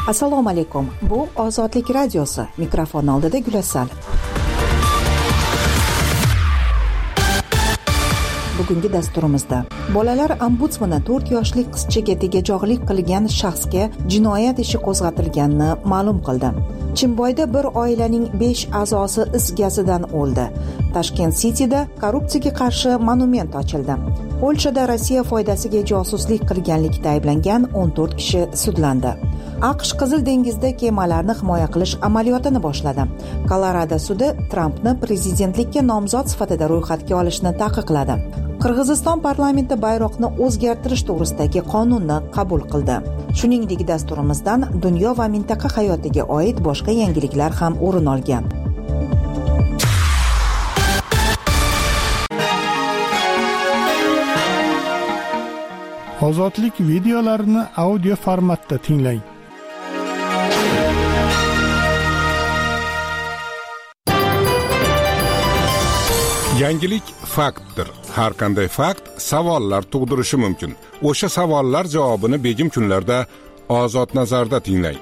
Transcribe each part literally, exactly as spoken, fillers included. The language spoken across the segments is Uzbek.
Assalomu alaykum. Bu Ozodlik radiosi. Mikrofon oldida Gulasal. Bugungi dasturimizda bolalar ombudsmani to'rt yoshli qizchaga tegajog'lik qilgan shaxsga jinoyat ishi qo'zg'atilganini ma'lum qildi. Chimboyda bir oilaning besh a'zosi is gazidan o'ldi. Tashkent City'da korrupsiyaga qarshi monument ochildi. Polshada Rossiya foydasiga josuslik qilganlikda ayblangan o'n to'rt kishi sudlandi. AQSh Qizil dengizda kemalarni himoya qilish amaliyotini boshladi. Kolorado sudi Trampni prezidentlikka nomzod sifatida ro'yxatga olishni taqiqladi. Qirg'iziston parlamenti bayroqni o'zgartirish to'g'risidagi qonunni qabul qildi. Shuningdek, dasturimizdan dunyo va mintaqa hayotiga oid boshqa yangiliklar ham o'rin olgan. Ozodlik videolarini audio formatda tinglang. Yangilik faktdir. Har qanday fakt savollar tug'dirishi mumkin. O'sha savollar javobini begim kunlarda Ozod nazarda tinglang.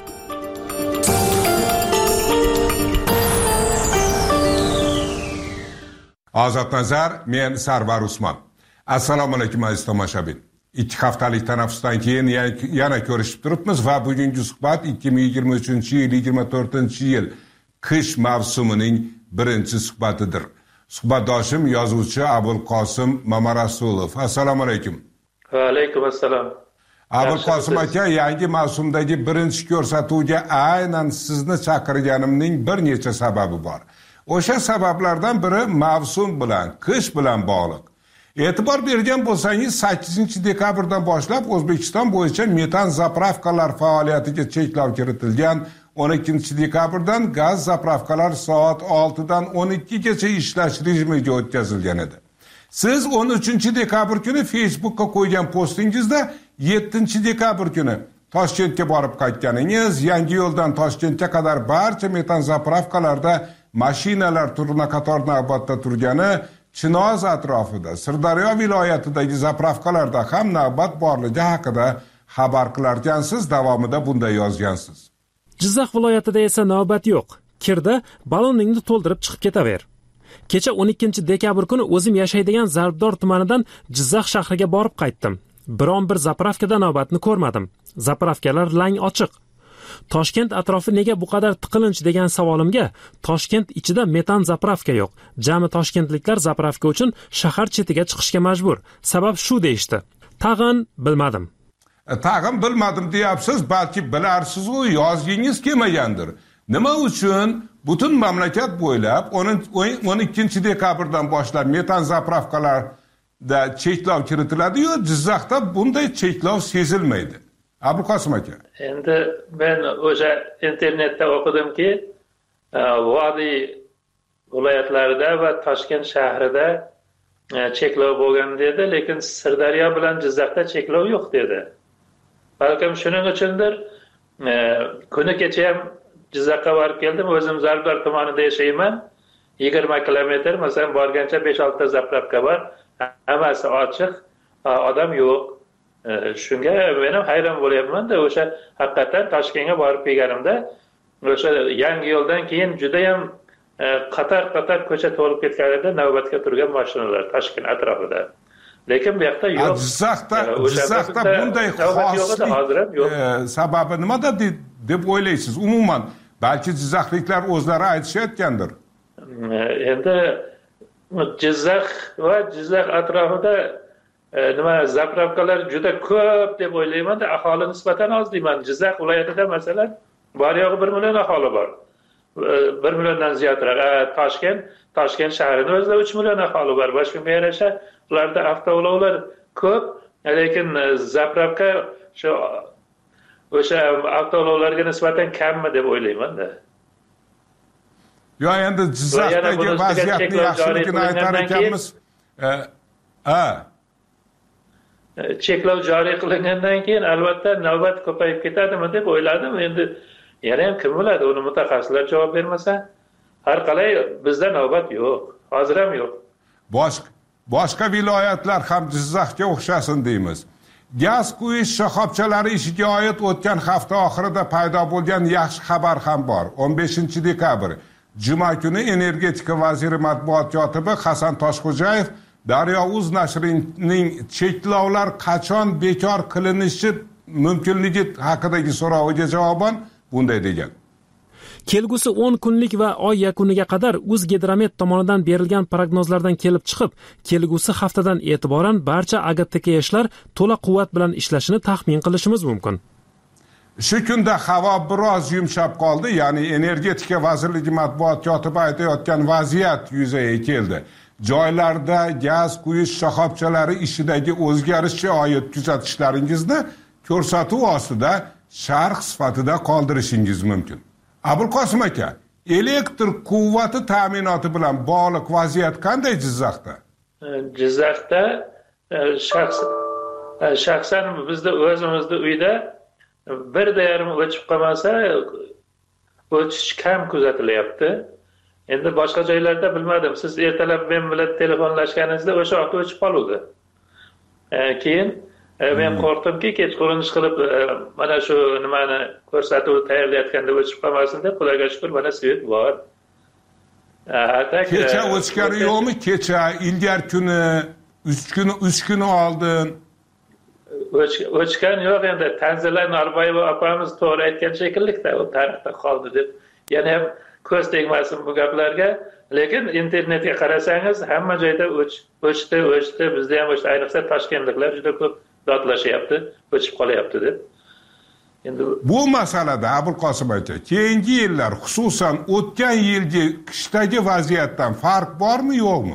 Ozod nazar, men Sarvar Usmon. Assalomu alaykum aziz tomoshabin. ikki haftalik tanaffusdan keyin yana ko'rishib turibmiz va bugungi suhbat ikki ming yigirma uchinchi yil yigirma to'rtinchi yil qish mavsumining birinchi suhbatidir. Suhbatdoshim yozuvchi Abulqosim Mamarasulov. Assalomu alaykum. Va alaykum assalom. Abulqosim aka, yangi mavsumdagi birinchi ko'rsatuvga aynan sizni chaqirganimning bir necha sababi bor. O'sha sabablardan biri mavsum bilan, qish bilan bog'liq. E'tibor bergan bo'lsangiz, sakkizinchi dekabrdan boshlab O'zbekiston bo'yicha metan zapravkalar faoliyatiga cheklov kiritilgan. o'n ikkinchi dekabrdan gaz zapravkalar soat oltidan o'n ikkigacha ishlash rejimiga o'tkazilgan edi. Siz o'n uchinchi dekabr kuni Facebook'ga qo'ygan postingizda yettinchi dekabr kuni Toshkentga borib qaytganingiz, Yangi yo'ldan Toshkentga qadar barcha metan zapravkalarda mashinalar turna qator navbatda turgani, Chinoz atrofida, Sirdaryo viloyatidagi zapravkalarda ham navbat borligi haqida xabar qilarkansiz, davomida bunday yozgansiz. Jizzax viloyatida esa navbat yo'q. Kirda balloningni to'ldirib chiqib ketaver. Kecha o'n ikkinchi dekabr kuni o'zim yashaydigan Zarbdor tumanidan Jizzax shahriga borib qaytdim. Biron bir zapravkada navbatni ko'rmadim. Zapravkalar lang ochiq. Toshkent atrofi nega bu qadar tiqilinch degan savolimga, Toshkent ichida metan zapravka yo'q. Jami toshkentliklar zapravka uchun shahar chetiga chiqishga majbur. Sabab shu deyishdi. Tag'in bilmadim. Tag'in bilmadim deyapsiz, balki bilarsiz-ku, yozgingiz kelmagandir. Nima uchun butun mamlakat bo'ylab o'n ikkinchi dekabrdan boshlab metan zapravkalarda cheklov kiritiladi-yu, Jizzaxda bunday cheklov sezilmaydi? Abulqosim aka. Endi men o'sha internetda o'qidimki, Vodiy viloyatlarida va Toshkent shahrida cheklov bo'lgan dedi, lekin Sirdaryo bilan Jizzaxda cheklov yo'q dedi. Balkim shuning uchundir, kuni kecha ham Jizzaxga borib keldim, o'zim Zarbdor tumanida yashayman. yigirma kilometr, masalan, borgancha besh olti zapravka bor, hammasi ochiq, odam yo'q. Shunga men ham hayron bo'lyapman-da, o'sha haqiqatan Toshkentga borib kelganimda, o'sha Yangi yo'ldan keyin juda ham qator-qator ko'cha to'lib ketganida navbatga turgan mashinalar Toshkent atrofida. Lekin bu yoqda yo'q. Jizzaxda, Jizzaxda bunday xoslik sababi nimada deb o'ylaysiz? Umuman, balki jizzaxliklar o'zlari aytishayotgandir. Endi Jizzax va Jizzax atrofida nima zapravkalar juda ko'p deb o'ylayman-da, aholi nisbatan oz deyman. Jizzax viloyatida masalan bor yo'g'i bir million aholi bor. bir milliondan ziyodroq. Toshkent, Toshkent shahrining o'zida uch million aholi bor. Boshqa yarasha ularda avtoulovlar ko'p, lekin zapravka shu o'sha avtoulovlarga nisbatan kammi deb o'ylayman-da. Yo, endi Jizzaxdagi vaziyatni yaxshiligini aytar ekanmiz. Ha. Cheklov joriy qilingandan keyin albatta navbat ko'payib ketadimi deb o'yladim. Endi yana ham kim biladi, uni mutaxassislar javob bermasa. Har qalay bizda navbat yo'q, hozir ham yo'q. Boshqa boshqa viloyatlar ham Jizzaxga o'xshasin deymiz. gaz quyish shoxobchalari ishiga oid o'tgan hafta oxirida paydo bo'lgan yaxshi xabar ham bor. o'n beshinchi dekabr juma kuni energetika vaziri matbuot kotibi Hasan Toshxo'jayev Daryo.uz nashrining cheklovlar qachon bekor qilinishi mumkinligi haqidagi so'roviga javoban bunday degan. Kelgusi o'n kunlik va oy yakuniga qadar O'zgidromet tomonidan berilgan prognozlardan kelib chiqib, kelgusi haftadan e'tiboran barcha A G T K ishlar to'la quvvat bilan ishlashini taxmin qilishimiz mumkin. Shu kunda havo biroz yumshab qoldi, ya'ni energetika vazirligi matbuot kotibi aytayotgan vaziyat yuzaga keldi. Joylarda gaz quyish shoxobchalari ishidagi o'zgarishga oid kuzatishlaringizni ko'rsatuv ostida sharh sifatida qoldirishingiz mumkin. Abulqosim aka, elektr quvvati ta'minoti bilan bog'liq vaziyat qanday Jizzaxda? Jizzaxda shaxsan bizda o'zimizda uyda birda yarim o'chib qolmasa, o'chish kam kuzatilyapti. Endi boshqa joylarda bilmadim. Siz ertalab men bilan telefonlashganingizda o'sha vaqt o'chib qoldi. Keyin men qo'rqdimki, kechqurun ish qilib mana shu nimani ko'rsatuv tayyorlayotganda o'chib qolmasin deb, Xudoga shukr, mana svet bor. Kecha o'chgani yo'qmi? Kecha, ilgari kuni, uch kun, uch kun oldin o'chgan yo'q endi. Tanzila Norboyeva opamiz to'g'ri aytgan shekillikda, u tarixda qoldi deb. Yana ham ko'z tegmasin bu gaplarga, lekin internetga qarasangiz hamma joyda o'chdi, o'chdi. Bizda ham o'chdi, ayniqsa toshkentliklar juda ko'p dodlashyapti, o'chib qolyapti deb. Endi bu masalada Abulqosim aka, keyingi yillar, xususan o'tgan yilgi qishdagi vaziyatdan farq bormi, yo'qmi?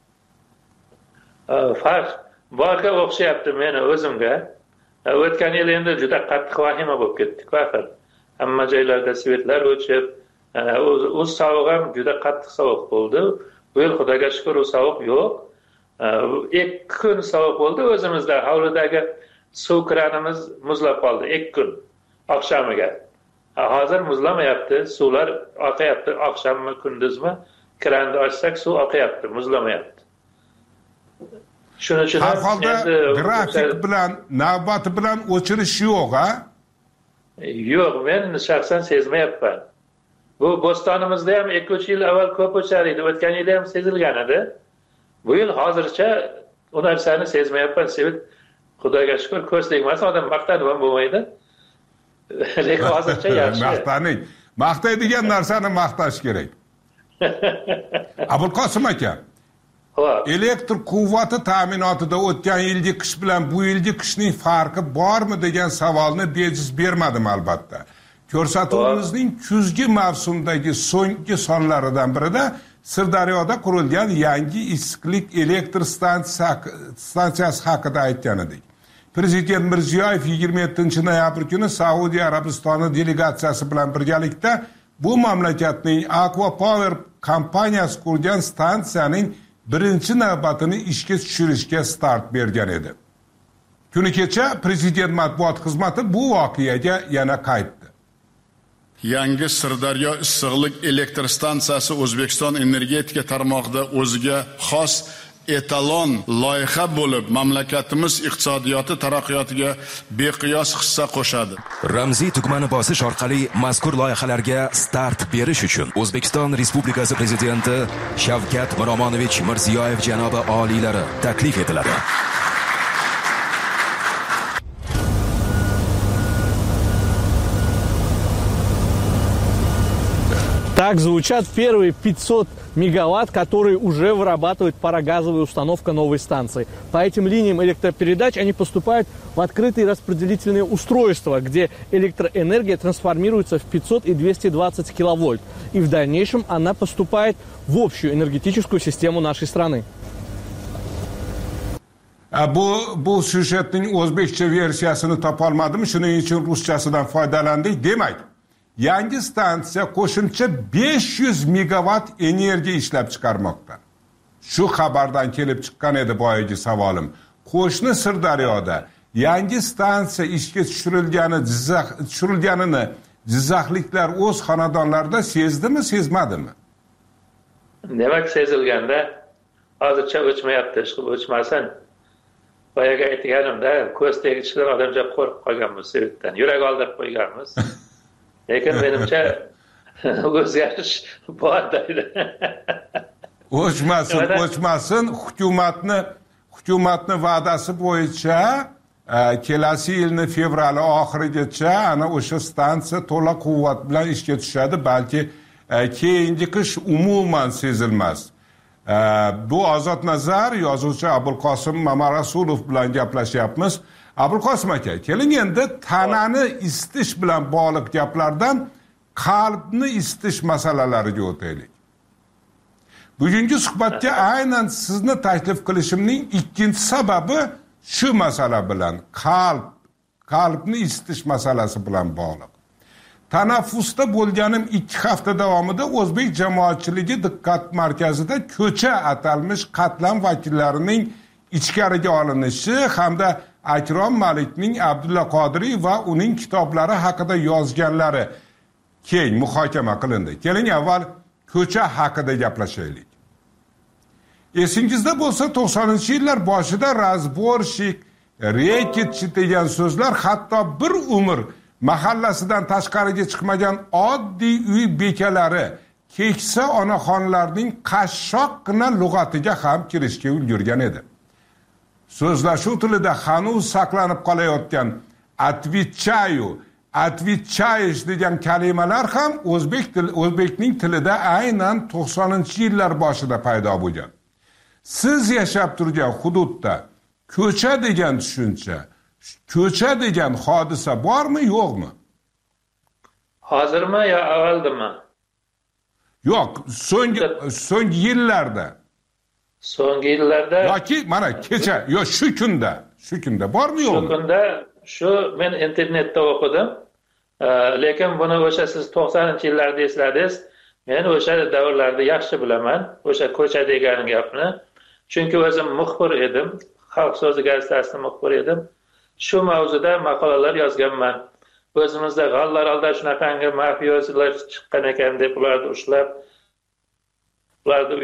Farq borga o'xshayapti meni o'zimga. O'tgan yil endi juda qattiq vahima bo'lib ketdi, axir. Hamma joylarda svetlar o'chib, u sovuq ham juda qattiq sovuq bo'ldi. Bu yil Xudoga shukr u sovuq yo'q. ikki kun sovuq bo'ldi, o'zimizda hovlidagi suv kranimiz muzlab qoldi ikki kun oqshamiga. Hozir muzlamayapti, suvlar oqayapti, oqshommi kunduzmi kranni ochsak suv oqayapti, muzlamayapti. Shuning uchun har holda grafik bilan, navbati bilan o'chirish yo'q, ha? Yo'q, men shaxsan sezmayapman. Bu Bo'stonimizda ham ikki uch yil avval ko'p o'char edi, o'tgan yil ham sezilgan edi. Bu yil hozircha u narsani sezmayapman. Sevib, Xudoga shukr, ko'z tegmasin, odam maqtanib ham bo'lmaydi. Lekin hozircha yaxshi. Maqtaning. Maqtaydigan narsani maqtash kerak. Abulqosim aka, elektr quvvati ta'minotida o'tgan yilgi qish bilan bu yilgi qishning farqi bormi degan savolni bejiz bermadim albatta. Ko'rsatuvimizning kuzgi mavsumdagi so'nggi sonlaridan birida Sirdaryoda qurilgan yangi issiqlik elektr stansiyasi haqida aytgan edik. Prezident Mirziyoyev yigirma yettinchi noyabr kuni Saudiya Arabistoni delegatsiyasi bilan birgalikda bu mamlakatning Aqua Power kompaniyasi qurgan stansiyaning birinchi navbatini ishga tushirishga start bergan edi. Kuni kecha Prezident matbuot xizmati bu voqeaga yana qaytdi. Yangi Sirdaryo issiqlik elektr stansiyasi O'zbekiston energetika tarmog'ida o'ziga xos etalon loyiha bo'lib, mamlakatimiz iqtisodiyoti taraqqiyotiga beqiyos hissa qo'shadi. Ramziy tugmani bosish orqali mazkur loyihalarga start berish uchun O'zbekiston Respublikasi Prezidenti Shavkat Miromonovich Mirziyoyev janobi oliylari taklif etiladi. Так звучат первые пятьсот мегаватт, которые уже вырабатывает парогазовая установка новой станции. По этим линиям электропередач они поступают в открытые распределительные устройства, где электроэнергия трансформируется в пятьсот и двести двадцать киловольт. И в дальнейшем она поступает в общую энергетическую систему нашей страны. Bu bu syujetning o'zbekcha versiyasini topolmadim, shuning uchun ruschasidan foydalandik. Demak, yangi stansiya qo'shimcha besh yuz megawatt energiya ishlab chiqarmoqda. Shu xabardan kelib chiqqan edi boyagi savolim. Qo'shni Sirdaryoda yangi stansiya ishga tushirilgani, Jizzax tushirilganini jizzaxliklar o'z xonadonlarida sezdimi, sezmadimi? Demak, sezilganda hozircha o'chmayapti, o'chmasin. boyaga aytganimda ko'z tegishdan odamcha qo'rqib qolganmiz svetdan, yurak oldirib qo'yganmiz. Lekin menimcha o'zgarish bor deydi. O'chmasin, o'chmasin, hukumatni hukumatni va'dasi bo'yicha kelasi yilning fevral oxirigacha ana o'sha stansiya to'la quvvat bilan ishga tushadi, balki keyingi qish umuman sezilmas. Bu Ozod Nazar, yozuvchi Abulqosim Mamarasulov bilan gaplashyapmiz. Abulqosim aka, keling endi tanani isitish bilan bog'liq gaplardan qalbni isitish masalalariga o'taylik. Bugungi suhbatga aynan sizni taklif qilishimning ikkinchi sababi shu masala bilan, qalb, qalbni isitish masalasi bilan bog'liq. Tanaffusda bo'lganim ikki hafta davomida o'zbek jamoatchiligi diqqat markazida ko'cha atalmish qatlam vakillarining ichkariga olinishi hamda Akrom Malikning Abdulla Qodiriy va uning kitoblari haqida yozganlari keng muhokama qilindi. Keling avval ko'cha haqida gaplashaylik. Esingizda bo'lsa to'qsoninchi yillar boshida razborshik, reketchi degan so'zlar hatto bir umr mahallasidan tashqariga chiqmagan oddiy uy bekalari, keksa onaxonlarning qashshoqqina lug'atiga ham kirishga ulgurgan edi. So'zlashuv tilida hanuz saqlanib qolayotgan atvichayu, atvichayish degan kalimalar ham o'zbek til, o'zbekning tilida aynan to'qsoninchi yillar boshida paydo bo'lgan. Siz yashab turgan hududda ko'cha degan tushuncha, ko'cha degan hodisa bormi, yo'qmi? Hozirmi yo avvaldimi? Yo'q, so'nggi so'nggi yillarda. So'nggi yillarda yoki mana kecha, yo shu kunda, shu kunda bormi, yo'qmi? Shu kunda, shu men internetda o'qidim. Lekin buni o'sha siz to'qsoninchi yillarda esladingiz. Men o'sha davrlarda yaxshi bilaman, o'sha ko'cha degan gapni. Chunki o'zim muxbir edim, Xalq so'zi gazetasida muxbir edim. Shu mavzuda maqolalar yozganman. O'zimizda g'allar alda shunaqangi mafiyozlar chiqqan ekan deb ularni ushlab, ularni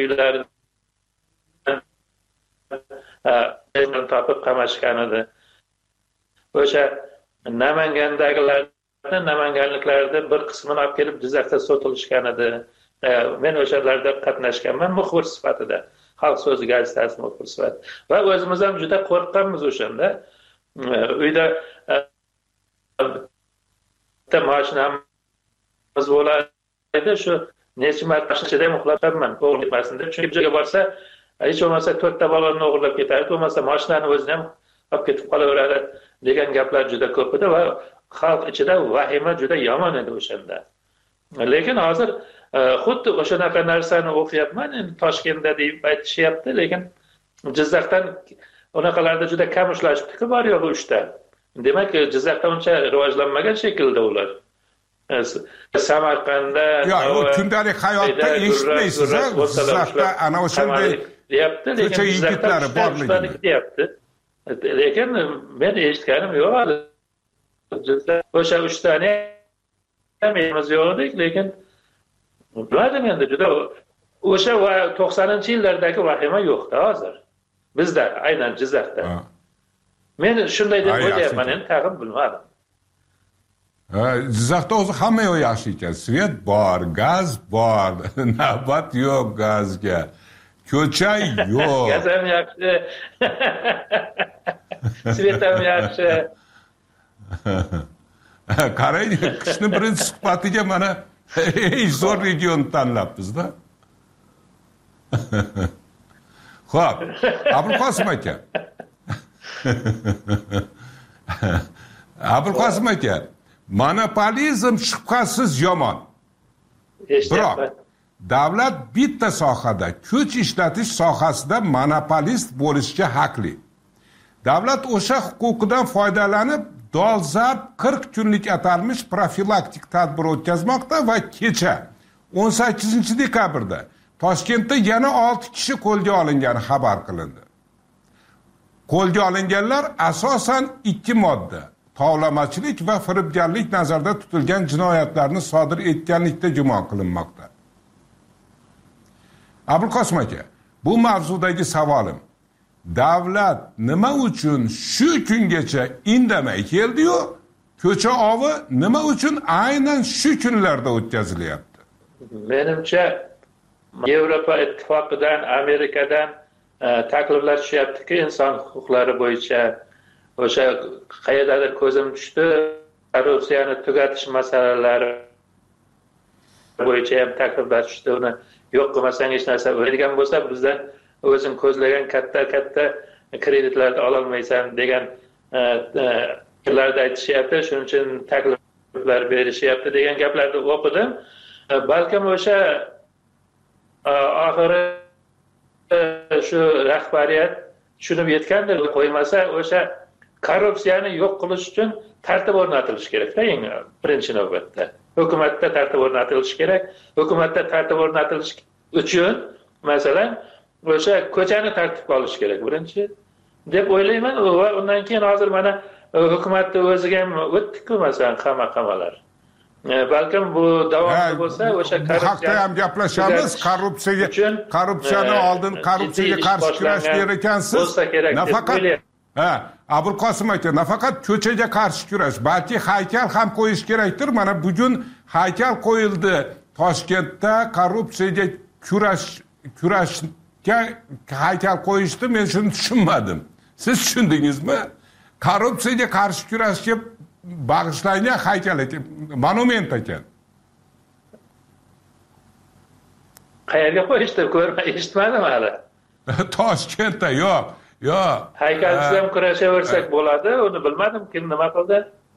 uylaridan topib qamashgan edi. O'sha Namangandagilarni, namanganliklarni bir qismini olib kelib Jizzaxda sotilishgan edi. Men o'shalarda qatnashganman muxbir sifatida. Xalq so'zi gazetasi muxbir sifatida. Va o'zimiz ham juda qo'rqqanmiz o'shanda. Uyda bitta mashinamiz bo'lardi, shu necha marta ichida uxlabman, o'g'irlamasin deb. Chunki joyga borsa, hech bo'lmasa to'rtta balonni o'g'irlab ketardi, bo'lmasa mashinani o'zini ham olib ketib qolaveradi degan gaplar juda ko'p edi va xalq ichida vahima juda yomon edi o'shanda. Lekin hozir xuddi o'shanaqa narsani o'qiyapman, endi Toshkentda deb aytishyapti, lekin Jizzaxdan unaqalarda juda kam ushlashibdi-ku, bor yo'q uchta. Demak, Jizzaxda uncha rivojlanmagan shekilda ular. Samarqandda, yo'q, kundalik hayotda eshitmaysiz, Jizzaxda ana o'shanday deyapti, lekin yigitlar borligi deyapti. Lekin men eshitganim yo'q hali. O'sha uchtani ham emas yo'qdik, lekin bilmadim endi juda o'sha to'qsoninchi yillardagi vahima yo'qda hozir. Bizda aynan Jizzaxda. Men shunday deb o'ylayapman, endi tag'in bilmadim. Jizzaxda o'zi hamma yo'q yaxshi ekan. Svet bor, gaz bor, navbat yo'q gazga. Ko'cha yo'q. Gaz ham yaxshi. Svet ham yaxshi. Qarang, qishni birinchi suhbatiga mana eng zo'r region tanlabmiz-da. Xo'p, Abulqosim aka. Abulqosim aka, monopolizm shubhasiz yomon. Biroq davlat bitta sohada, kuch ishlatish sohasida monopolist bo'lishga haqli. Davlat o'sha huquqidan foydalanib dolzarb qirq kunlik atalmish profilaktik tadbir o'tkazmoqda va kecha o'n sakkizinchi dekabrda Toshkentda yana olti kishi qo'lga olingani xabar qilindi. Qo'lga olinganlar asosan ikki modda, tovlamachilik va firibgarlik nazarda tutilgan jinoyatlarni sodir etganlikda gumon qilinmoqda. Abulqosim aka, bu mavzudagi savolim, davlat nima uchun shu kungacha indamay keldi-yu, ko'cha ovi nima uchun aynan shu kunlarda o'tkazilyapti? Menimcha Yevropa ittifoqidan, Amerikadan takliflar tushyaptiki, inson huquqlari bo'yicha o'sha qayerdadir ko'zim tushdi, korrupsiyani tugatish masalalari bo'yicha ham takliflar tushdi. Uni yo'q qilmasang hech narsa o'ylagan bo'lsa, bizdan o'zing ko'zlagan katta-katta kreditlarni ola olmaysan degan fikrlarda aytishyapti. Shuning uchun takliflar berishyapti degan gaplarni o'qidim. Balkim o'sha oxiri shu rahbariyat tushunib yetgandir, qo'ymasa o'sha korrupsiyani yo'q qilish uchun tartib o'rnatilishi kerak-da, eng birinchi navbatda. Hukumatda tartib o'rnatilishi kerak. Hukumatda tartib o'rnatilish uchun masalan o'sha ko'chani tartibga olish kerak birinchi deb o'ylayman. Va undan keyin hozir mana hukumatning o'ziga ham o'tdi-ku masalan qama-qamalar. Balkim bu davomli bo'lsa o'sha korrupsiya haqida ham gaplashamiz. Korrupsiyaga korrupsiyani oldin korrupsiyaga qarshi kurash der ekansiz. Nafaqat ha, Abulqosim aka, nafaqat ko'chaga qarshi kurash, balki haykal ham qo'yish kerakdir. Mana bugun haykal qo'yildi Toshkentda, korrupsiyaga kurash kurashga haykal qo'yishdi. Men shuni tushunmadim. Siz tushundingizmi? Korrupsiyaga qarshi kurashga bag'ishlangan haykal ekan, monument ekan. Qayerga qo'yishdi? Ko'rma, eshitmadim hali. Toshkentda yo'q. Yo'q. Haykalsiz ham kurashaversak bo'ladi, uni bilmadim kim nima qildi.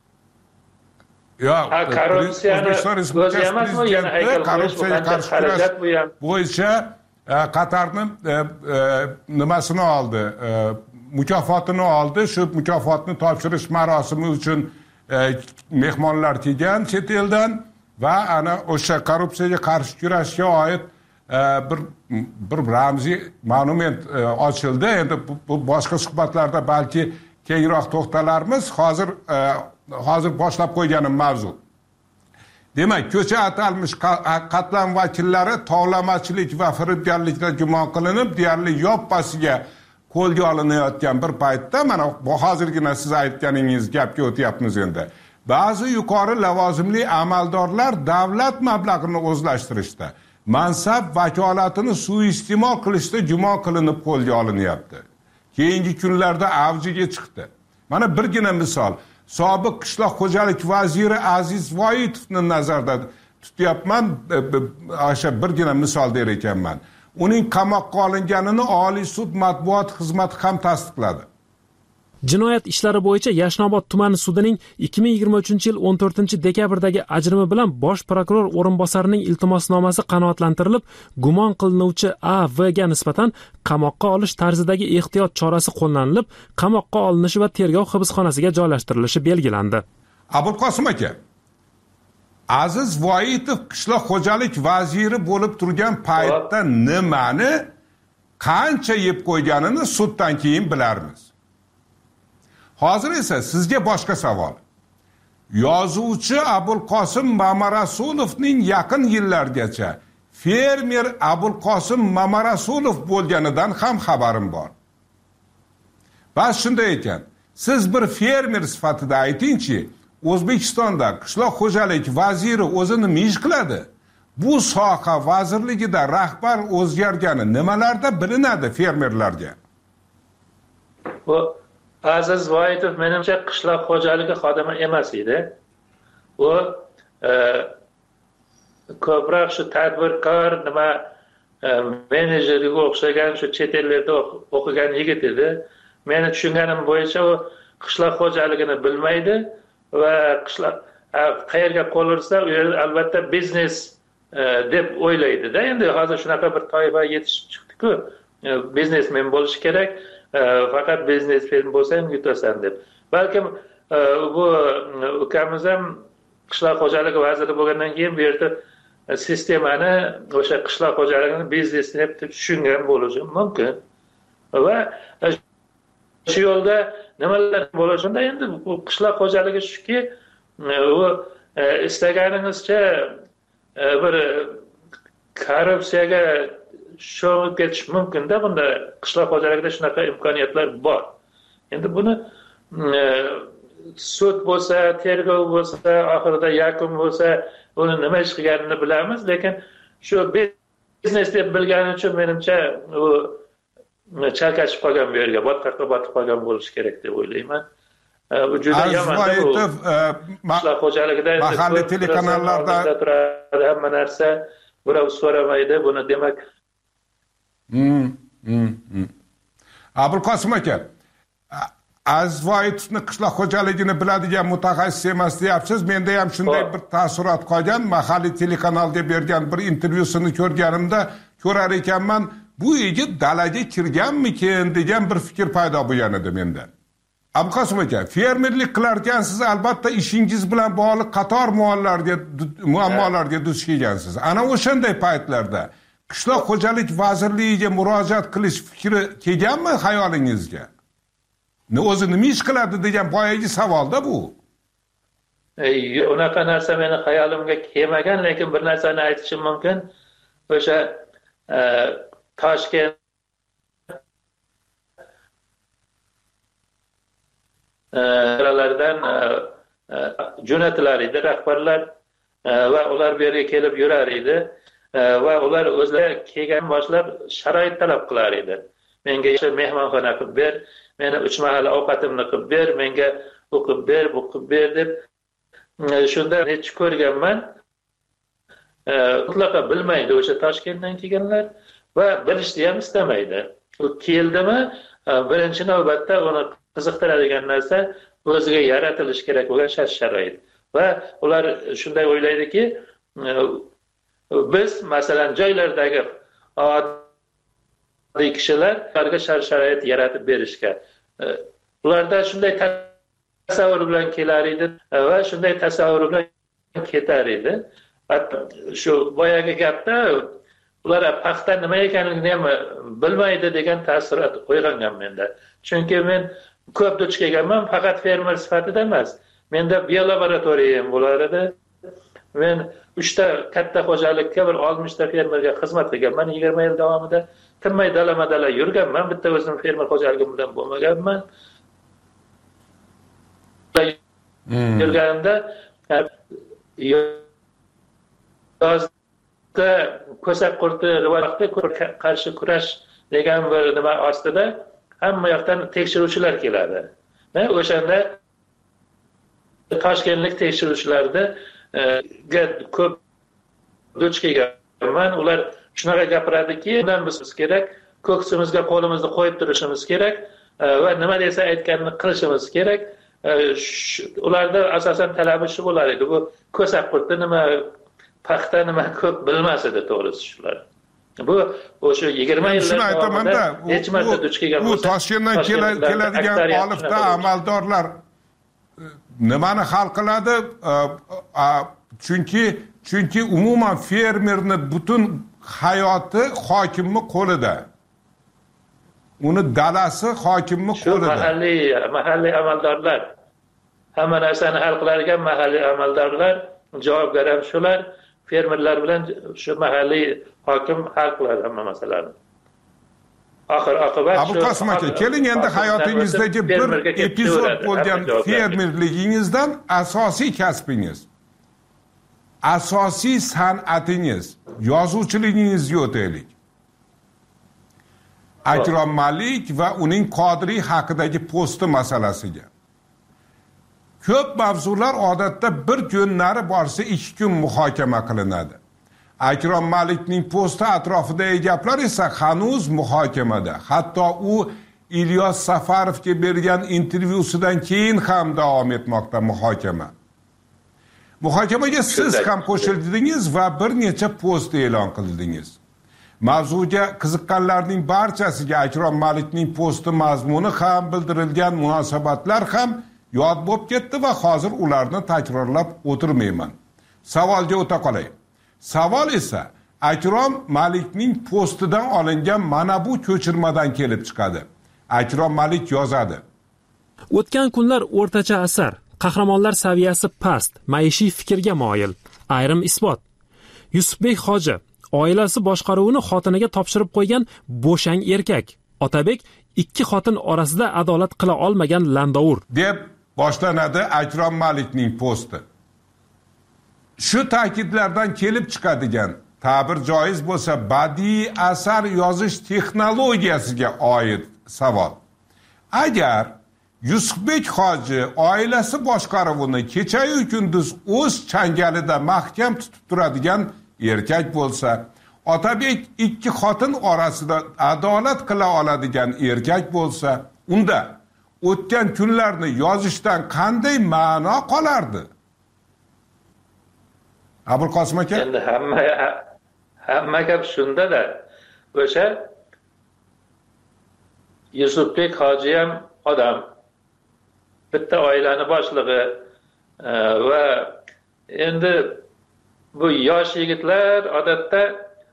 Yo'q, korrupsiyani o'zi emasmi, yana haykal korrupsiyaga qarshi kurash bo'yicha Qatarning nimasini oldi, mukofotini oldi. Shu mukofotni topshirish marosimi uchun mehmonlar kelgan chet eldan va ana o'sha korrupsiyaga qarshi kurashga oid bir bir ramziy monument ochildi. Endi bu boshqa suhbatlarda balki kengroq to'xtalarmiz. Hozir hozir boshlab qo'yganim mavzu. Demak, ko'cha atalmish qatlam vakillari tovlamachilik va firibgarlikda gumon qilinib, deyarli yoppasiga qo'lga olinayotgan bir paytda mana bu hozirgina siz aytganingiz gapga o'tyapmiz endi. Ba'zi yuqori lavozimli amaldorlar davlat mablag'ini o'zlashtirishda, mansab vakolatini suiiste'mol qilishda gumon qilinib qo'lga olinyapti. Keyingi kunlarda avjiga chiqdi. Mana birgina misol, sobiq qishloq xo'jalik vaziri Aziz Voitovni nazarda tutyapman, o'sha birgina misol der ekanman. Uning qamoqqa olinganini Oliy sud matbuot xizmati ham tasdiqladi. Jinoyat ishlari bo'yicha Yashnobod tumani sudining ikki ming yigirma uchinchi yil o'n to'rtinchi dekabrdagi ajrimi bilan bosh prokuror o'rinbosarining iltimosnomasi qanoatlantirilib, gumon qilinuvchi A V ga nisbatan qamoqqa olish tarzidagi ehtiyot chorasi qo'llanilib, qamoqqa olinishi va tergov hibsxonasiga joylashtirilishi belgilandi. Abulqosim aka, Aziz Voitov qishloq xo'jalik vaziri bo'lib turgan paytda nimani, qancha yeb qo'yganini suddan keyin bilarmiz. Hozir esa sizga boshqa savol. Yozuvchi Abulqosim Mamarasulovning yaqin yillargacha fermer Abulqosim Mamarasulov bo'lganidan ham xabarim bor. Bas shunday ekan, siz bir fermer sifatida aytingchi, O'zbekistonda qishloq xo'jalik vaziri o'zini nima ish qiladi? Bu soha vazirligida rahbar o'zgargani nimalarda bilinadi fermerlarga? Bu Aziz Voitov menimcha qishloq xo'jaligi xodimi emas edi. U ko'proq shu tadbirkor, nima menejeriga o'xshagan shu chet ellarda o'qigan yigit edi. Meni tushunganim bo'yicha u qishloq xo'jaligini bilmaydi va qishloq qayerga qo'l ursa, u yerda albatta biznes deb o'ylaydi-da. Endi hozir shunaqa bir toifa yetishib chiqdi-ku, biznesmen bo'lish kerak. Faqat biznesmen bo'lsang yutasan deb. Balkim bu ukamiz ham qishloq xo'jaligi vaziri bo'lgandan keyin bu yerda sistemani, o'sha qishloq xo'jaligini biznesni deb tushungan bo'lishi mumkin. Va shu yo'lda nimalar bo'lishida endi bu qishloq xo'jaligi shuki, u istaganingizcha bir korrupsiyaga sho'ng'ib ketish mumkinda. Bunda qishloq xo'jaligida shunaqa imkoniyatlar bor. Endi buni sud bo'lsa, tergov bo'lsa, oxirida yakun bo'lsa, uni nima ish qilganini bilamiz, lekin shu biznes deb bilgani uchun menimcha u chalkashib qolgan bu yerga, botqoqqa botib qolgan bo'lishi kerak deb o'ylayman. Bu juda yomon. Qishloq xo'jaligida mahalliy telekanallarda turadi hamma narsa, birov so'ramaydi buni, demak. Hmm, hmm, hmm. Abulqosim aka, Azvoitovni qishloq xo'jaligini biladigan mutaxassis emas deyapsiz. Menda ham shunday bir taassurot qolgan. Mahalliy telekanalga bergan bir intervyusini ko'rganimda ko'rar ekanman, bu yigit dalaga kirganmikin degan bir fikr paydo bo'lgan edi menda. Abulqosim aka, fermerlik qilarkansiz, albatta ishingiz bilan bog'liq qator muammolarga muammolarga duch kelgansiz. Ana o'shanday paytlarda qishloq xo'jalik vazirligiga murojaat qilish fikri kelganmi xayolingizga? Ne o'zi nima ish qiladi degan boyagi savolda bu. Ey, unaqa narsa meni xayolimga kelmagan, lekin bir narsani aytishim mumkin. O'sha Toshkent lardan jo'natilar edi rahbarlar va ular bu yerga kelib yurar edi va ular o'zlari kelgan boshlab sharoit talab qilar edi. Menga mehmonxona qilib ber, meni uch mahal ovqatimni qilib ber, menga u qilib ber, bu qilib ber deb shunda hech ko'rganman. Mutlaqo bilmaydi o'sha Toshkentdan kelganlar va bilishni ham istamaydi. U keldimi, birinchi navbatda uni qiziqtiradigan narsa o'ziga yaratilish kerak bo'lgan shart-sharoit. Va ular shunday o'ylaydiki, biz masalan joylardagi oddiy kishilarga shart-sharoit yaratib berishga, ularda shunday tasavvur bilan kelar edi va shunday tasavvur bilan ketar edi. Shu boyagi gapda ular paxta nima ekanligini ham bilmaydi degan taassurot uyg'ongan menda. Chunki men ko'p duch kelganman, faqat fermer sifatida emas. Menda biolaboratoriyam bo'lar edi. Men uchta katta xo'jalikka bir oltmish ta fermerga xizmat qilganman yigirma yil davomida. Tinmay dalama-dala yurganman, bitta o'zim fermer xo'jaligim bilan bo'lmaganman. Yurganimda yozda ko'sak qurti rivoyatda qarshi kurash degan bir nima ostida hamma yoqdan tekshiruvchilar keladi. O'shanda Toshkentlik tekshiruvchilarda ko'p duch kelganman. Ular shunaqa gapiradiki, bundan biz kerak, ko'ksimizga qo'limizni qo'yib turishimiz kerak va nima desa aytganini qilishimiz kerak. Ularda asosan talabi shu bo'lar edi. Bu ko'sak qurti nima, paxta nima ko'p bilmas edi to'g'risi shular. Bu o'sha yigirma yillar davomida hech marta duch kelgan bu Toshkentdan keladigan olifta amaldorlar nimani hal qiladi? Chunki chunki umuman fermerni butun hayoti hokimning qo'lida. Uni dalasi hokimning qo'lida. Shu mahalliy mahalliy amaldorlar, hamma narsani hal qiladigan mahalliy amaldorlar, javobgar ham shular. Fermerlar bilan shu mahalliy hokim hal qiladi hamma masalalarni. Oxir oqibat shu. Abulqosim aka, keling endi hayotingizdagi bir epizod bo'lgan fermerligingizdan asosiy kasbingiz, asosiy san'atingiz, yozuvchiligingizni o'taylik. Akrom Malik va uning Qodiriy haqidagi posti masalasiga. Ko'p mavzular odatda bir kun nari borsa ikki kun muhokama qilinadi. Akrom Malikning posti atrofidagi gaplar esa hanuz muhokamada. Hatto u İlyos Safarovga bergan intervyusidan keyin ham davom etmoqda muhokama. Muhokamaga siz ham qo'shildingiz va bir necha post e'lon qildingiz. Mavzuga qiziqqanlarning barchasiga Akrom Malikning posti mazmuni ham bildirilgan munosabatlar ham yod bo'lib ketdi va hozir ularni takrorlab o'tirmayman. Savolga o'ta qolay. Savol esa Akrom Malikning postidan olingan mana bu ko'chirmadan kelib chiqadi. Akrom Malik yozadi: O'tgan kunlar o'rtacha asar, qahramonlar saviyasi past, maishiy fikrga moyil. Ayrim isbot. Yusufbek Hoji oilasi boshqaruvini xotiniga topshirib qo'ygan bo'shang erkak. Otabek ikki xotin orasida adolat qila olmagan landovur deb boshlanadi Akrom Malikning posti. Shu ta'kidlardan kelib chiqadigan ta'bir joiz bo'lsa badiiy asar yozish texnologiyasiga oid savol. Agar Yusufbek hoji oilasi boshqaruvini kecha-yu kunduz o'z changalida mahkam tutib turadigan erkak bo'lsa, Otabek ikki xotin orasida adolat qila oladigan erkak bo'lsa, unda o'tgan kunlarni yozishdan qanday ma'no qolardi? Abulqosim aka? Endi hamma hamma gap shunda-da. O'sha Yusufbek hoji ham odam, bitta oilani boshlig'i va endi bu yosh yigitlar odatda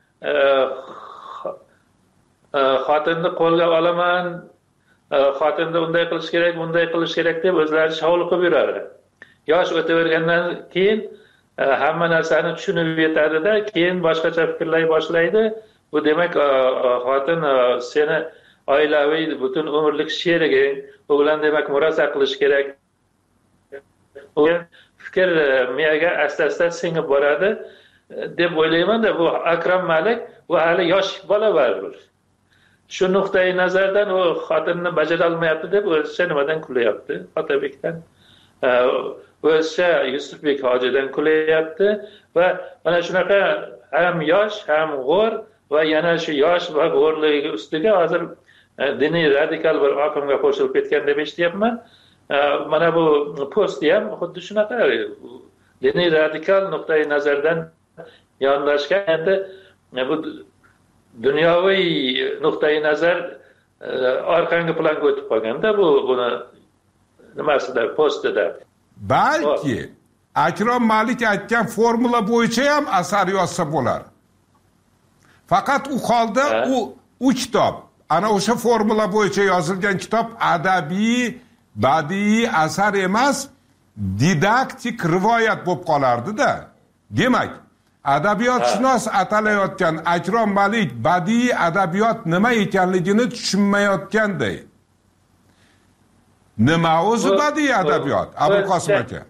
xotinni qo'lga olaman, xotinni unday qilish kerak, bunday qilish kerak deb o'zlari shovul qilib yuradi. Yosh o'tavergandan keyin hamma narsani tushunib yetadi-da, keyin boshqacha fikrlay boshlaydi. Bu demak xotin seni oilaviy butun umrlik sheriging, u bilan demak murosa qilish kerak. U fikr miyaga asta-asta singib boradi deb o'ylayman-da. Bu Akrom Malik u hali yosh bola baribir. Shu nuqtai nazardan u xotinni bajara olmayapti deb o'zicha nimadan kulyapti? Otabekdan. O'zicha Yusufbek hojidan kulyapti va mana shunaqa ham yosh, ham g'o'r va yana shu yosh va g'o'rligi ustiga hozir diniy radikal bir oqimga qo'shilib ketgan deb eshityapman. Mana bu post ham xuddi shunaqa diniy radikal nuqtai nazardan yondashgan. Endi bu dunyoviy nuqtai nazar orqangi planga o'tib qolganda bu buni nimasida, postida. Balki Akrom Malik aytgan formula bo'yicha ham asar yozsa bo'lar. Faqat u holda u u kitob, ana o'sha formula bo'yicha yozilgan kitob adabiy, badiiy asar emas, didaktik rivoyat bo'lib qolardi-da. Demak, adabiyotshunos atalayotgan Akrom Malik badiiy adabiyot nima ekanligini tushunmayotganday. Nima o'zi badiiy adabiyot? Abulqosim aka.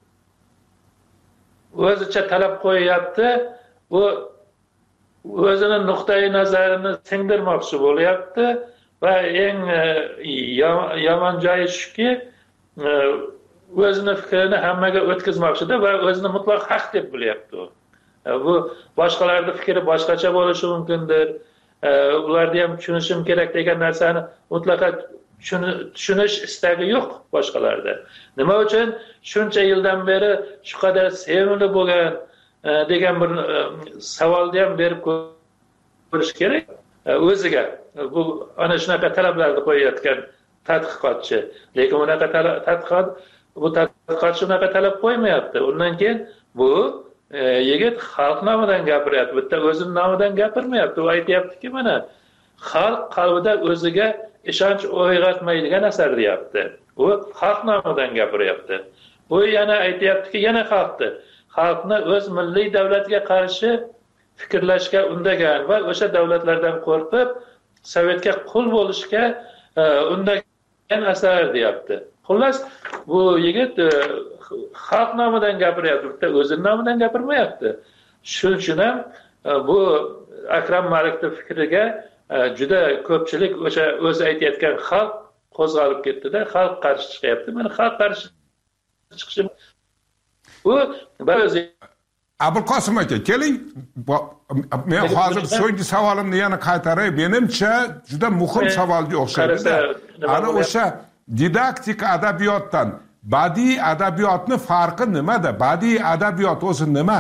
O'zicha talab qo'yapti. Bu o'zining nuqtai nazarini singdirmoqchi bo'lyapti va eng yomon joyi shuki, o'zini fikrini hammaga o'tkazmoqchida va o'zini mutlaq haq deb bilyapti. Bu boshqalarning fikri boshqacha bo'lishi mumkindir. Ularni ham tushunishim kerak degan narsani mutlaqo tushunish istagi yo'q boshqalarda. Nima uchun shuncha yildan beri shu qadar sevimli bo'lgan degan bir savolni ham berib ko'rish kerak o'ziga. Bu ana shunaqa talablarni qo'yayotgan tadqiqotchi. Lekin unaqa tadqiqot bu tadqiqotchi unaqa talab qo'ymayapti. Undan keyin bu yigit xalq nomidan gapiryapti, bitta o'zim nomidan gapirmayapti. U aytayaptiki, mana xalq qalbida o'ziga ishonch uyg'otmaydigan asar deyapti. U xalq nomidan gapiryapti. Bu yana aytayaptiki, yana xalqni, xalqni o'z milliy davlatiga qarshi fikrlashga undagan va o'sha davlatlardan qo'rqib Sovetga qul bo'lishga undagan asar deyapti. Xullas, bu yigit xalq nomidan gapiryapti, bitta o'zining nomidan gapirmayapti. Shuning uchun ham bu Akrom Malikning fikriga juda ko'pchilik o'sha o'zi aytayotgan xalq qo'zg'alib ketdi-da, xalq qarshi chiqyapti. Mana xalq qarshi chiqishim u ba'zi Abulqosim aka, keling, men hozir so'nggi savolimni yana qaytaray. Menimcha juda muhim savolga o'xshaydi-da. Ana o'sha didaktik adabiyotdan badiiy adabiyotning farqi nimada? Badiiy adabiyot o'zi nima?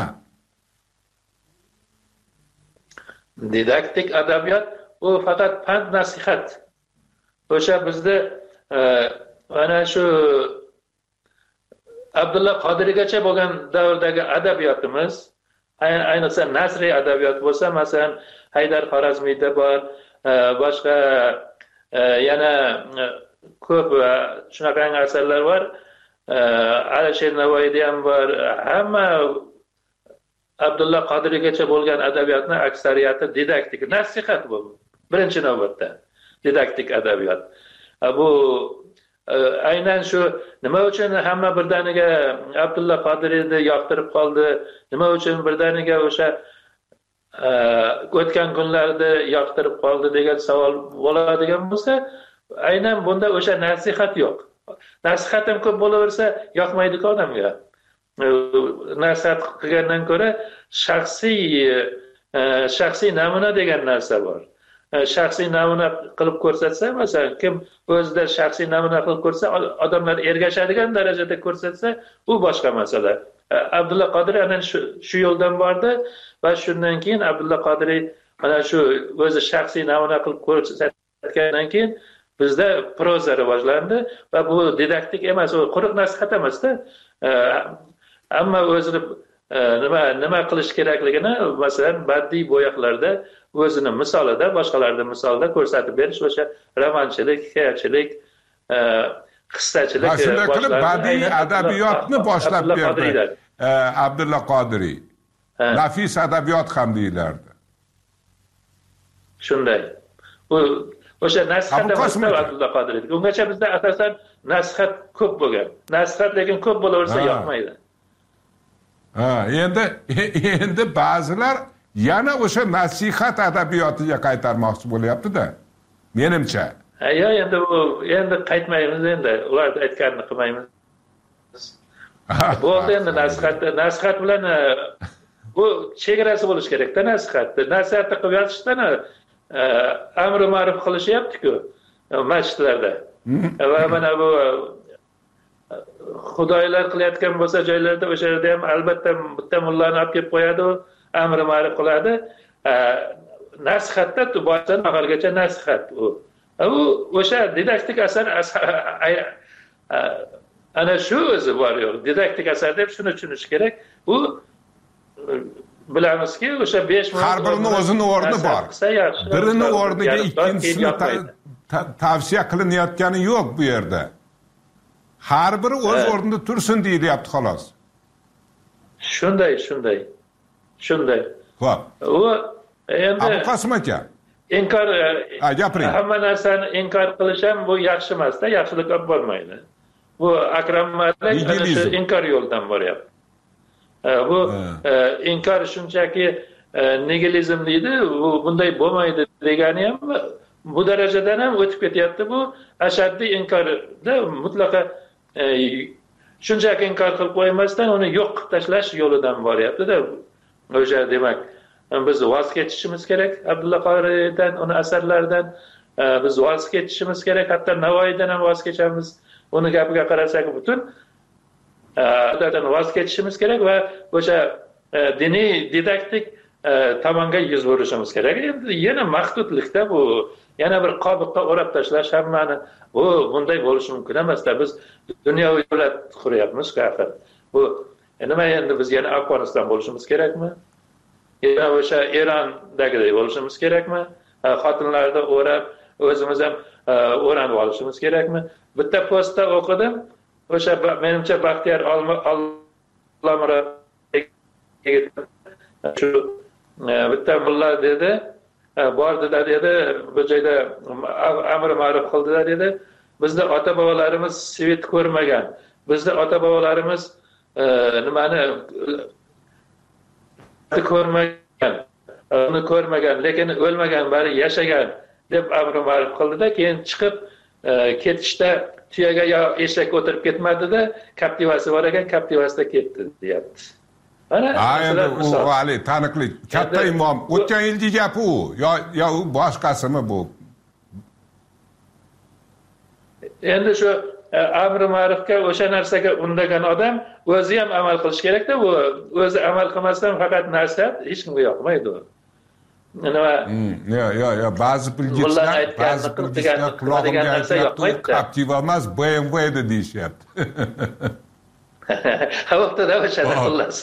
Didaktik adabiyot u faqat pand nasihat. O'sha bizda ana shu Abdulla Qodiriygacha bo'lgan davrdagi adabiyotimiz, ayniqsa nasriy adabiyot bo'lsa, masalan, Haydar Xorazmiyda bor, boshqa yana ko'p shunaqa asarlar bor. Alisher Navoiyda ham bor. Hamma Abdulla Qodiriygacha bo'lgan adabiyotning aksariyati didaktik, nasihat bu. Birinchi navbatda didaktik adabiyot. Bu aynan shu nima uchun hamma birdaniga Abdulla Qodiriyni yoqtirib qoldi, nima uchun birdaniga o'sha o'tgan kunlarda yoqtirib qoldi degan savol bo'ladigan bo'lsa, aynan bunda o'sha nasihat yo'q. Nasihat ham ko'p bo'laversa yoqmaydi-ku odamga. Nasihat qilgandan ko'ra shaxsiy shaxsiy namuna degan narsa bor. Shaxsiy namuna qilib ko'rsatsa, masalan, kim o'zida shaxsiy namuna qilib ko'rsa, odamlar ergashadigan darajada ko'rsatsa, u boshqa masala. Abdulla Qodiriy ana shu shu yo'ldan bordi va shundan keyin Abdulla Qodiriy mana shu o'zi shaxsiy namuna qilib ko'rsatgandan keyin bizda proza rivojlandi va bu didaktik emas, u quruq nasihat emas-da. Ammo o'zini nima nima qilish kerakligini, masalan, badiiy bo'yoqlarda o'zini misolida, boshqalarda misolida ko'rsatib berish, o'sha romanchilik, hikoyachilik, qissachilik shunday qilib badiiy adabiyotni boshlab berdi Abdulla Qodiriy. Nafis adabiyot ham deyilardi. Shunday. U o'sha nasihat emas Abdulla Qodiriy. Ungacha bizda asosan nasihat ko'p bo'lgan. Nasihat lekin ko'p bo'laversa yoqmaydi. Ha, endi endi ba'zilar yana o'sha nasihat adabiyotiga qaytarmoqchi bo'lyapti-da. Menimcha. Ha, yo, endi bu endi qaytmaymiz endi. Ular aytganini qilmaymiz. Bo'ldi endi nasihat, nasihat bilan bu chegarasi bo'lish kerak-da nasihatda. Nasihatni qilib yotishdan amri ma'ruf qilishyapti-ku masjidlarda. Va mana bu xudoylar qilayotgan bo'lsa joylarda o'sha yerda ham albatta bitta mullani olib kelib qo'yadi, amri ma'ruf qiladi. Nasihatda boshdan oxirigacha nasihat u. U o'sha didaktik asar ana shu o'zi bor yo'q. Didaktik asar deb shuni tushunish kerak. Bu bilamizki, o'sha besh minut har birining o'zini o'rni bor. Birini o'rniga ikkinchisini tavsiya qilinayotgani yo'q bu yerda. Har biri o'z o'rnida tursin deyilyapti xolos. Shunday, shunday. Shunday. Xo'p. U endi Abu Qosim aka. Inkor, gapiring. Hamma narsani inkor qilish ham bu yaxshi emas-da, yaxshilik olib bo'lmaydi. Bu Akram Malik ana shu inkor yo'ldan boryapti. Bu inkor shunchaki nigilizm deydi, bu bunday bo'lmaydi degani ham bu darajadan ham o'tib ketyapti. Bu ashaddiy inkorda mutlaqo shunchaki inkor qilib qo'ymasdan uni yo'q qilib tashlash yo'lidan boryapti-da. O'sha demak, biz voz kechishimiz kerak Abdulla Qodiriydan, uni asarlaridan biz voz kechishimiz kerak, hatto Navoiydan ham voz kechamiz. Uni gapiga qarasak butun adabdan voz kechishimiz kerak va o'sha diniy didaktik tomonga yuz o'rishimiz kerak. Endi yana mahdudlikda bu, yana bir qobiqqa o'rab tashlash hammani, bu bunday bo'lishi mumkin emas-da. Biz dunyoviy davlat quryapmiz-ku axir. Bu nima endi biz yana Afg'oniston bo'lishimiz kerakmi? Yana o'sha Erondagidek bo'lishimiz kerakmi? Xotinlarda o'rab, o'zimiz ham o'ranib olishimiz kerakmi? Bitta postda o'qidim, o'sha menimcha Baxtiyor Ollamurod shu bitta mulla dedi, bordida dedi, bu joyda amr ma'ruf qildilar dedi. Bizda ota-bobolarimiz svet ko'rmagan. Bizda ota-bobolarimiz nimani ko'rmagan, uni ko'rmagan, lekin o'lmagan, bari yashagan deb amr ma'ruf qildida, keyin chiqib ketishda tuyaga yo eshak o'tirib ketmadi-da, Captivasi bor ekan, Captivasida ketdi, deyapti. Mana endi u vali taniqli katta imom, o'tgan yilgi gap u, yo yo u boshqasimi bu? Endi shu amri ma'rufga, o'sha narsaga undagan odam o'zi ham amal qilish kerak-da, u o'zi amal qilmasdan faqat nasihat hech kimga yoqmaydi u. Nima? Yo, yo, yo, ba'zi bilgichlar, ba'zi bilgichlar quloqimga aytyapti, Captiva emas, B M W edi deyishyapti. Ha, o'rtada o'shada xullas.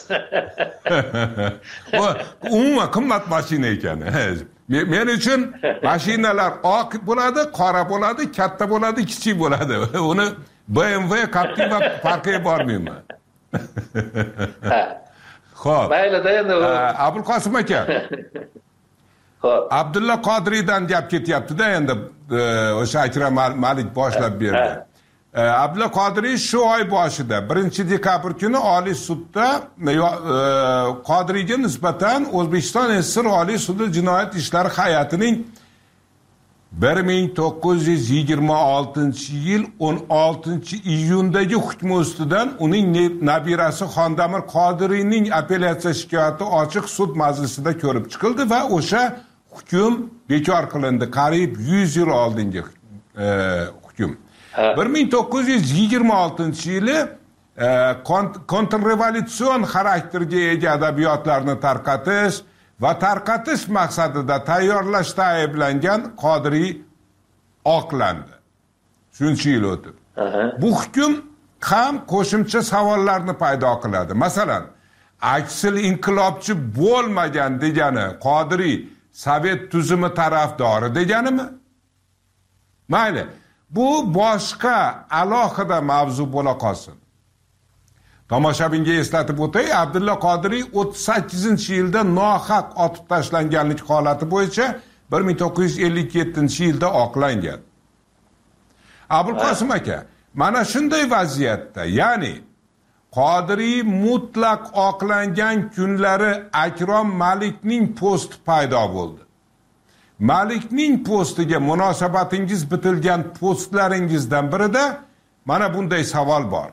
Umuman qimmat mashina ekan. Men uchun mashinalar oq bo'ladi, qora bo'ladi, katta bo'ladi, kichik bo'ladi. Uni B M W, Captiva farqiga bormayman. Xo'p. Maylida endi Abulqosim aka. Xo'p. Abdulla Qodiriydan gap ketyapti-da endi o'sha Akram Malik boshlab berdi. Abdulla Qodiriy shu oy boshida birinchi dekabr kuni Oliy sudda Qodiriyga nisbatan O'zbekiston S S R Oliy sudi jinoyat ishlari hay'atining bir ming to'qqiz yuz yigirma oltinchi yil o'n oltinchi iyundagi hukmi ustidan uning nabirasi Xondamir Qodiriyning apellyatsiya shikoyati ochiq sud majlisida ko'rib chiqildi va o'sha hukm bekor qilindi. Qariyb yuz yil oldingi hukm. bir ming to'qqiz yuz yigirma oltinchi yili kontrrevolyutsion xarakterga ega adabiyotlarni tarqatish va tarqatish maqsadida tayyorlashda ayblangan Qodiriy oqlandi. Shuncha yil o'tib. Bu hukm ham qo'shimcha savollarni paydo qiladi. Masalan, aksil inqilobchi bo'lmagan degani Qodiriy Sovet tuzumi tarafdori deganimi? Mayli. Bu boshqa alohida mavzu bo'la qolsin. Tomoshabinga eslatib o'tay, Abdulla Qodiriy o'ttiz sakkizinchi yilda nohaq otib tashlanganlik holati bo'yicha bir ming to'qqiz yuz ellik yettinchi yilda oqlangan. Abulqosim aka, mana shunday vaziyatda, ya'ni Qodiriy mutlaq oqlangan kunlari Akrom Malikning posti paydo bo'ldi. Malikning postiga munosabatingiz bitilgan postlaringizdan birida mana bunday savol bor.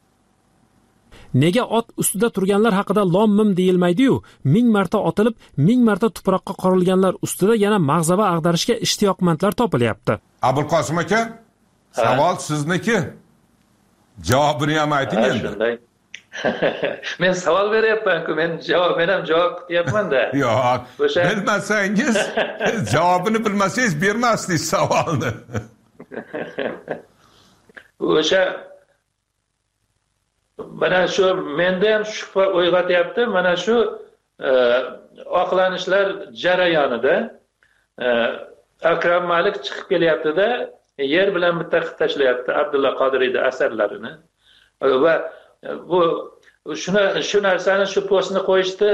Nega ot ustida turganlar haqida lom-mim deyilmaydi-yu, ming marta otilib, ming marta tuproqqa qorilganlar ustida yana mag'zava ag'darishga ishtiyoqmandlar topilyapti? Abulqosim aka, savol sizniki. Javobini ham ayting endi. Men savol beryapman-ku, men javob, men ham javob kutyapman-da. Yo'q, bilmasangiz, javobini bilmasangiz bermasdingiz savolni. O'sha mana shu menda ham shubha uyg'otyapti. Mana shu oqlanishlar jarayonida Akram Malik chiqib kelyapti-da, yer bilan bitta qilib tashlayapti Abdulla Qodiriyning asarlarini. Va bu shuna shu narsani shu postni qo'yishdi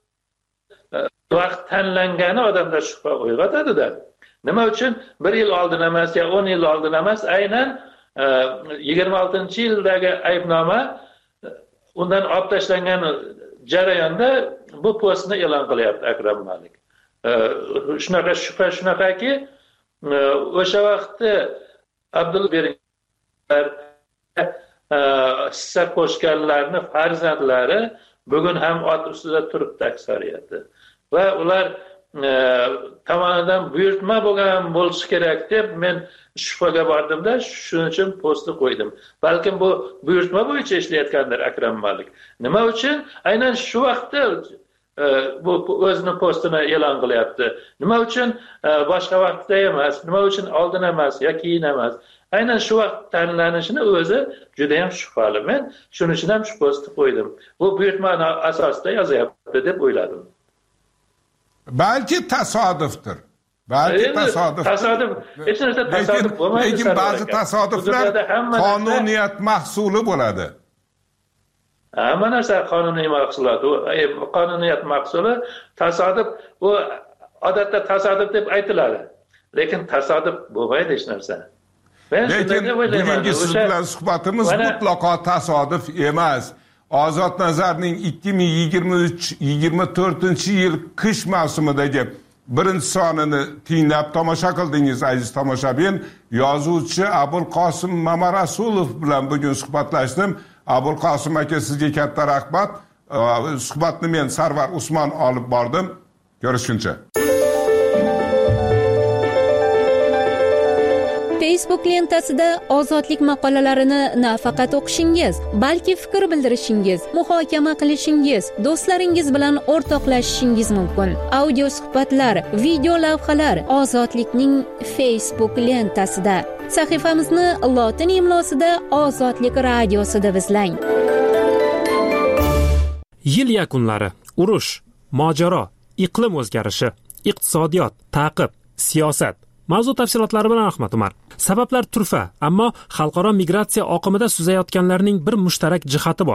vaqt tanlangani odamda shubha uyg'otadi-da. Nima uchun bir yil oldin emas yo o'n yil oldin emas, aynan yigirma oltinchi yildagi aybnoma undan olib tashlangan jarayonda bu postni e'lon qilyapti Akram Malik. Shunaqa shubha shunaqaki, o'sha vaqtda Abdulla Bergar hissa qo'shganlarni farzandlari bugun ham ot ustida turibdi aksariyati. Va ular tomonidan buyurtma bo'lgan bo'lishi kerak deb men shubhaga bordimda, shuning uchun postni qo'ydim. Balkim bu buyurtma bo'yicha ishlayotgandir Akram Malik. Nima uchun? Aynan shu vaqtda bu o'zining postini e'lon qilyapti. Nima uchun boshqa vaqtda emas? Nima uchun oldin emas yoki keyin emas? Aynan shu vaqt tanlanishini o'zi juda ham shubhali. Men shuning uchun ham shu postni qo'ydim. Bu buyurtmani asosida yozyapti deb o'yladim. Balki tasodifdir. Balki tasodif. Tasodif, hech narsa tasodif bo'lmaydi. Lekin ba'zi tasodiflar qonuniyat mahsuli bo'ladi. Hamma narsa qonuniy mahsulot. U qonuniyat mahsuli, tasodif bu odatda tasodif deb aytiladi. Lekin tasodif bo'lmaydi hech narsa. Lekin bugungi siz bilan suhbatimiz mutlaqo tasodif emas. Ozod Nazarning ikki ming yigirma uch yigirma to'rtinchi yil qish mavsumidagi birinchi sonini tinglab tomosha qildingiz aziz tomoshabin. Yozuvchi Abulqosim Mamarasulov bilan bugun suhbatlashdim. Abulqosim aka, sizga katta rahmat. Suhbatni men Sarvar Usmon olib bordim. Ko'rishguncha. Facebook lentasida ozodlik maqolalarini nafaqat o'qishingiz, balki fikr bildirishingiz, muhokama qilishingiz, do'stlaringiz bilan o'rtoqlashishingiz mumkin. Audio suhbatlar, video lavhalar Ozodlikning Facebook lentasida. Sahifamizni lotin imlosida Ozodlik radiosida izlang. Yil yakunlari, urush, mojaro, iqlim o'zgarishi, iqtisodiyot, ta'qib, siyosat. Mavzu tafsilotlari bilan Ahmad Umar. Sabablar turfa, ammo xalqaro migratsiya oqimida suzayotganlarning bir mushtarak jihati bor.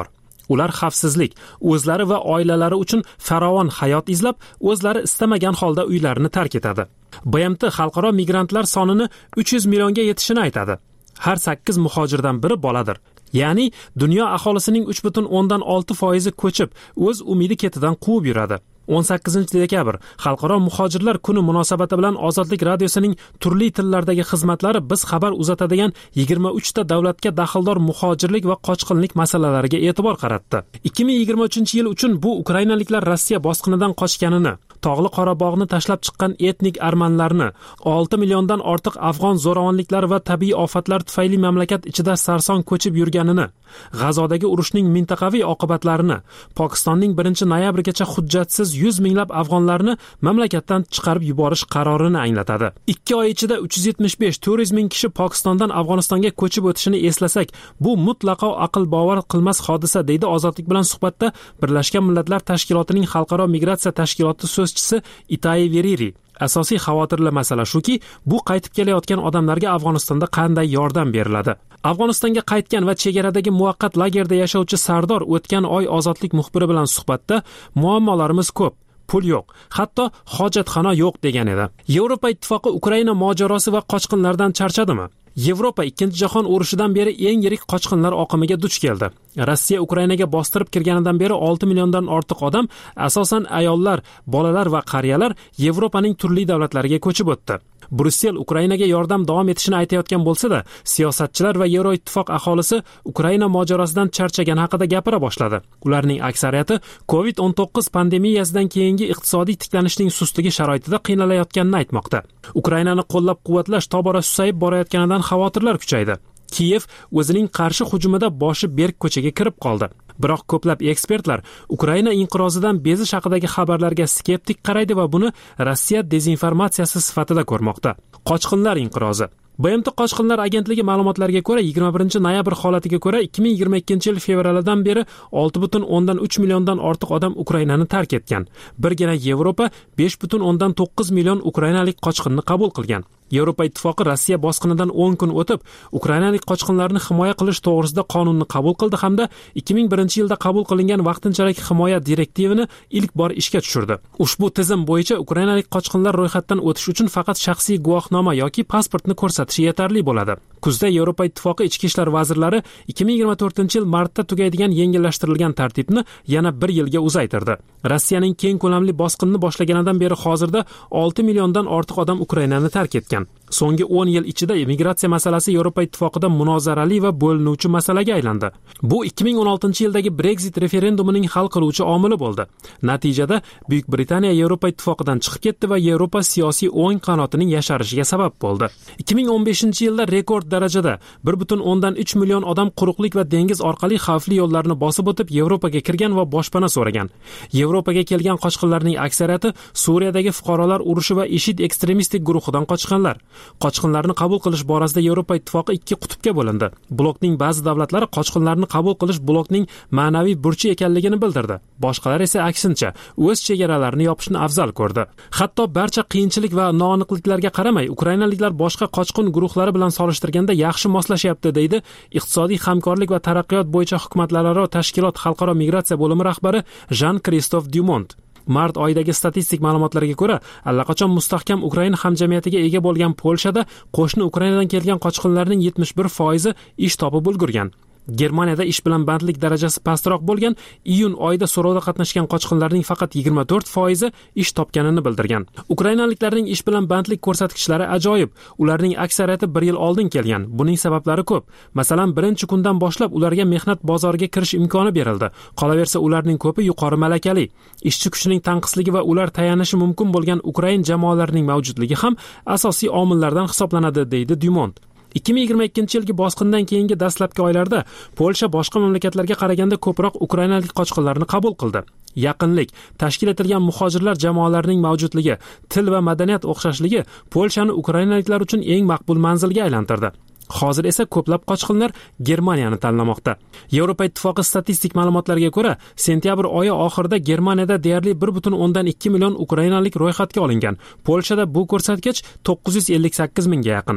Ular xavfsizlik, o'zlari va oilalari uchun farovon hayot izlab, o'zlari istamagan holda uylarini tark etadi. B M T xalqaro migrantlar sonini uch yuz millionga yetishini aytadi. Har sakkiz muhojirdan biri boladir. Ya'ni dunyo aholisining uch butun o'ndan olti foizi ko'chib, o'z umidi ketidan quvib yuradi. o'n sakkizinchi dekabr Xalqaro muhojirlar kuni munosabati bilan Ozodlik radiosining turli tillardagi xizmatlari biz xabar uzatadigan yigirma uchta davlatga daxldor muhojirlik va qochqinlik masalalariga e'tibor qaratdi. ikki ming yigirma uchinchi yil uchun bu ukrainaliklar Rossiya bosqinidan qochganini, Tog'li Qorabog'ni tashlab chiqqan etnik armanlarni, olti milliondan ortiq afg'on zo'ravonliklari va tabiiy ofatlar tufayli mamlakat ichida sarson ko'chib yurganini, G'azodagi urushning mintaqaviy oqibatlarini, Pokistonning birinchi noyabrgacha hujjatsiz yuz minglab afg'onlarni mamlakatdan chiqarib yuborish qarorini anglatadi. ikki oy ichida uch yuz yetmish besh to'rt yuz ming kishi Pokistondan Afg'onistonga ko'chib o'tishini eslasak, bu mutlaqo aql bovar qilmas hodisa, deydi Ozodlik bilan suhbatda Birlashgan Millatlar Tashkilotining xalqaro migratsiya tashkiloti so'zchisi Itayi Veriri. Asosiy xavotirli masala shuki, bu qaytib kelayotgan odamlarga Afg'onistonda qanday yordam beriladi? Afg'onistonga qaytgan va chegaradagi muvaqqat lagerda yashovchi Sardor o'tgan oy Ozodlik muxbiri bilan suhbatda muammolarimiz ko'p, pul yo'q, hatto hojatxona yo'q degan edi. Yevropa ittifoqi Ukraina mojarosi va qochqinlardan charchadimi? Yevropa ikkinchi jahon urushidan beri eng yirik qochqinlar oqimiga duch keldi. Rossiya Ukrainaga bostirib kirganidan beri olti milliondan ortiq odam, asosan ayollar, bolalar va qariyalar Yevropaning turli davlatlariga ko'chib o'tdi. Brussel Ukrainaga yordam davom etishini aytayotgan bo'lsa-da, siyosatchilar va Yevroittifoq aholisi Ukraina mojarosidan charchagan haqida gapira boshladi. Ularning aksariyati covid o'n to'qqiz pandemiyasidan keyingi iqtisodiy tiklanishning sustligi sharoitida qiynalayotganini aytmoqda. Ukrainani qo'llab-quvvatlash tobora susayib borayotganidan xavotirlar kuchaydi. Kiyev o'zining qarshi hujumida boshi berk ko'chaga kirib qoldi. Biroq ko'plab ekspertlar Ukraina inqirozidan bezish haqidagi xabarlarga skeptik qaraydi va buni Rossiya dezinformatsiyasi sifatida ko'rmoqda. Qochqinlar inqirozi. B M T Qochqinlar agentligi ma'lumotlariga ko'ra, yigirma birinchi noyabr holatiga ko'ra ikki ming yigirma ikkinchi yil fevralidan beri olti butun o'ndan uch milliondan ortiq odam Ukrainani tark etgan. Birgina Yevropa besh butun o'ndan to'qqiz million ukrainalik qochqinni qabul qilgan. Yevropa ittifoqi Rossiya bosqinidan o'n kun o'tib, ukrainalik qochqinlarni himoya qilish to'g'risida qonunni qabul qildi hamda ikki ming birinchi yilda qabul qilingan vaqtinchalik himoya direktivini ilk bor ishga tushirdi. Ushbu tizim bo'yicha ukrainalik qochqinlar ro'yxatdan o'tish uchun faqat shaxsiy guvohnoma yoki pasportni ko'rsatishi yetarli bo'ladi. Kuzda Yevropa ittifoqi ichki ishlar vazirlari ikki ming yigirma to'rtinchi yil martda tugaydigan yengillashtirilgan tartibni yana bir yilga uzaytirdi. Rossiyaning keng ko'lamli bosqinni boshlaganidan beri hozirda olti milliondan ortiq odam Ukrainani tark etgan. So'nggi o'n yil ichida migratsiya masalasi Yevropa ittifoqida munozarali va bo'linuvchi masalaga aylandi. Bu ikki ming o'n oltinchi yildagi Brexit referendumining hal qiluvchi omili bo'ldi. Natijada Buyuk Britaniya Yevropa ittifoqidan chiqib ketdi va Yevropa siyosiy o'ng qanotining yasharishiga sabab bo'ldi. ikki ming o'n beshinchi yilda rekord darajada bir butun o'ndan uch million odam quruqlik va dengiz orqali xavfli yo'llarni bosib o'tib Yevropaga kirgan va boshpana so'ragan. Yevropaga kelgan qochqinlarning aksariyati Suriyadagi fuqarolar urushi va IShID ekstremistik guruhidan qochqinlar. Qochqinlarni qabul qilish borasida Yevropa ittifoqi ikki qutbga bo'lindi. Blokning ba'zi davlatlari qochqinlarni qabul qilish blokning ma'naviy burchi ekanligini bildirdi. Boshqalar esa aksincha o'z chegaralarini yopishni afzal ko'rdi. Hatto barcha qiyinchilik va noaniqliklarga qaramay, ukrainaliklar boshqa qochqin guruhlari bilan solishtirganda yaxshi moslashyapti, deydi Iqtisodiy hamkorlik va taraqqiyot bo'yicha hukumatlararo tashkilot xalqaro migratsiya bo'limi rahbari Jean-Christophe Dumont. Mart oyidagi statistik ma'lumotlarga ko'ra, allaqachon mustahkam Ukraina hamjamiyatiga ega bo'lgan Polshada qo'shni Ukrainadan kelgan qochqinlarning yetmish bir foizi ish topib ulgurgan. Germaniyada ish bilan bandlik darajasi pastroq bo'lgan, iyun oyida so'rovda qatnashgan qochqinlarning faqat yigirma to'rt foizi ish topganini bildirgan. Ukrainaliklarning ish bilan bandlik ko'rsatkichlari ajoyib. Ularning aksariyati bir yil oldin kelgan. Buning sabablari ko'p. Masalan, birinchi kundan boshlab ularga mehnat bozoriga kirish imkoni berildi. Qolaversa, ularning ko'pi yuqori malakali. Ishchi kuchining tanqisligi va ular tayanishi mumkin bo'lgan Ukrain jamoalarining mavjudligi ham asosiy omillardan hisoblanadi, deydi Dumont. ikki ming yigirma ikkinchi yilgi bosqindan keyingi dastlabki oylarda Polsha boshqa mamlakatlarga qaraganda ko'proq ukrainalik qochqinlarni qabul qildi. Yaqinlik, tashkil etilgan muhojirlar jamoalarining mavjudligi, til va madaniyat o'xshashligi Polshani ukrainaliklar uchun eng maqbul manzilga aylantirdi. Hozir esa ko'plab qochqinlar Germaniyani tanlamoqda. Yevropa ittifoqi statistik ma'lumotlariga ko'ra, sentyabr oyi oxirida Germaniyada deyarli bir butun o'ndan ikki million ukrainalik ro'yxatga olingan. Polshada bu ko'rsatkich to'qqiz yuz ellik sakkiz mingga yaqin.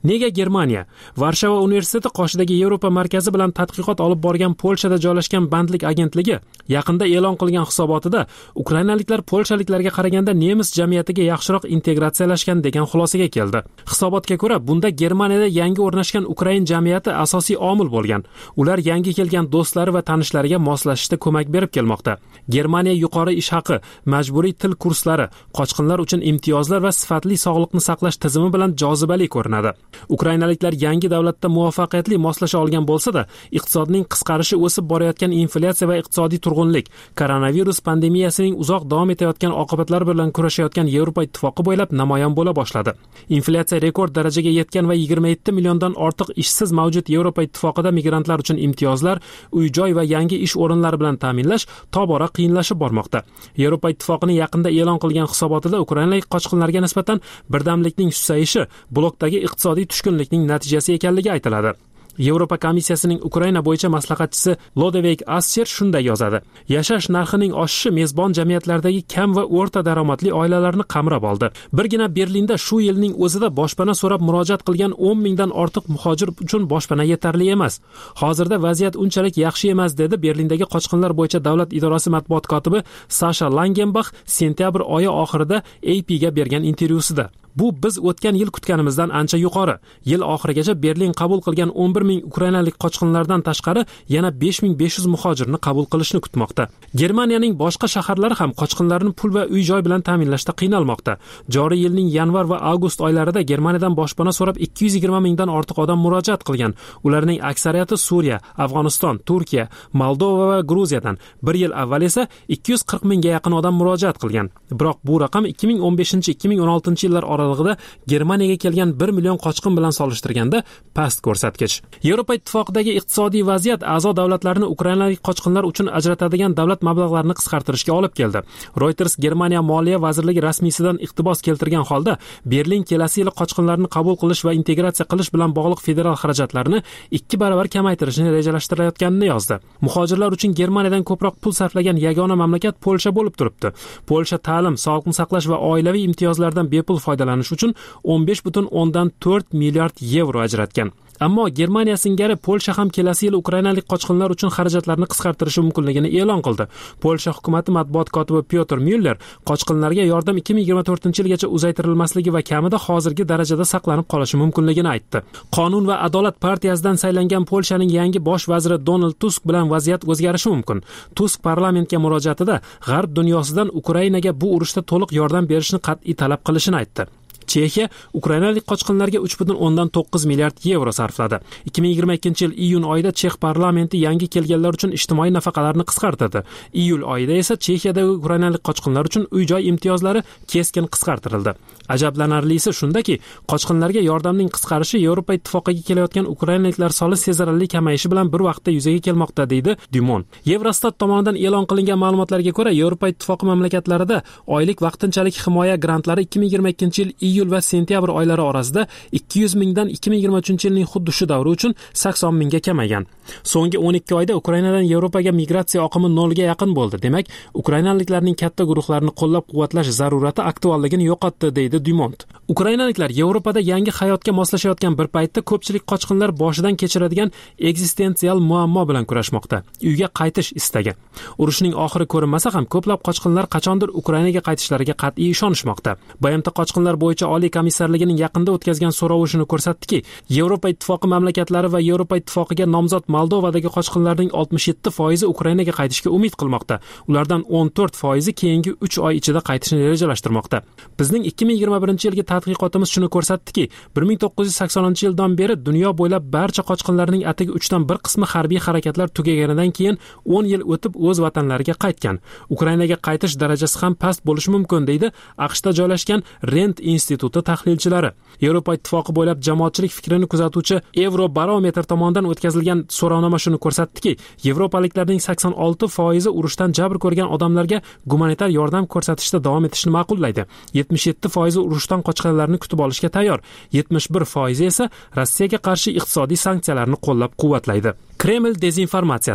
Nega Germaniya? Varshava universiteti qoshidagi Yevropa markazi bilan tadqiqot olib borgan Polshada joylashgan bandlik agentligi yaqinda e'lon qilgan hisobotida ukrainaliklar polshaliklarga qaraganda nemis jamiyatiga yaxshiroq integratsiyalashgan degan xulosaga keldi. Hisobotga ko'ra, bunda Germaniyada yangi o'rnashgan ukrain jamiyati asosiy omil bo'lgan. Ular yangi kelgan do'stlari va tanishlariga moslashishda ko'mak berib kelmoqda. Germaniya yuqori ish haqi, majburiy til kurslari, qochqinlar uchun imtiyozlar va sifatli sog'liqni saqlash tizimi bilan jozibali ko'rinadi. Ukrainaliklar yangi davlatda muvaffaqiyatli moslasha olgan bo'lsa-da, iqtisodning qisqarishi, o'sib borayotgan inflyatsiya va iqtisodiy turg'unlik, koronavirus pandemiyasining uzoq davom etayotgan oqibatlari bilan kurashayotgan Yevropa ittifoqi bo'ylab namoyon bo'la boshladi. Inflyatsiya rekord darajaga yetgan va yigirma yetti milliondan ortiq ishsiz mavjud Yevropa ittifoqida migrantlar uchun imtiyozlar, uy-joy va yangi ish o'rinlari bilan ta'minlash tobora qiyinlashib bormoqda. Yevropa ittifoqining yaqinda e'lon qilgan hisobotida ukrainalik qochqinlarga nisbatan birdamlikning susayishi blokdagi iqtisodiy tushkunlikning natijasi ekanligi aytiladi. Yevropa komissiyasining Ukraina bo'yicha maslahatchisi Lodevik Ascher shunday yozadi: Yashash narxining oshishi mezbon jamiyatlardagi kam va o'rta daromadli oilalarni qamrab oldi. Birgina Berlinda shu yilning o'zida boshpana so'rab murojaat qilgan o'n mingdan ortiq muhojir uchun boshpana yetarli emas. Hozirda vaziyat unchalik yaxshi emas, dedi Berlindagi qochqinlar bo'yicha davlat idorasi matbuot kotibi Sasha Langenbach sentyabr oyi oxirida A P ga bergan intervyusida. Bu biz o'tgan yil kutganimizdan ancha yuqori. Yil oxirigacha Berlin qabul qilgan o'n bir ming ukrainalik qochqinlardan tashqari yana besh ming besh yuz muhojirni qabul qilishni kutmoqda. Germaniyaning boshqa shaharlari ham qochqinlarni pul va uy-joy bilan ta'minlashda qiynalmoqda. Joriy yilning yanvar va avgust oylarida Germaniyadan boshpana so'rab ikki yuz yigirma mingdan ortiq odam murojaat qilgan. Ularning aksariyati Suriya, Afg'oniston, Turkiya, Moldova va Gruziyadan. Bir yil avval esa ikki yuz qirq mingga yaqin odam murojaat qilgan. Biroq bu raqam ikki ming o'n beshinchi ikki ming o'n oltinchi yillar oralig'ida Germaniyaga kelgan bir million qochqin bilan solishtirganda past ko'rsatkich. Yevropa ittifoqidagi iqtisodiy vaziyat a'zo davlatlarni ukrainalik qochqinlar uchun ajratadigan davlat mablag'larini qisqartirishga olib keldi. Reuters Germaniya Moliya vazirligi rasmiysidan iqtibos keltirgan holda Berlin kelasi yil qochqinlarni qabul qilish va integratsiya qilish bilan bog'liq federal xarajatlarni ikki baravar kamaytirishni rejalashtirayotganini yozdi. Muhojirlar uchun Germaniyadan ko'proq pul sarflagan yagona mamlakat Polsha bo'lib turibdi. Polsha ta'lim, sog'liqni saqlash va oilaviy imtiyozlardan bepul foydalanish uchun o'n besh butun o'ndan to'rt milliard yevro ajratgan. Ammo Germaniya singari Polsha ham kelasi yil ukrainalik qochqinlar uchun xarajatlarni qisqartirishi mumkinligini e'lon qildi. Polsha hukumati matbuot kotibi Pyotr Müller qochqinlarga yordam ikki ming yigirma to'rtinchi yilgacha uzaytirilmasligi va kamida hozirgi darajada saqlanib qolishi mumkinligini aytdi. Qonun va adolat partiyasidan saylangan Polshaning yangi bosh vaziri Donald Tusk bilan vaziyat o'zgarishi mumkin. Tusk parlamentga murojaatida G'arb dunyosidan Ukrainaga bu urushda to'liq yordam berishni qat'iy talab qilishini aytdi. Chexiya ukrainalik qochqinlarga uch butun o'ndan to'qqiz milliard yevro sarfladi. ikki ming yigirma ikkinchi yil iyun oyida Chex parlamenti yangi kelganlar uchun ijtimoiy nafaqalarni qisqartirdi. Iyul oyida esa Chexiyadagi ukrainalik qochqinlar uchun uy-joy imtiyozlari keskin qisqartirildi. Ajablanarlisi shundaki, qochqinlarga yordamning qisqarishi Yevropa ittifoqiga kelayotgan ukrainaliklar soni sezilarli kamayishi bilan bir vaqtda yuzaga kelmoqda, deydi Dumon. Eurostat tomonidan e'lon qilingan ma'lumotlarga ko'ra, Yevropa ittifoqi mamlakatlarida oylik vaqtinchalik himoya grantlari ikki ming yigirma ikkinchi yil iyul va sentyabr oylari orasida ikki yuz mingdan ikki ming yigirma uchinchi yilning xuddi shu davri uchun sakson mingga kamaygan. So'nggi o'n ikki oyda Ukrainadan Yevropaga migratsiya oqimi nolga yaqin bo'ldi. Demak, ukrainaliklarning katta guruhlarini qo'llab-quvvatlash zarurati aktualligini yo'qotdi, deydi Dumont. Ukrainaliklar Yevropada yangi hayotga moslashayotgan bir paytda ko'pchilik qochqinlar boshidan kechiradigan ekzistensial muammo bilan kurashmoqda. Uyga qaytish istagi. Urushning oxiri ko'rinmasa ham ko'plab qochqinlar qachondir Ukrainaga qaytishlariga qat'iy ishonishmoqda. B M T qochqinlar bo'yicha Oliy komissarligining yaqinda o'tkazgan so'rovi shuni ko'rsatdiki, Yevropa ittifoqi mamlakatlari va Yevropa ittifoqiga nomzod Moldovadagi qochqinlarning oltmish yetti foizi Ukrainaga qaytishga umid qilmoqda. Ulardan o'n to'rt foizi keyingi uch oy ichida qaytishni rejalashtirmoqda. Bizning ikki ming yigirma birinchi yilgi tadqiqotimiz shuni ko'rsatdiki, bir ming to'qqiz yuz saksoninchi yildan beri dunyo bo'ylab barcha qochqinlarning atigi uchdan bir qismi harbiy harakatlar tugaganidan keyin o'n yil o'tib o'z vatanlariga qaytgan. Ukrainaga qaytish darajasi ham past bo'lishi mumkin, deydi AQShda joylashgan Rent instituti tahlilchilari. Yevropa ittifoqi bo'ylab jamoatchilik fikrini kuzatuvchi Eurobarometr tomonidan o'tkazilgan so'rovnoma shuni ko'rsatdiki, yevropaliklarning sakson olti foizi urushdan jabr ko'rgan odamlarga gumanitar yordam ko'rsatishda davom etishni ma'qullaydi. yetmish yetti foizi urushdan qochganlarni kutib olishga tayyor. yetmish bir foizi esa Rossiyaga qarshi iqtisodiy sanksiyalarni qo'llab-quvvatlaydi. Kreml dezinformatsiyasi.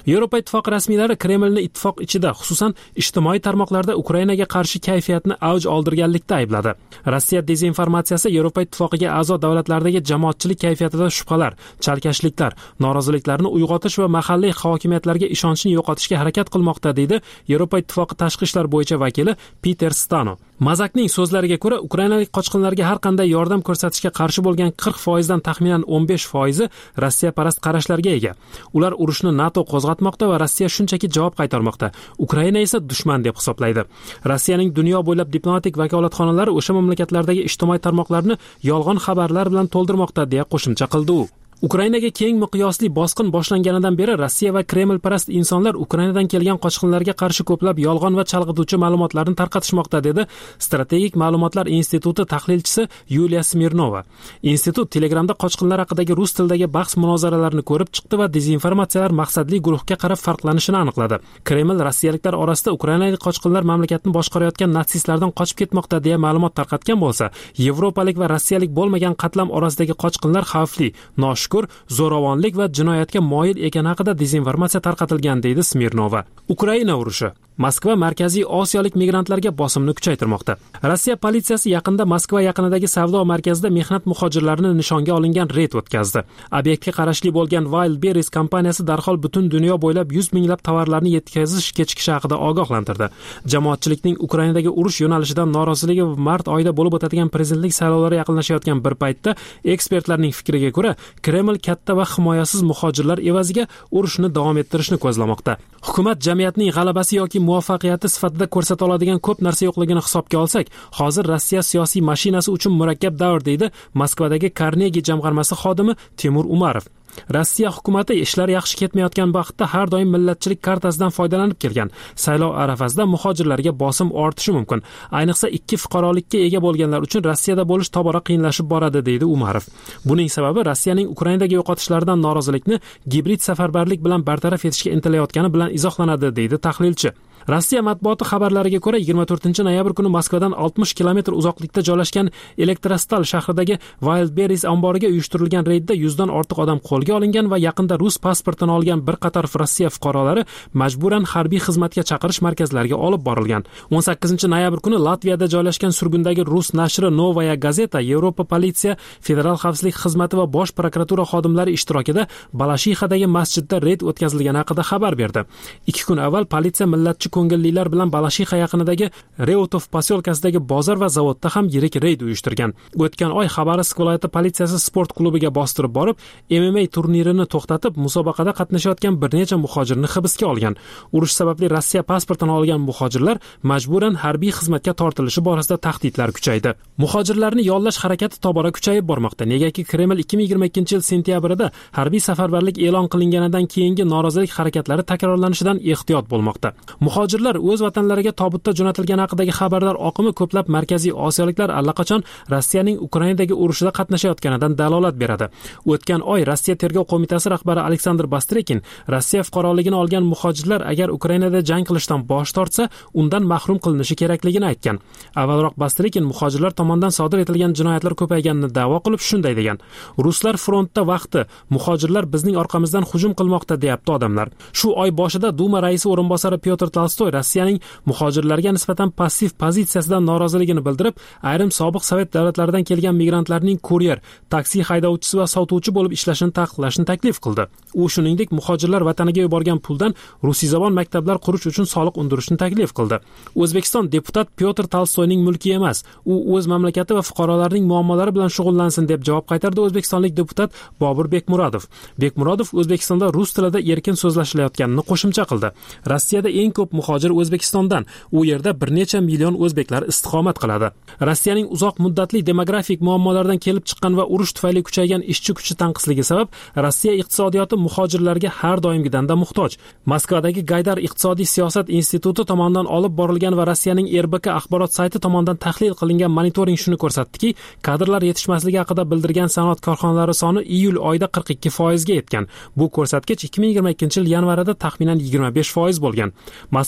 Yevropa ittifoqi rasmiylari Kremlni ittifoq ichida, xususan ijtimoiy tarmoqlarda Ukrainaga qarshi kayfiyatni avj oldirganlikda aybladi. Rossiya dezinformatsiyasi Yevropa ittifoqiga a'zo davlatlardagi jamoatchilik kayfiyatida shubhalar, chalkashliklar, noroziliklarni uyg'otish va mahalliy hokimiyatlarga ishonchni yo'qotishga harakat qilmoqda, deydi Yevropa ittifoqi tashqi ishlar bo'yicha vakili Peter Stano. Mazakning so'zlariga ko'ra, ukrainalik qochqinlarga har qanday yordam ko'rsatishga qarshi bo'lgan qirq foiz dan taxminan o'n besh foiz Rossiya parast qarashlarga ega. Ular urushni NATO qo'zg'atmoqda va Rossiya shunchaki javob qaytarmoqda. Ukraina esa dushman deb hisoblaydi. Rossiyaning dunyo bo'ylab diplomatik vakolatxonalari o'sha mamlakatlardagi ijtimoiy tarmoqlarni yolg'on xabarlar bilan to'ldirmoqda, deya qo'shimcha qildi u. Ukrainaga keng miqyosli bosqin boshlanganidan beri Rossiya va Kreml parast insonlar Ukrainadan kelgan qochqinlarga qarshi ko'plab yolg'on va chalg'ituvchi ma'lumotlarni tarqatishmoqda, dedi Strategik ma'lumotlar instituti tahlilchisi Yuliya Smirnova. Institut Telegramda qochqinlar haqidagi rus tilidagi bahs munozaralarni ko'rib chiqdi va dezinformatsiyalar maqsadli guruhga qarab farqlanishini aniqladi. Kreml rossiyaliklar orasida ukrainalik qochqinlar mamlakatni boshqarayotgan natsistlardan qochib ketmoqda deya ma'lumot tarqatgan bo'lsa, yevropalik va rossiyalik bo'lmagan qatlam orasidagi qochqinlar xavfli, noshukr, zo'ravonlik va jinoyatga moyil ekani haqida dezinformatsiya tarqatilgan, deydi Smirnova. Ukraina urushi Moskva Markaziy Osiyolik migrantlarga bosimni kuchaytirmoqda. Rossiya politsiyasi yaqinda Moskva yaqinidagi savdo markazida mehnat muhojirlarini nishonga olingan reyd o'tkazdi. Obyektga qarashli bo'lgan Wildberries kompaniyasi darhol butun dunyo bo'ylab yuz minglab tovarlarni yetkazish kechikishi haqida ogohlantirdi. Jamoatchilikning Ukrainadagi urush yo'nalishidan noroziligi mart oyida bo'lib o'tadigan prezidentlik saylovlari yaqinlashayotgan bir paytda ekspertlarning fikriga ko'ra, Kreml katta va himoyasiz muhojirlar evaziga urushni davom ettirishni ko'zlamoqda. Hukumat jamiyatning g'alabasi yoki muvaffaqiyati sifatida ko'rsata oladigan ko'p narsa yo'qligini hisobga olsak, hozir Rossiya siyosiy mashinasi uchun murakkab davr, deydi Moskvadagi Carnegie jamg'armasi xodimi Timur Umarov. Rossiya hukumati ishlar yaxshi ketmayotgan vaqtda har doim millatchilik kartasidan foydalanib kelgan. Saylov arafasida muhojirlarga bosim ortishi mumkin. Ayniqsa ikki fuqarolikka ega bo'lganlar uchun Rossiyada bo'lish tobora qiyinlashib boradi, deydi Umarov. Buning sababi Rossiyaning Ukrainadagi yo'qotishlaridan norozilikni gibrid safarbarlik bilan bartaraf etishga intilayotgani bilan izohlanadi, deydi tahlilchi. Rossiya matbuoti xabarlariga ko'ra, yigirma to'rtinchi noyabr kuni Moskvadan oltmish kilometr uzoqlikda joylashgan Elektrostal shahridagi Wildberries omboriga uyushtirilgan reydda yuzdan ortiq odam qo'lga olingan va yaqinda rus pasportini olgan bir qator Rossiya fuqarolari majburan harbiy xizmatga chaqirish markazlariga olib borilgan. o'n sakkizinchi noyabr kuni Latviyada joylashgan surgundagi rus nashri Novaya Gazeta Yevropa politsiya, federal xavfsizlik xizmati va bosh prokuratura xodimlari ishtirokida Balashixadagi masjidda reyd o'tkazilgani haqida xabar berdi. ikki kun avval politsiya millatchi ko'ngillilar bilan Balashixa yaqinidagi Reutov posyolkasidagi bozor va zavodda ham yirik reyd uyushtirgan. O'tgan oy Xabarovsk viloyati politsiyasi sport klubiga bostirib borib, M M A turnirini to'xtatib, musobaqada qatnashayotgan bir necha muhojirni hibsga olgan. Urush sababli Rossiya pasportini olgan muhojirlar majburan harbiy xizmatga tortilishi borasida tahdidlar kuchaydi. Muhojirlarni yollash harakati tobora kuchayib bormoqda. Negaki Kreml ikki ming yigirma ikkinchi yil sentyabrida harbiy safarbarlik e'lon qilinganidan keyingi norozilik harakatlari takrorlanishidan ehtiyot bo'lmoqda. Muhojirlar o'z vatanlariga tobutda jo'natilgani haqidagi xabarlar oqimi ko'plab markaziy osiyoliklar allaqachon Rossiyaning Ukrainadagi urushida qatnashayotganidan dalolat beradi. O'tgan oy Rossiya tergov qo'mitasi rahbari Aleksandr Bastrekin Rossiya fuqaroligini olgan muhojirlar agar Ukrainada jang qilishdan bosh tortsa, undan mahrum qilinishi kerakligini aytgan. Avvalroq Bastrekin muhojirlar tomonidan sodir etilgan jinoyatlar ko'payganini da'vo qilib shunday degan: "Ruslar frontda vaqti, muhojirlar bizning orqamizdan hujum qilmoqda", deyapti odamlar. Shu oy boshida Duma raisi o'rinbosari Pyotr Tolstoy Rossiyaning muhojirlarga nisbatan passiv pozitsiyasidan noroziligini bildirib, ayrim sobiq Sovet davlatlaridan kelgan migrantlarning kuryer, taksi haydovchisi va sotuvchi bo'lib ishlashini taqiqlashni taklif qildi. U shuningdek muhojirlar vataniga yuborgan puldan rusiyzabon maktablar qurish uchun soliq undirishni taklif qildi. O'zbekiston deputat Pyotr Tolstoyning mulki emas, u o'z mamlakati va fuqarolarining muammolari bilan shug'ullansin deb javob qaytardi o'zbekistonlik deputat Bobur Bekmurodov. Bekmurodov O'zbekistonda rus tilida erkin so'zlashilayotganini qo'shimcha qildi. Rossiyada eng ko'p muhojir O'zbekistondan, u yerda bir necha million o'zbeklar istiqomat qiladi. Rossiyaning uzoq muddatli demografik muammolardan kelib chiqqan va urush tufayli kuchaygan ishchi kuchi tanqisligi sabab Rossiya iqtisodiyoti muhojirlarga har doimgidanda muhtoj. Moskvadagi Gaydar iqtisodiy siyosat instituti tomonidan olib borilgan va Rossiyaning R B K axborot sayti tomonidan tahlil qilingan monitoring shuni ko'rsatdiki, kadrlar yetishmasligi haqida bildirgan sanoat korxonalari soni iyul oyida qirq ikki foiz ga yetgan. Bu ko'rsatkich ikki ming yigirma ikkinchi yil yanvarida taxminan yigirma besh foiz bo'lgan. Moskva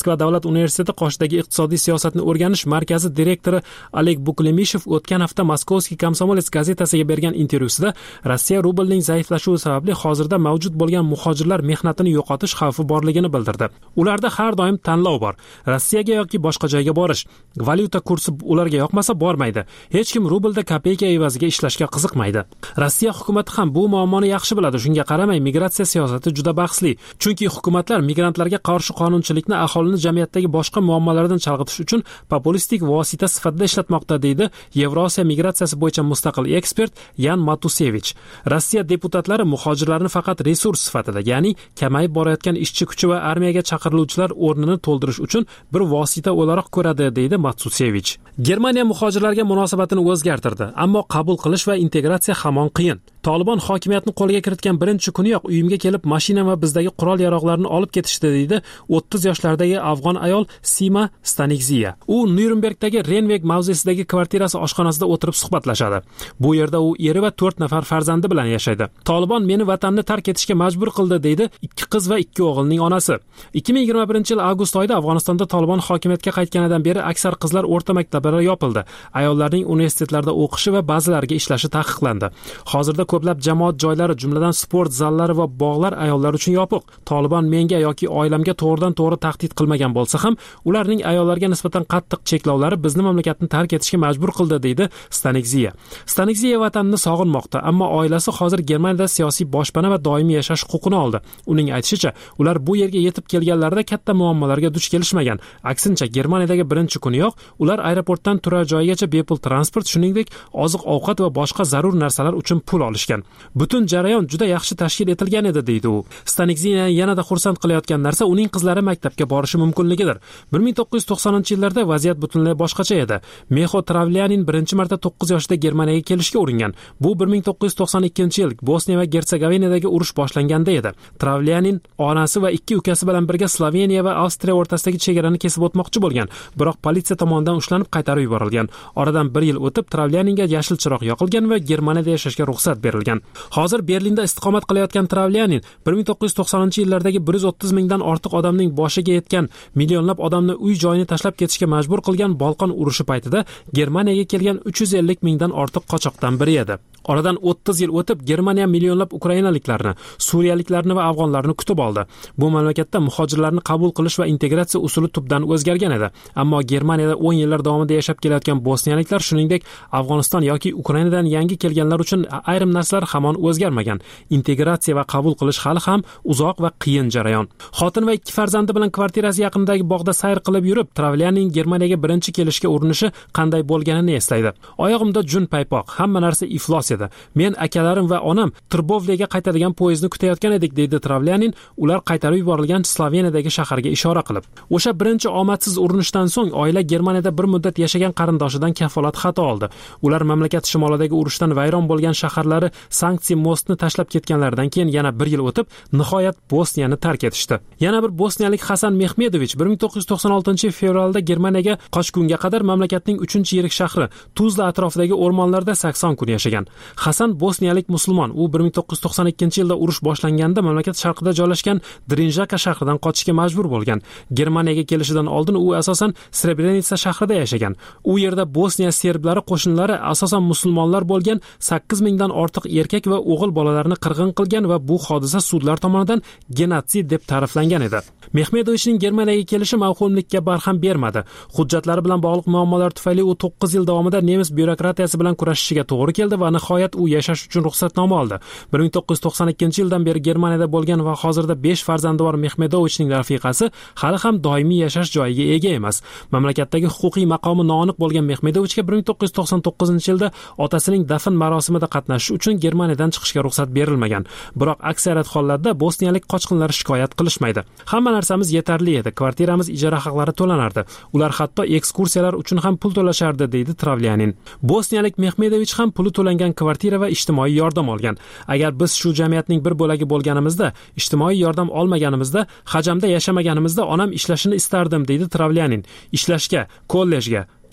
Moskva davlat universiteti qoshidagi iqtisodiy siyosatni o'rganish markazi direktori Oleg Buklemishev o'tgan hafta Moskovskiy Komsomolets gazetasiga bergan intervyusida Rossiya rublining zaiflashuvi sababli hozirda mavjud bo'lgan muhojirlar mehnatini yo'qotish xavfi borligini bildirdi. Ularda har doim tanlov bor. Rossiyaga yoki boshqa joyga borish. Valyuta kursi ularga yoqmasa bormaydi. Hech kim rublda kopeyka evaziga ishlashga qiziqmaydi. Rossiya hukumati ham bu muammoni yaxshi biladi. Shunga qaramay migratsiya siyosati juda bahsli. Chunki hukumatlar migrantlarga qarshi qonunchilikni aholini jamiyatdagi boshqa muammolardan chalg'itish uchun populistik vosita sifatida ishlatmoqda, deydi Yevrosiyo migratsiyasi bo'yicha mustaqil ekspert Yan Matusevich. Rossiya deputatlari muhojirlarni faqat resurs sifatida, ya'ni kamayib borayotgan ishchi kuchi va armiyaga chaqiriluvchilar o'rnini to'ldirish uchun bir vosita o'laroq ko'radi, deydi Matusevich. Germaniya muhojirlarga munosabatini o'zgartirdi, ammo qabul qilish va integratsiya hamon qiyin. Tolibon hokimiyatni qo'lga kiritgan birinchi kuniyoq uyimga kelib mashina va bizdagi qurol yaroqlarini olib ketishdi, deydi o'ttiz yoshlardagi afg'on ayol Sima Stanikziya. U Nyurnbergdagi Renveg mavzesidagi kvartirasi oshxonasida o'tirib suhbatlashadi. Bu yerda u eri va to'rt nafar farzandi bilan yashaydi. Tolibon meni vatanni tark etishga majbur qildi, deydi ikki qiz va ikki o'g'ilning onasi. ikki ming yigirma birinchi yil avgust oyida Afg'onistonda Tolibon hokimiyatga qaytganidan beri aksar qizlar o'rta maktablar yopildi. Ayollarning universitetlarda o'qishi va ba'zilariga ishlashi taqiqlandi. Hozirda ko'plab jamoat joylari, jumladan sport zallari va bog'lar ayollar uchun yopiq. Tolibon menga yoki oilamga to'g'ridan-to'g'ri tahdid qilmagan bo'lsa ham, ularning ayollarga nisbatan qattiq cheklovlari bizni mamlakatni tark etishga majbur qildi, deydi Stanikziya. Stanikziya vatanini sog'inmoqda, ammo oilasi hozir Germaniyada siyosiy boshpana va doimiy yashash huquqini oldi. Uning aytishicha, ular bu yerga yetib kelganlarida katta muammolarga duch kelishmagan. Aksincha, Germaniyadagi birinchi kuniyoq ular aeroportdan turar joyigacha bepul transport, shuningdek, oziq-ovqat va boshqa zarur narsalar uchun pul olishgan. Butun jarayon juda yaxshi tashkil etilgan edi, deydi u. Stanikziyani yanada xursand qilayotgan narsa uning qizlari maktabga borishi mumkinligidir. bir ming to'qqiz yuz to'qsoninchi yillarda vaziyat butunlay boshqacha edi. Meho Travlyanin birinchi marta to'qqiz yoshida Germaniyaga kelishga uringan. Bu bir ming to'qqiz yuz to'qson ikkinchi yil Bosniya va Gersegovinadagi urush boshlanganda edi. Travlyanin onasi va ikki ukasi bilan birga Sloveniya va Avstriya o'rtasidagi chegarani kesib o'tmoqchi bo'lgan, biroq politsiya tomonidan ushlanib qaytarib yuborilgan. Oradan bir yil o'tib Travlyaninga yashil chiroq yoqilgan va Germaniyada yashashga ruxsat berilgan. Hozir Berlinda istiqomat qilayotgan Travlyanin bir ming to'qqiz yuz to'qsoninchi yillardagi bir yuz o'ttiz mingdan ortiq odamning boshiga yetgan, millionlab odamni uy joyini tashlab ketishga majbur qilgan Bolqon urushi paytida Germaniyaga kelgan uch yuz ellik mingdan ortiq qochoqdan biri edi. Oradan o'ttiz yil o'tib Germaniya millionlab ukrainaliklarni, suriyaliklarni va afg'onlarni kutib oldi. Bu mamlakatda muhojirlarni qabul qilish va integratsiya usuli tubdan o'zgargan edi. Ammo Germaniyada o'n yillar davomida yashab kelayotgan bosniyaliklar, shuningdek, Afg'oniston yoki Ukrainadan yangi kelganlar uchun ayrim narsalar hamon o'zgarmagan. Integratsiya va qabul qilish hali ham uzoq va qiyin jarayon. Xotin va ikki farzandi bilan kvartirasi yaqinidagi bog'da sayr qilib yurib, Travlyaning Germaniyaga birinchi kelishga urinishi qanday bo'lganini eslaydi. Oyog'imda jun paypoq, hamma narsa iflos edi. Men, akalarim va onam Trbovlega qaytadigan poyezdni kutayotgan edik, deydi Travlyanin, ular qaytarib yuborilgan Sloveniyadagi shaharga ishora qilib. O'sha birinchi omadsiz urinishdan so'ng oila Germaniyada bir muddat yashagan qarindoshidan kafolat xati oldi. Ular mamlakat shimolidagi urushdan vayron bo'lgan shaharlari Sanksiy Mostni tashlab ketganlaridan keyin yana bir yil o'tib, nihoyat Bosniyani tark etishdi. Yana bir bosniyalik Hasan Mehmedovich bir ming to'qqiz yuz to'qson oltinchi yil fevralda Germaniyaga qochgunga qadar mamlakatning uchinchi yirik shahri Tuzla atrofidagi o'rmonlarda sakson kun yashagan. Hasan bosniyalik musulmon. U bir ming to'qqiz yuz to'qson ikkinchi yilda urush boshlanganda mamlakat sharqida joylashgan Drinjaka shahridan qochishga majbur bo'lgan. Germaniyaga kelishidan oldin u asosan Srebrenica shahrida yashagan. U yerda Bosniya serblari qo'shinlari asosan musulmonlar bo'lgan sakkiz mingdan ortiq erkak va o'g'il bolalarni qirg'in qilgan va bu hodisa sudlar tomonidan genotsid deb ta'riflangan edi. Mehmedovichning Germaniyaga kelishi mavhumlikka barham bermadi. Hujjatlari bilan bog'liq muammolar tufayli u to'qqiz yil davomida nemis byurokratiyasi bilan kurashishiga to'g'ri keldi va nihoyat u yashash uchun ruxsatnoma oldi. bir ming to'qqiz yuz to'qson ikkinchi yildan beri Germaniyada bo'lgan va hozirda besh farzandi bor Mehmedovichning rafiqasi hali ham doimiy yashash joyiga ega emas. Mamlakatdagi huquqiy maqomi noaniq bo'lgan Mehmedovichga bir ming to'qqiz yuz to'qson to'qqizinchi yilda otasining dafn marosimida qatnashish uchun Germaniyadan chiqishga ruxsat berilmagan. Biroq aksariyat hollarda bosniyalik qochqinlar shikoyat qilishmaydi. Hamma narsamiz yetarli edi. Kvartiramiz ijara haqlari to'lanardi. Ular hatto ekskursiyalar uchun ham pul to'lashardi, deydi Travlyanin. Bosniyalik Mehmedovich ham puli to'langan kvartira va ijtimoiy yordam olgan. Agar biz shu jamiyatning bir bo'lagi bo'lganimizda, ijtimoiy yordam olmaganimizda, hajamda yashamaganimizda onam ishlashini istardim, deydi Travlyanin. Ishlashga, kollejga,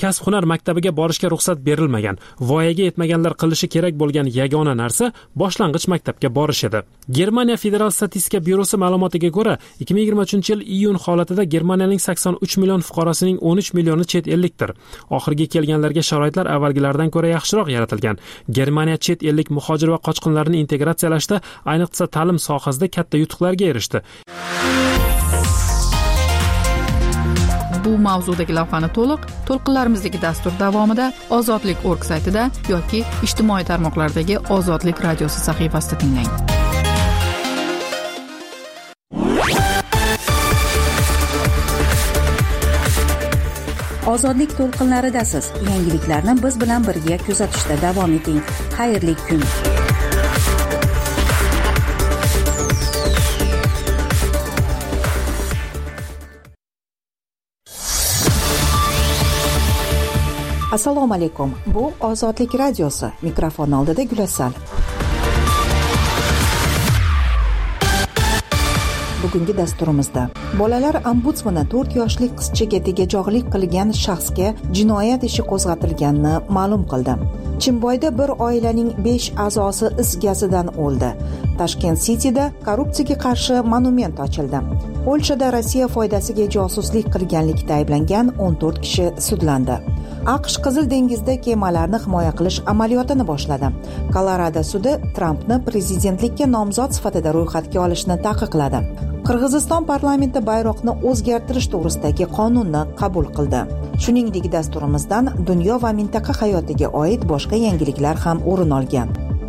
kasb hunar maktabiga borishga ruxsat berilmagan. Voyaga yetmaganlar qilishi kerak bo'lgan yagona narsa boshlang'ich maktabga borish edi. Germaniya Federal statistika byurosi ma'lumotiga ko'ra, ikki ming yigirma uchinchi yil iyun holatida Germaniyaning sakson uch million fuqarosining o'n uch millioni chet ellikdir. Oxirgi kelganlarga sharoitlar avvalgilardan ko'ra yaxshiroq yaratilgan. Germaniya chet ellik muhojir va qochqinlarni integratsiyalashda, ayniqsa ta'lim sohasida katta yutuqlarga erishdi. Bu mavzudagi lavhani to'liq to'lqinlarimizdagi dastur davomida ozodlik точка org saytida yoki ijtimoiy tarmoqlardagi Ozodlik radiosi sahifasida tinglang. Ozodlik to'lqinlaridasiz. Yangiliklarni biz bilan birga kuzatishda davom eting. Xayrli kun. Assalomu alaykum. Bu Ozodlik radiosi. Mikrofon oldida Gulasal. Bugungi dasturimizda bolalar ombudsmani to'rt yoshli qizchaga tegajog'lik qilgan shaxsga jinoyat ishi qo'zg'atilganini ma'lum qildi. Chimboyda bir oilaning besh a'zosi is gazidan o'ldi. Tashkent Cityda korrupsiyaga qarshi monument ochildi. Polshada Rossiya foydasiga josuslik qilganlikda ayblangan o'n to'rt kishi sudlandi. AQSh Qizil dengizda kemalarni himoya qilish amaliyotini boshladi. Kolorado sudi Trampni prezidentlikka nomzod sifatida ro'yxatga olishni taqiqladi. Qirg'iziston parlamenti bayroqni o'zgartirish to'g'risidagi qonunni qabul qildi. Shuningdek, dasturimizdan dunyo va mintaqa hayotiga oid boshqa yangiliklar ham o'rin olgan.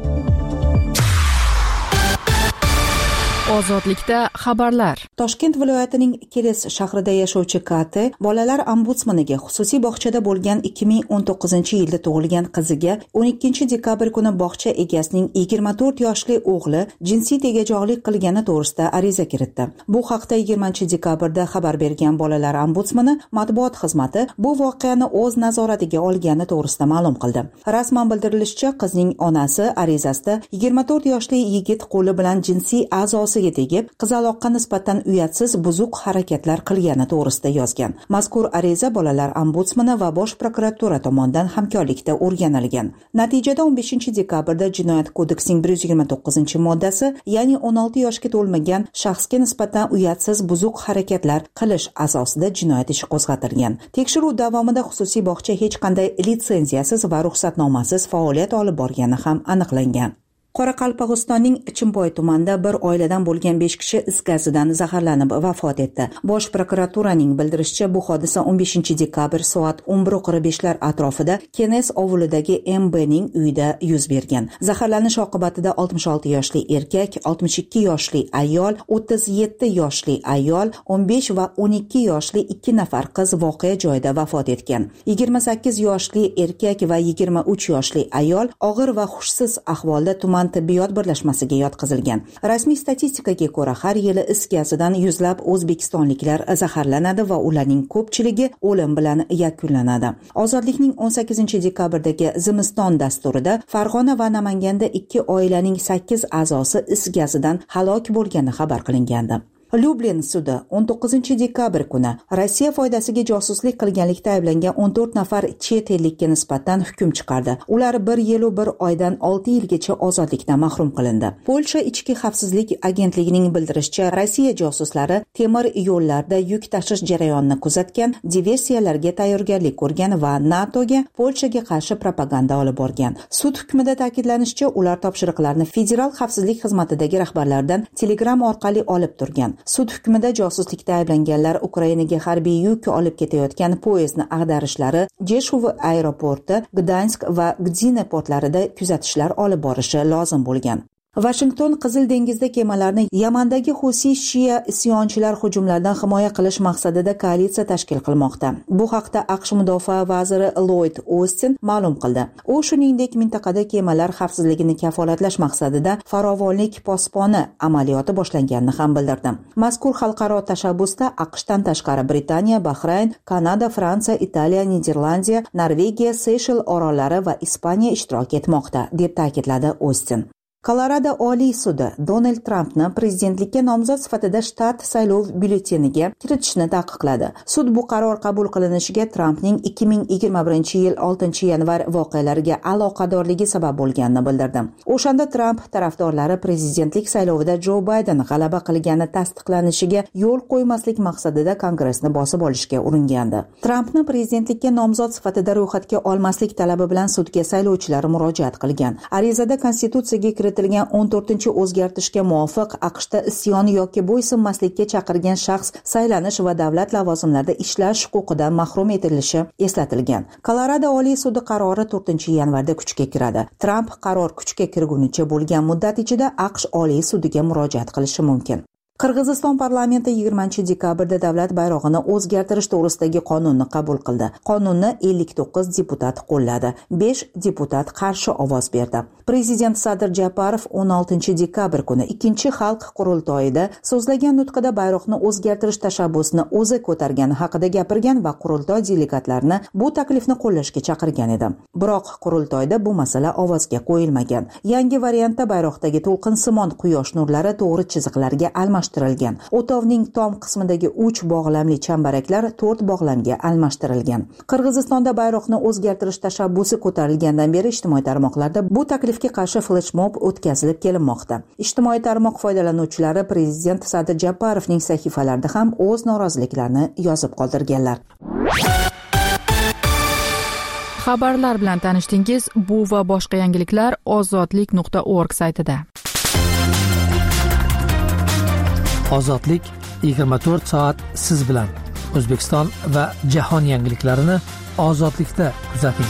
Ozodlikda xabarlar. Toshkent viloyatining Keres shahrida yashovchi Kate bolalar ombudsmaniga xususiy bog'chada bo'lgan ikki ming o'n to'qqizinchi yilda tug'ilgan qiziga o'n ikkinchi dekabr kuni bog'cha egasining yigirma to'rt yoshli o'g'li jinsiy tegajog'lik qilgani to'g'risida ariza kiritdi. Bu haqda yigirmanchi dekabrda xabar bergan bolalar ombudsmani matbuot xizmati bu voqeani o'z nazoratiga olgani to'g'risida ma'lum qildi. Rasman bildirilishicha, qizning onasi arizasida yigirma to'rt yoshli yigit qo'li bilan jinsiy a'zosi tegib, qizaloqqa nisbatan uyatsiz buzuq harakatlar qilgani to'g'risida yozgan. Mazkur ariza bolalar ombudsmani va bosh prokuratura tomonidan hamkorlikda o'rganilgan. Natijada o'n beshinchi dekabrda Jinoyat kodeksining bir yuz yigirma to'qqizinchi moddasi, ya'ni o'n olti yoshga to'lmagan shaxsga nisbatan uyatsiz buzuq harakatlar qilish asosida jinoyat ishi qo'zg'atilgan. Tekshiruv davomida xususiy bog'cha hech qanday litsenziyasiz va ruxsatnomasiz faoliyat olib borgani ham aniqlangan. Qoraqalpog'istonning Chimboy tumanida bir oiladan bo'lgan besh kishi is gazidan zaharlanib vafot etdi. Bosh prokuraturaning bildirishicha, bu hodisa o'n beshinchi dekabr soat o'n bir qirq beshlar atrofida Kenes ovulidagi M B ning uyida yuz bergan. Zaharlanish oqibatida oltmish olti yoshli erkak, oltmish ikki yoshli ayol, o'ttiz yetti yoshli ayol, o'n besh va o'n ikki yoshli ikki nafar qiz voqea joyida vafot etgan. yigirma sakkiz yoshli erkak va yigirma uch yoshli ayol og'ir va hushsiz ahvolda tuman tibbiyot birlashmasiga yotqizilgan. Rasmiy statistikaga ko'ra, har yili is gazidan yuzlab o'zbekistonliklar zaharlanadi va ularning ko'pchiligi o'lim bilan yakunlanadi. Ozodlikning o'n sakkizinchi dekabrdagi zimiston dasturida Farg'ona va Namanganda ikki oilaning sakkiz a'zosi is gazidan halok bo'lgani xabar qilingandi. Lublin sudi o'n to'qqizinchi dekabr kuni Rossiya foydasiga josuslik qilganlikda ayblangan o'n to'rt nafar chet ellikka nisbatan hukm chiqardi. Ular bir yil va bir oydan olti yilgacha ozodlikdan mahrum qilindi. Polsha ichki xavfsizlik agentligining bildirishicha, Rossiya josuslari temir yo'llarda yuk tashish jarayonini kuzatgan, diversiyalarga tayyorgarlik ko'rgan va NATOga Polshaga qarshi propaganda olib borgan. Sud hukmida ta'kidlanishicha, ular topshiriqlarni Federal xavfsizlik xizmatidagi rahbarlardan Telegram orqali olib turgan. Sud hukmida josuslikda ayblanganlar Ukrainaga harbiy yuk olib ketayotgan poyezdni ag'darishlari, Jeshuv aeroporti, Gdansk va Gdina portlarida kuzatishlar olib borishi lozim bo'lgan. Washington Qizil dengizda kemalarni Yamandagi Husi Shia isyonchilar hujumlaridan himoya qilish maqsadida koalitsiya tashkil qilmoqda. Bu haqda AQSh mudofaa vaziri Lloyd Austin ma'lum qildi. U shuningdek mintaqada kemalar xavfsizligini kafolatlash maqsadida farovonlik posboni amaliyoti boshlanganini ham bildirdi. Mazkur xalqaro tashabbusda AQShdan tashqari Britaniya, Bahrayn, Kanada, Fransiya, Italiya, Niderlandiya, Norvegiya, Seyshel orollari va Ispaniya ishtirok etmoqda, deb ta'kidladi Austin. Kolorado Oliy sudi Donald Trampni prezidentlikka nomzod sifatida shtat saylov byulleteniga kiritishni taqiqladi. Sud bu qaror qabul qilinishiga Trampning ikki ming yigirma birinchi yil oltinchi yanvar voqealariga aloqadorligi sabab bo'lganini bildirdi. O'shanda Tramp tarafdorlari prezidentlik saylovida Jo Bayden g'alaba qilgani tasdiqlanishiga yo'l qo'ymaslik maqsadida Kongressni bosib olishga uringandi. Trampni prezidentlikka nomzod sifatida ro'yxatga olmaslik talabi bilan sudga saylovchilar murojaat qilgan. Arizada konstitutsiyaga kiritilgan o'n to'rtinchi o'zgartishga muvofiq AQShda isyon yoki bo'ysunmaslikka chaqirgan shaxs saylanish va davlat lavozimlarida ishlash huquqidan mahrum etilishi eslatilgan. Kolorado Oliy sudi qarori to'rtinchi yanvarda kuchga kiradi. Tramp qaror kuchga kirgunicha bo'lgan muddat ichida AQSh Oliy sudiga murojaat qilishi mumkin. Qirg'iziston parlamenti yigirmanchi dekabrda davlat bayrog'ini o'zgartirish to'g'risidagi qonunni qabul qildi. Qonunni ellik to'qqiz deputat qo'lladi, besh deputat qarshi ovoz berdi. Prezident Sadir Japarov o'n oltinchi dekabr kuni ikkinchi xalq qurultoyida so'zlagan nutqida bayroqni o'zgartirish tashabbusini o'zi ko'targani haqida gapirgan va qurultoy delegatlarini bu taklifni qo'llashga chaqirgan edi. Biroq qurultoyda bu masala ovozga qo'yilmagan. Yangi variantda bayroqdagi to'lqinsimon quyosh nurlari to'g'ri chiziqlarga almashtirilgan. O'tovning tom qismidagi uch bog'lamli chambaraklar to'rt bog'lamga almashtirilgan. Qirg'izistonda bayroqni o'zgartirish tashabbusi ko'tarilgandan beri ijtimoiy tarmoqlarda bu taklifga qarshi fleshmob o'tkazilib kelinmoqda. Ijtimoiy tarmoq foydalanuvchilari prezident Sadir Japarovning sahifalarida ham o'z noroziliklarini yozib qoldirganlar. Xabarlar bilan tanishdingiz. Bu va boshqa yangiliklar ozodlik nuqta org saytida. Ozodlik yigirma to'rt soat siz bilan. O'zbekiston va jahon yangiliklarini ozodlikda kuzating.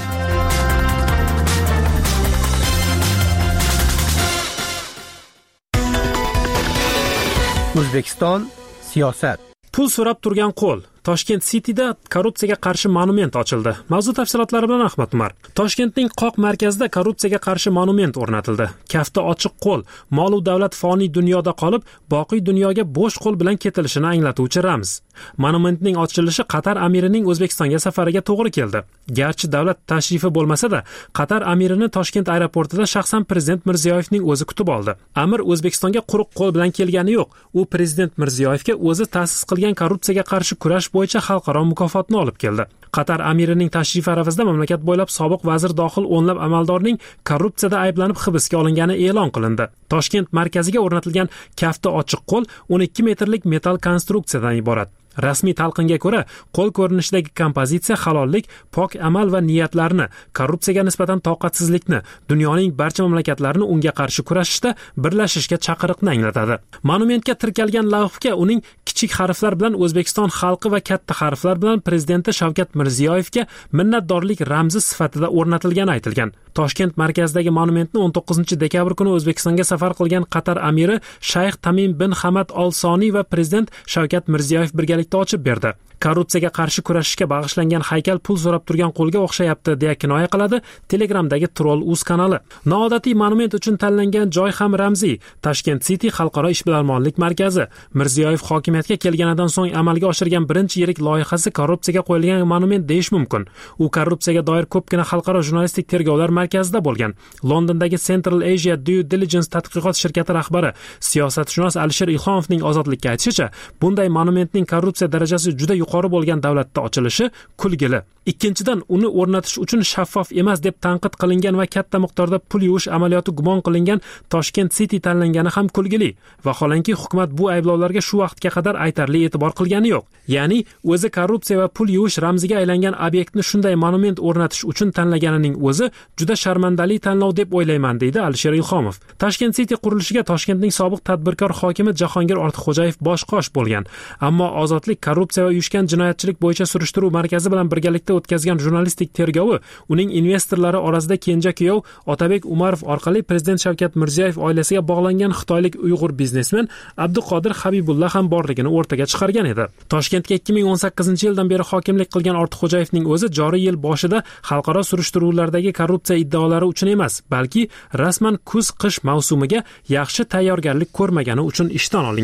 O'zbekiston siyosat. Pul so'rab turgan qo'l. Toshkent Cityda korrupsiyaga qarshi monument ochildi. Mavzu tafsilotlari bilan Ahmad Umar. Toshkentning qoq markazida korrupsiyaga qarshi monument o'rnatildi. Kafti ochiq qo'l, mol va davlat foniy dunyoda qolib, boqiy dunyoga bo'sh qo'l bilan ketilishini anglatuvchi ramz. Monumentning ochilishi Qatar amirining O'zbekistonga safariga to'g'ri keldi. Garchi davlat tashrifi bo'lmasa-da, Qatar amirini Toshkent aeroportida shaxsan prezident Mirziyoyevning o'zi kutib oldi. Amir O'zbekistonga quruq qo'l bilan kelgani yo'q. U prezident Mirziyoyevga o'zi ta'sis qilgan korrupsiyaga qarshi kurash bo'yicha xalqaro mukofotni olib keldi. Qatar amirining tashrifi arafasida mamlakat bo'ylab sobiq vazir dohil o'nlab amaldorning korrupsiyada ayblanib hibsga olingani e'lon qilindi. Toshkent markaziga o'rnatilgan kafti ochiq qo'l o'n ikki metrlik metal konstruksiyadan iborat. Rasmiy talqinga ko'ra, qo'l ko'rinishidagi kompozitsiya halollik, pok amal va niyatlarni, korrupsiyaga nisbatan toqatsizlikni, dunyoning barcha mamlakatlarini unga qarshi kurashishda birlashishga chaqiriqni anglatadi. Monumentga tirkalgan lavhga uning kichik harflar bilan O'zbekiston xalqi va katta harflar bilan prezidenti Shavkat Mirziyoyevga minnatdorlik ramzi sifatida o'rnatilgani aytilgan. Toshkent markazidagi monumentni o'n to'qqizinchi dekabr kuni O'zbekistonga safar qilgan Qatar amiri Shayx Tamim bin Hamad Al Soni va prezident Shavkat Mirziyoyev birgalikda ochib berdi. Korrupsiyaga qarshi kurashishga bag'ishlangan haykal pul so'rab turgan qo'lga o'xshayapti deya kinoya qiladi Telegramdagi Troll.uz kanali. Noodatiy monument uchun tanlangan joy ham ramziy. Tashkent City xalqaro ishbilarmonlik markazi. Mirziyoyev hokimiyatga kelganidan so'ng amalga oshirgan birinchi yirik loyihasi korrupsiyaga qo'yilgan monument deyish mumkin. U korrupsiyaga doir ko'pgina xalqaro jurnalistik tergovlar markazida bo'lgan. Londondagi Central Asia Due Diligence tadqiqot shirkati rahbari siyosatshunos Alisher Ilhomovning ozodlikka aytishicha, bunday monumentning korrupsiya darajasi juda yuqori bo'lgan davlatda ochilishi kulgili. Ikkinchidan, uni o'rnatish uchun shaffof emas deb tanqid qilingan va katta miqdorda pul yuvish amaliyoti gumon qilingan Toshkent City tanlangani ham kulgili. Vaholanki hukumat bu ayblovlarga shu vaqtga qadar aytarli e'tibor qilgani yo'q. Ya'ni o'zi korrupsiya va pul yuvish ramziga aylangan obyektni shunday monument o'rnatish uchun tanlaganining o'zi juda sharmandali tanlov deb o'ylayman, deydi Alisher Ilhomov. Tashkent City qurilishiga Toshkentning sobiq tadbirkor hokimi Jahongir Ortiqxo'jayev bosh qosh bo'lgan. Ammo ozodlik korrupsiya va uyushgan jinoyatchilik bo'yicha surishtiruv markazi bilan birgalikda o'tkazgan jurnalistik tergovi uning investorlari orasida kenja kuyov Otabek Umarov orqali prezident Shavkat Mirziyoyev oilasiga bog'langan xitoylik Uyg'ur biznesmen Abduqodir Habibulla ham borligini o'rtaga chiqargan edi. Toshkentga ikki ming o'n sakkizinchi yildan beri hokimlik qilgan Ortiqxo'jayevning o'zi joriy yil boshida xalqaro surishtiruvlardagi korrupsiya iddaolari uchun emas, balki rasman kuz-qish mavsumiga yaxshi tayyorgarlik ko'rmagani uchun ishdan olingan.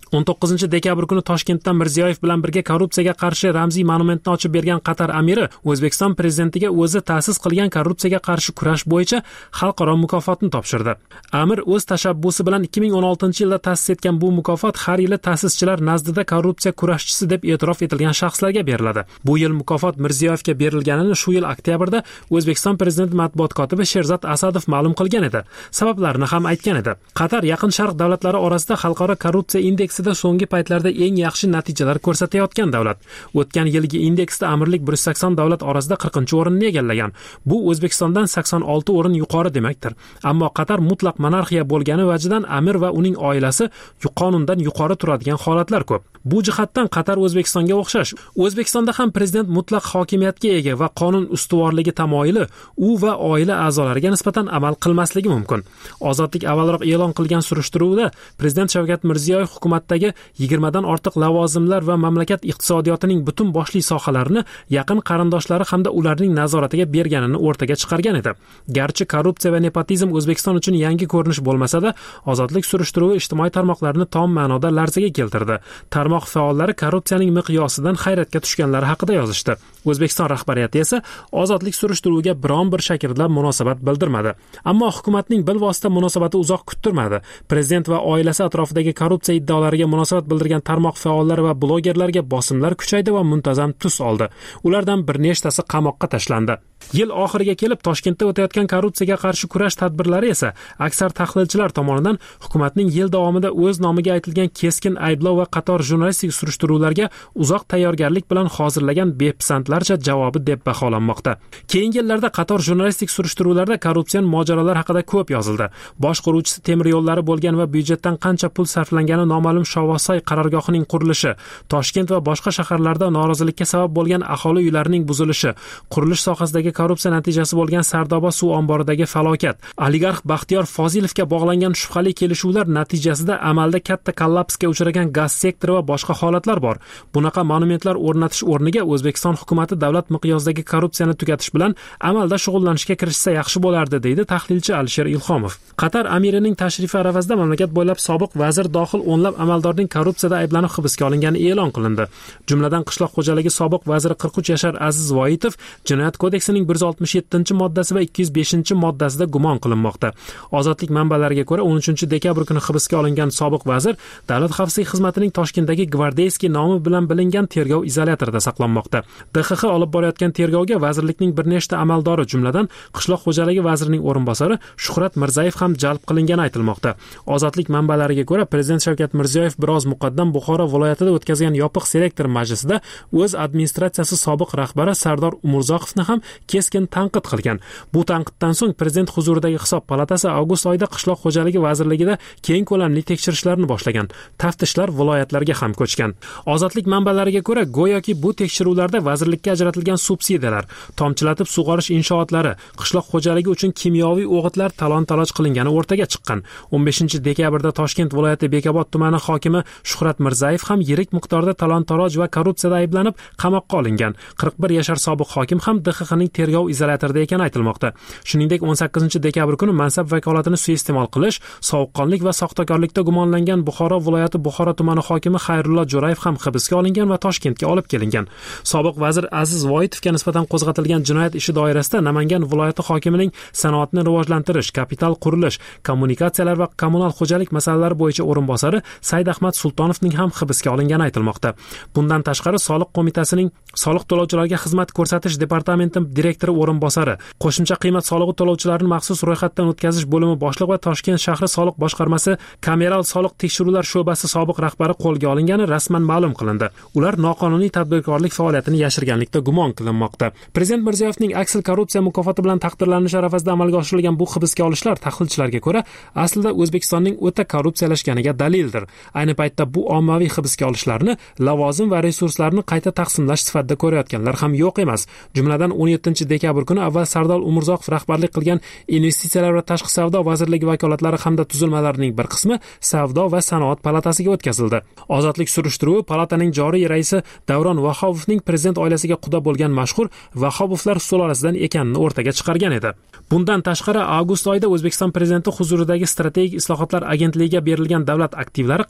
o'n to'qqizinchi dekabr kuni Toshkentda Mirziyoyev bilan birga korrupsiyaga qarshi ramziy monumentni ochib bergan Qatar amiri O'zbekiston prezidentiga o'zi ta'sis qilgan korrupsiyaga qarshi kurash bo'yicha xalqaro mukofotni topshirdi. Amir o'z tashabbusi bilan ikki ming o'n oltinchi yilda ta'sis etgan bu mukofot har yili ta'sischilar nazdida korrupsiya kurashchisi deb e'tirof etilgan shaxslarga beriladi. Bu yil mukofot Mirziyoyevga berilganini shu yil oktyabrda O'zbekiston prezidenti matbuot kotibi Sherzod Asadov ma'lum qilgan edi. Sabablarini ham aytgan edi. Qatar Yaqin Sharq davlatlari orasida xalqaro korrupsiya indeksida so'nggi paytlarda eng yaxshi natijalar ko'rsatayotgan davlat. O'tgan yilgi indeksda amirlik bir yuz sakson davlat orasida qirqinchi o'rinni egallagan. Bu O'zbekistondan sakson olti o'rin yuqori demakdir. Ammo Qatar mutlaq monarxiya bo'lgani vajidan amir va uning oilasi qonundan yuqori turadigan holatlar ko'p. Bu jihatdan Qatar O'zbekistonga o'xshash. O'zbekistonda ham prezident mutlaq hokimiyatga ega va qonun ustuvorligi tamoyili u va oila a'zolariga nisbatan amal qilmasligi mumkin. Ozodlik avvalroq e'lon qilgan surishtiruvda prezident Shavkat Mirziyoyev hukumatdagi yigirma dan ortiq lavozimlar va mamlakat iqtisodiyotining butun boshli sohalarini yaqin qarindoshlari hamda ularning nazoratiga berganini o'rtaga chiqargan edi. Garchi korrupsiya va nepotizm O'zbekiston uchun yangi ko'rinish bo'lmasa-da, ozodlik surishtiruvi ijtimoiy tarmoqlarni tom ma'noda larzaga keltirdi. Tarmoq faollari korrupsiyaning miqyosidan hayratga tushganlari haqida yozishdi. O'zbekiston rahbariyati esa ozodlik surishtiruviga biron bir shaklda munosabat bildirmadi. Ammo hukumatning bilvosita munosabati uzoq kuttirmadi. Prezident va oilasi atrofidagi korrupsiya iddaolariga munosabat bildirgan tarmoq faollari va blogerlarga bosimlar kuchaydi va muntazam tus oldi. Ulardan bir nechtasi qamoqqa tashlandi. Yil oxiriga kelib Toshkentda o'tayotgan korrupsiyaga qarshi kurash tadbirlari esa aksar tahlilchilar tomonidan hukumatning yil davomida o'z nomiga aytilgan keskin ayblov va qator jurnalistik surishtiruvlarga uzoq tayyorgarlik bilan hozirlagan bepisandlarcha javobi deb baholanmoqda. Keyingi yillarda qator jurnalistik surishtiruvlarda korrupsion mojarolar haqida ko'p yozildi. Bosh quruvchisi temir yo'llari bo'lgan va byudjetdan qancha pul sarflangani noma'lum Shovosoy qarorgohining qurilishi, Toshkent va boshqa shaharlarda norozilikka sabab bo'lgan aholi uylarining buzilishi, qurilish sohasidagi korrupsiya natijasi bo'lgan Sardoba suv omboridagi falokat, oligarx Baxtiyor Fozilovga bog'langan shubhali kelishuvlar natijasida amalda katta kollapsga uchragan gaz sektori va boshqa holatlar bor. Bunaqa monumentlar o'rnatish o'rniga O'zbekiston hukumatı davlat miqyosidagi korrupsiyani tugatish bilan amalda shug'ullanishga kirishsa yaxshi bo'lardi, deydi tahlilchi Alisher Ilhomov. Qatar amirining tashrifi arafasida mamlakat bo'ylab sobiq vazir dohil o'nlab amaldorning korrupsiyada ayblanib hibsga olingani e'lon qilindi. Jumladan qishloq xo'jaligi sobiq vaziri qirq uch yashar Aziz Voitov Jinoyat kodeksining bir yuz oltmish yettinchi moddasi va ikki yuz beshinchi moddasida gumon qilinmoqda. Ozodlik manbalariga ko'ra o'n uchinchi dekabr kuni hibsga olingan sobiq vazir Davlat xavfsizlik xizmatining Toshkentdagi Gvardeyskiy nomi bilan bilingan tergov izolyatorida saqlanmoqda. D X X olib borayotgan tergovga vazirlikning bir nechta amaldori, jumladan qishloq xo'jaligi vazirining o'rinbosari Shuhrat Mirzayev ham jalb qilingani aytilmoqda. Ozodlik manbalariga ko'ra prezident Shavkat Mirziyoyev biroz muqaddam Buxoro viloyatida o'tkazgan yopiq selektor majlisida o'z administratsiyasi sobiq rahbari Sardor Umurzoqovni ham keskin tanqid qilgan. Bu tanqiddan so'ng prezident huzuridagi hisob palatasi avgust oyida qishloq xo'jaligi vazirligida keng ko'lamli tekshirishlarni boshlagan. Taftishlar viloyatlarga ham ko'chgan. Ozodlik manbalariga ko'ra, go'yoki bu tekshiruvlarda vazirlikka ajratilgan subsidiyalar, tomchilatib sug'orish inshootlari, qishloq xo'jaligi uchun kimyoviy o'g'itlar talon-taroj qilingani o'rtaga chiqqan. o'n beshinchi dekabrda Toshkent viloyati Bekobod tumani hokimi Shuhrat Mirzayev ham yirik miqdorda talon-taroj va korrupsiyada ayblanib qamoqqa olingan. qirq bir yashar sobiq hokim ham D X Xning tergov izolyatorida ekani aytilmoqda. Shuningdek, o'n sakkizinchi dekabr kuni mansab vakolatini suiiste'mol qilish, sovuqqonlik va soxtakorlikda gumonlangan Buxoro viloyati Buxoro tumani hokimi Xayrullo Jo'rayev ham hibsga olingan va Toshkentga olib kelingan. Sobiq vazir Aziz Voitovga nisbatan qo'zg'atilgan jinoyat ishi doirasida Namangan viloyati hokimining sanoatni rivojlantirish, kapital qurilish, kommunikatsiyalar va kommunal xo'jalik masalalari bo'yicha o'rinbosari Said Ahmad Sultonovning ham hibsga olingani aytilmoqda. Bundan tashqari soliq qo'mitasining soliq to'lovchilarga xizmat ko'rsatish departamenti direktori o'rinbosari, qo'shimcha qiymat solig'i to'lovchilarini maxsus ro'yxatdan o'tkazish bo'limi boshlig'i va Toshkent shahri soliq boshqarmasi kameral soliq tekshiruvlar sho'basi sobiq rahbari qo'lga olingani rasman ma'lum qilindi. Ular noqonuniy tadbirkorlik faoliyatini yashirganlikda gumon qilinmoqda. Prezident Mirziyoyevning Aksel korrupsiya mukofoti bilan taqdirlanishi arafasida amalga oshirilgan bu hibsga olishlar tahlilchilarga ko'ra aslida O'zbekistonning o'ta korrupsiyalashganiga dalildir. Ayni paytda bu ommaviy hibsga olishlarni lavozim va resurslarni qayta taqsimlash sifatida ko'rayotganlar ham yo'q emas. Jumladan o'n yettinchi dekabr kuni avval Sardor Umurzoqov rahbarlik qilgan Investitsiyalar va tashqi savdo vazirligi vakolatlari hamda tuzilmalarining bir qismi Savdo va sanoat palatasiga o'tkazildi. Ozodlik surishtiruvi palataning joriy raisi Davron Vahobovning prezident oilasiga quda bo'lgan mashhur Vahobovlar sulolasidan ekanini o'rtaga chiqargan edi. Bundan tashqari, avgust oyida O'zbekiston prezidenti huzuridagi strategik islohotlar agentligiga berilgan davlat aktivlari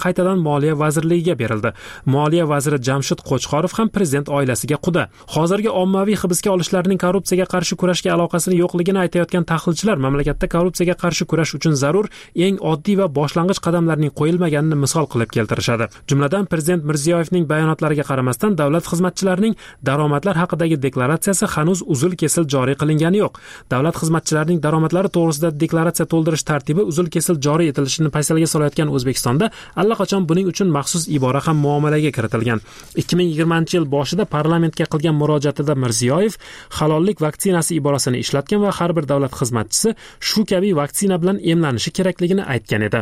qaytadan Moliya vazirligiga berildi. Moliya vaziri Jamshid Qo'chqorov ham prezident oilasiga quda. Hozirgi ommaviy hibsga olishlarning korrupsiyaga qarshi kurashga aloqasini yo'qligini aytayotgan tahlilchilar mamlakatda korrupsiyaga qarshi kurash uchun zarur eng oddiy va boshlang'ich qadamlarning qo'yilmaganini misol qilib keltirishadi. Jumladan prezident Mirziyoyevning bayonotlariga qaramasdan davlat xizmatchilarining daromadlar haqidagi deklaratsiyasi hanuz uzil-kesil joriy qilingani yo'q. Davlat xizmatchilarining daromadlari to'g'risida deklaratsiya to'ldirish tartibi uzil-kesil joriy etilishini paysalga solayotgan O'zbekistonda allaqachon buning uchun maxsus ibora ham muomalaga kiritilgan. ikki ming yigirmanchi yil boshida parlamentga qilgan murojaatida Mirziyoyev halollik vaksinasi iborasini ishlatgan va har bir davlat xizmatchisi shu kabi vaksina bilan emlanishi kerakligini aytgan edi.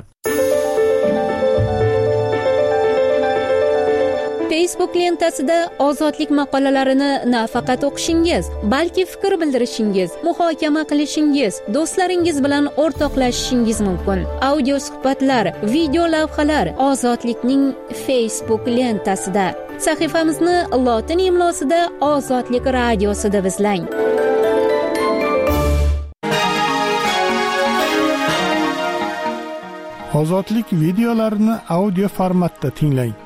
Facebook lentasida ozodlik maqolalarini nafaqat o'qishingiz, balki fikr bildirishingiz, muhokama qilishingiz, do'stlaringiz bilan o'rtoqlashishingiz mumkin. Audio suhbatlar, video lavhalar Ozodlikning Facebook lentasida. Sahifamizni lotin imlosida Ozodlik radiosida izlang. Ozodlik videolarini audio formatda tinglang.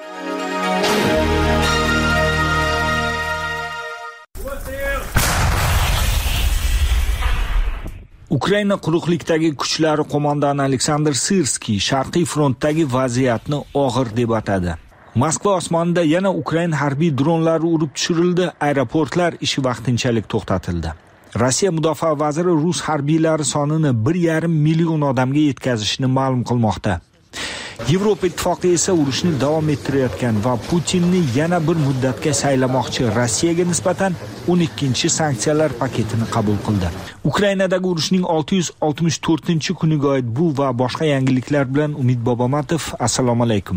Ukraina quruqlikdagi kuchlari qo'mondoni Aleksandr Sirskiy Sharqiy frontdagi vaziyatni og'ir deb atadi. Moskva osmonida yana Ukrain harbiy dronlari urib tushirildi, aeroportlar ishi vaqtinchalik to'xtatildi. Rossiya mudofaa vaziri rus harbiylari sonini bir yarim million odamga yetkazishini ma'lum qilmoqda. Yevropa ittifoqi esa urushni davom ettirayotgan va Putinni yana bir muddatga saylamoqchi Rossiyaga nisbatan o'n ikkinchi sanksiyalar paketini qabul qildi. Ukrainadagi urushning olti yuz oltmish to'rtinchi kuniga oid bu va boshqa yangiliklar bilan Umid Bobomatov. Assalomu alaykum.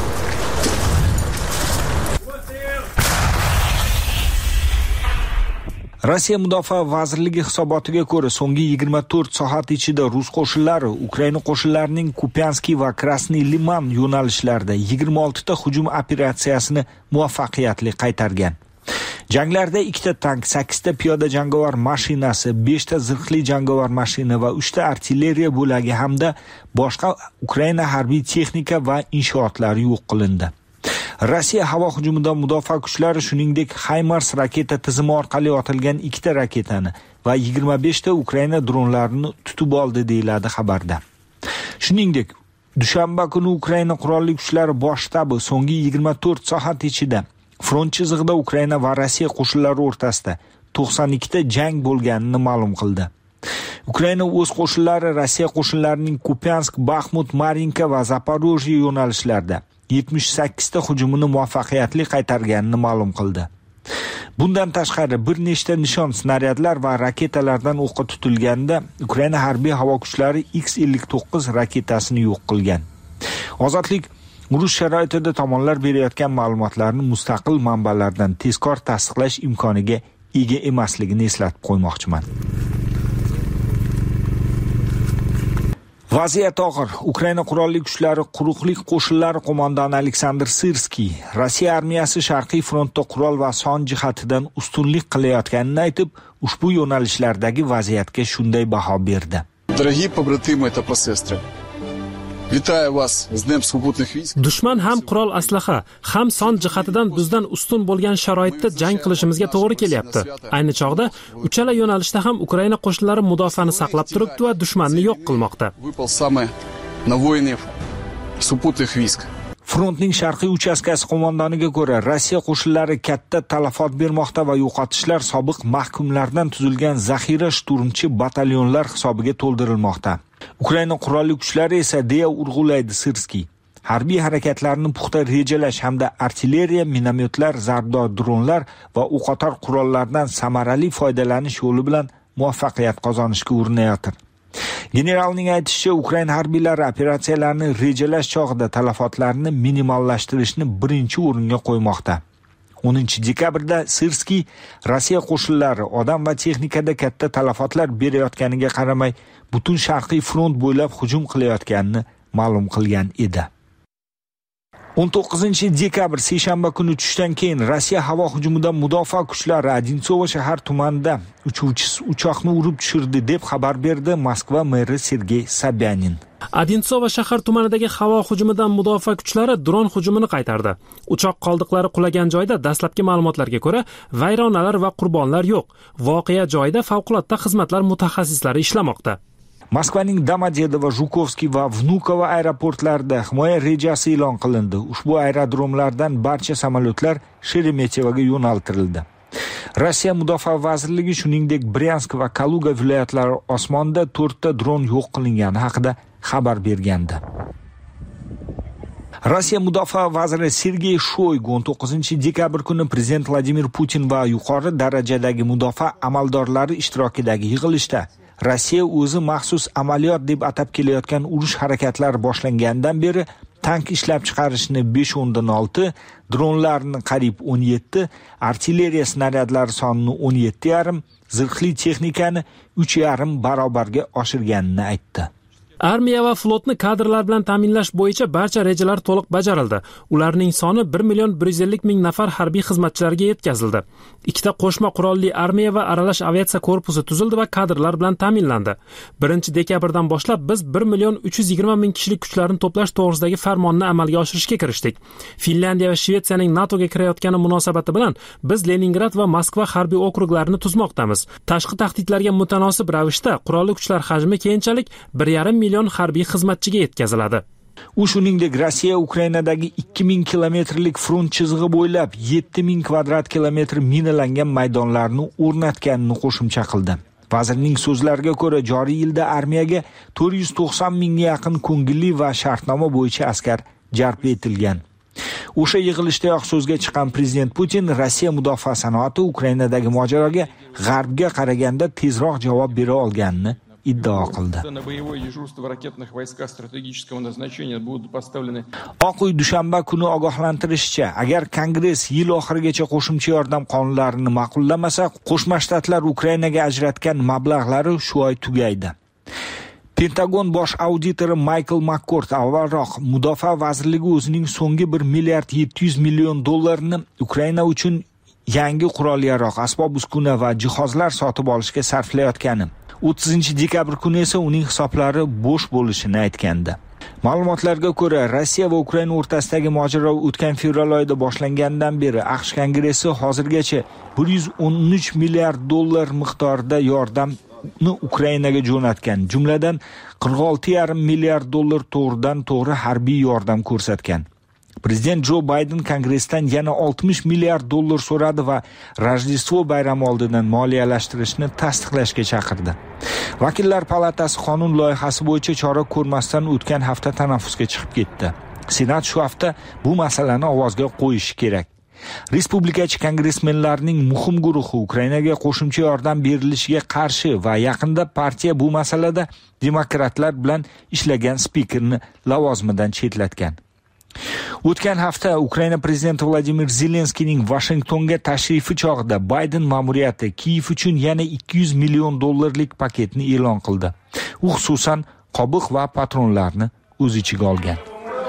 Rossiya mudofaa vazirligi hisobotiga ko'ra, so'nggi yigirma to'rt soat ichida rus qo'shinlari Ukraina qo'shinlarining Kupianskiy va Krasniy Liman yo'nalishlarida yigirma olti ta hujum operatsiyasini muvaffaqiyatli qaytargan. Janglarda ikkita tank, sakkiz ta piyoda jangovar mashinasi, besh ta zirhli jangovar mashina va uch ta artilleriya bo'lagi hamda boshqa Ukraina harbiy texnika va inshootlari yo'q qilindi. Rossiya havo hujumidan mudofaa kuchlari shuningdek HIMARS raketa tizimi orqali otilgan ikkita raketani va yigirma besh ta Ukraina dronlarini tutib oldi deyiladi xabarda. Shuningdek, dushanba kuni Ukraina qurolli kuchlari bosh shtabi so'nggi yigirma to'rt soat ichida front chizig'ida Ukraina va Rossiya qo'shinlari o'rtasida to'qson ikkita jang bo'lganini ma'lum qildi. Ukraina o'z qo'shinlari Rossiya qo'shinlarining Kupiansk, Bakhmut, Marinka va Zaporojye yo'nalishlarida yetmish sakkiz ta hujumini muvaffaqiyatli qaytarganini ma'lum qildi. Bundan tashqari bir nechta nishon snaryadlar va raketalardan o'qqa tutilganda Ukraina harbiy havo kuchlari X ellik to'qqiz raketasini yo'q qilgan. Ozodlik urush sharoitida tomonlar berayotgan ma'lumotlarni mustaqil manbalardan tezkor tasdiqlash imkoniga ega emasligini eslatib qo'ymoqchiman. Vaziyat og'ir. Ukraina qurolli kuchlari quruqlik qo'shinlari qo'mondoni Aleksandr Sirskiy Rossiya armiyasi Sharqiy frontda qurol va son jihatidan ustunlik qilayotganini aytib, ushbu yo'nalishlardagi vaziyatga shunday baho berdi. Дорогие побратимы, это посестры. Витаю вас с Днем сухопутных войск. Dushman ham qurol aslaha, ham son jihatidan bizdan ustun bo'lgan sharoitda jang qilishimizga to'g'ri kelyapti. Ayni chog'da uchala yo'nalishda ham Ukraina qo'shinlari mudofaani saqlab turibdi va dushmanni yo'q qilmoqda. Выпал самый на воинов сухопутных войск. Frontning sharqiy uchastkasi qo'mondoniga ko'ra, Rossiya qo'shinlari katta talafot bermoqda va yo'qotishlar sobiq mahkumlardan tuzilgan zaxira shturmchi batalyonlar hisobiga to'ldirilmoqda. Ukraina qurolli kuchlari esa deya urg'ulaydi Sirskiy. Harbiy harakatlarni puxta rejalash hamda artilleriya, minomyotlar, zarbdor dronlar va o'qotar qurollardan samarali foydalanish yo'li bilan muvaffaqiyat qozonishga urinayotir. Generalning aytishicha, Ukraina harbiylari operatsiyalarni rejalash chog'ida talafotlarni minimallashtirishni birinchi o'ringa qo'ymoqda. o'ninchi dekabrda Sirskiy Rossiya qo'shinlari odam va texnikada katta talafotlar berayotganiga qaramay, butun sharqiy front bo'ylab hujum qilayotganini ma'lum qilgan edi. o'n to'qqizinchi dekabr seshanba kuni tushdan keyin Rossiya havo hujumidan mudofaa kuchlari Odintsova shahar tumanida uchuvchisiz uchoqni urib tushirdi deb xabar berdi Moskva meri Sergey Sobyanin. Odintsova shahar tumanidagi havo hujumidan mudofaa kuchlari dron hujumini qaytardi. Uchoq qoldiqlari qulagan joyda dastlabki ma'lumotlarga ko'ra vayronalar va qurbonlar yo'q. Voqea joyida favqulodda xizmatlar mutaxassislari ishlamoqda. Moskvaning Domodedovo, Zhukovskiy va Vnukovo aeroportlarida himoya rejasi e'lon qilindi. Ushbu aerodromlardan barcha samolyotlar Sheremetyevoga yo'naltirildi. Rossiya Mudofaa vazirligi shuningdek Bryansk va Kaluga viloyatlari osmonida to'rtta dron yo'q qilingani haqida xabar bergandi. Rossiya Mudofaa vaziri Sergey Shoygu o'n to'qqizinchi dekabr kuni prezident Vladimir Putin va yuqori darajadagi mudofaa amaldorlari ishtirokidagi yig'ilishda Rossiya o'zi maxsus amaliyot deb atab kelayotgan urush harakatlari boshlangandan beri tank ishlab chiqarishni besh o'ndan olti, dronlarni qariyb o'n yetti, artilleriya snaryadlari sonini o'n yetti yarim, zirhli texnikani uch yarim barobarga oshirganini aytdi. Armiya va flotni kadrlar bilan ta'minlash bo'yicha barcha rejalar to'liq bajarildi. Ularning soni bir million bir yuz ellik ming nafar harbiy xizmatchilarga yetkazildi. Ikkita qo'shma qurolli armiya va aralash aviatsiya korpusi tuzildi va kadrlar bilan ta'minlandi. birinchi dekabrdan boshlab biz bir million uch yuz yigirma ming kishilik kuchlarni to'plash to'g'risidagi farmonni amalga oshirishga kirishdik. Finlandiya va Shvetsiyaning NATOga kirayotgani munosabati bilan biz Leningrad va Moskva harbiy okruglarini tuzmoqdamiz. Tashqi tahdidlarga mutanosib ravishda qurolli kuchlar hajmi keyinchalik bir yarim million harbiy xizmatchiga yetkaziladi. U shuningdek Rossiya Ukrainadagi ikki ming kilometrlik front chizig'i bo'ylab yetti ming kvadrat kilometr minalangan maydonlarni o'rnatganini qo'shimcha qildi. Vazirning so'zlariga ko'ra, joriy yilda armiyaga to'rt yuz to'qson mingga yaqin ko'ngilli va shartnoma bo'yicha askar jalb etilgan. O'sha yig'ilishdayoq so'zga chiqqan prezident Putin Rossiya mudofaa sanoati Ukrainadagi mojaroga g'arbga qaraganda tezroq javob bera olganini iddao qildi. Oq uy dushanba kuni ogohlantirishicha, agar Kongress yil oxirigacha qo'shimcha yordam qonunlarini ma'qullamasa, Qo'shma Shtatlar Ukrainaga ajratgan mablag'lari shu oy tugaydi. Pentagon bosh auditori Michael McCord avvalroq Mudofaa vazirligi o'zining so'nggi bir milliard yetti yuz million dollarini Ukraina uchun yangi qurol-yarog', asbob-uskuna va jihozlar sotib olishga sarflayotgani, o'ttizinchi dekabr kuni esa uning hisoblari bo'sh bo'lishini aytgandi. Ma'lumotlarga ko'ra, Rossiya va Ukraina o'rtasidagi mojaro o'tgan fevral oyida boshlangandan beri AQSh Kongressi hozirgacha bir yuz o'n uch milliard dollar miqdorida yordamni Ukrainaga jo'natgan, jumladan qirq olti yarim milliard dollar to'g'ridan to'g'ri harbiy yordam ko'rsatgan. Prezident Jo Bayden Kongressdan yana oltmish milliard dollar so'radi va Rojdestvo bayrami oldidan moliyalashtirishni tasdiqlashga chaqirdi. Vakillar palatasi qonun loyihasi bo'yicha chora ko'rmasdan o'tgan hafta tanaffusga chiqib ketdi. Senat shu hafta bu masalani ovozga qo'yishi kerak. Respublikachi kongressmenlarning muhim guruhi Ukrainaga qo'shimcha yordam berilishiga qarshi va yaqinda partiya bu masalada demokratlar bilan ishlagan spikerni lavozimidan chetlatgan. O'tgan hafta Ukraina prezidenti Vladimir Zelenskiyning Washingtonga tashrifi chog'ida Bayden ma'muriyati Kiyev uchun yana ikki yuz million dollarlik paketni e'lon qildi. U xususan qobiq va patronlarni o'z ichiga olgan.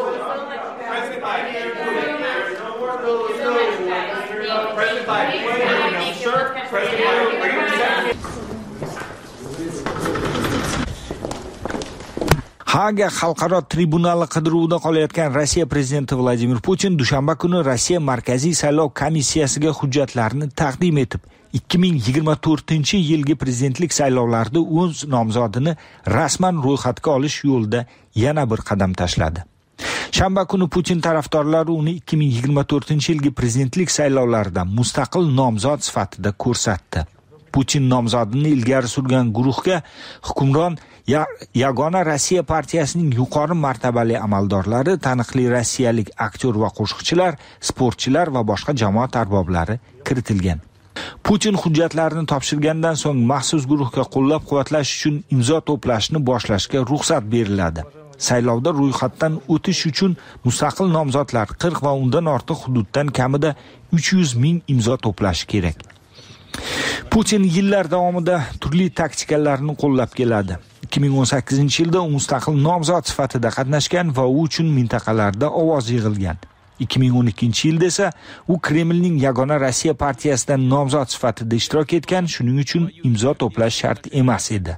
Haga xalqaro tribunali qidiruvida qolayotgan Rossiya prezidenti Vladimir Putin dushanba kuni Rossiya Markaziy saylov komissiyasiga hujjatlarni taqdim etib, ikki ming yigirma to'rtinchi yilgi prezidentlik saylovlarida o'z nomzodini rasman ro'yxatga olish yo'lida yana bir qadam tashladi. Shanba kuni Putin tarafdorlari uni ikki ming yigirma to'rtinchi yilgi prezidentlik saylovlarida mustaqil nomzod sifatida ko'rsatdi. Putin nomzodini ilgari surgan guruhga hukmron Yagona Rossiya partiyasining yuqori martabali amaldorlari, taniqli rossiyalik aktyor va qo'shiqchilar, sportchilar va boshqa jamoat arboblari kiritilgan. Putin hujjatlarini topshirgandan so'ng maxsus guruhga qo'llab-quvvatlash uchun imzo to'plashni boshlashga ruxsat beriladi. Saylovda ro'yxatdan o'tish uchun mustaqil nomzodlar qirq va undan ortiq hududdan kamida uch yuz ming imzo to'plashi kerak. Putin yillar davomida turli taktikalarni qo'llab keladi. ikki ming o'n sakkizinchi yilda u mustaqil nomzod sifatida qatnashgan va u uchun mintaqalarda ovoz yig'ilgan. ikki ming o'n ikkinchi yilda esa u Kremlning Yagona Rossiya partiyasidan nomzod sifatida ishtirok etgan, shuning uchun imzo to'plash shart emas edi.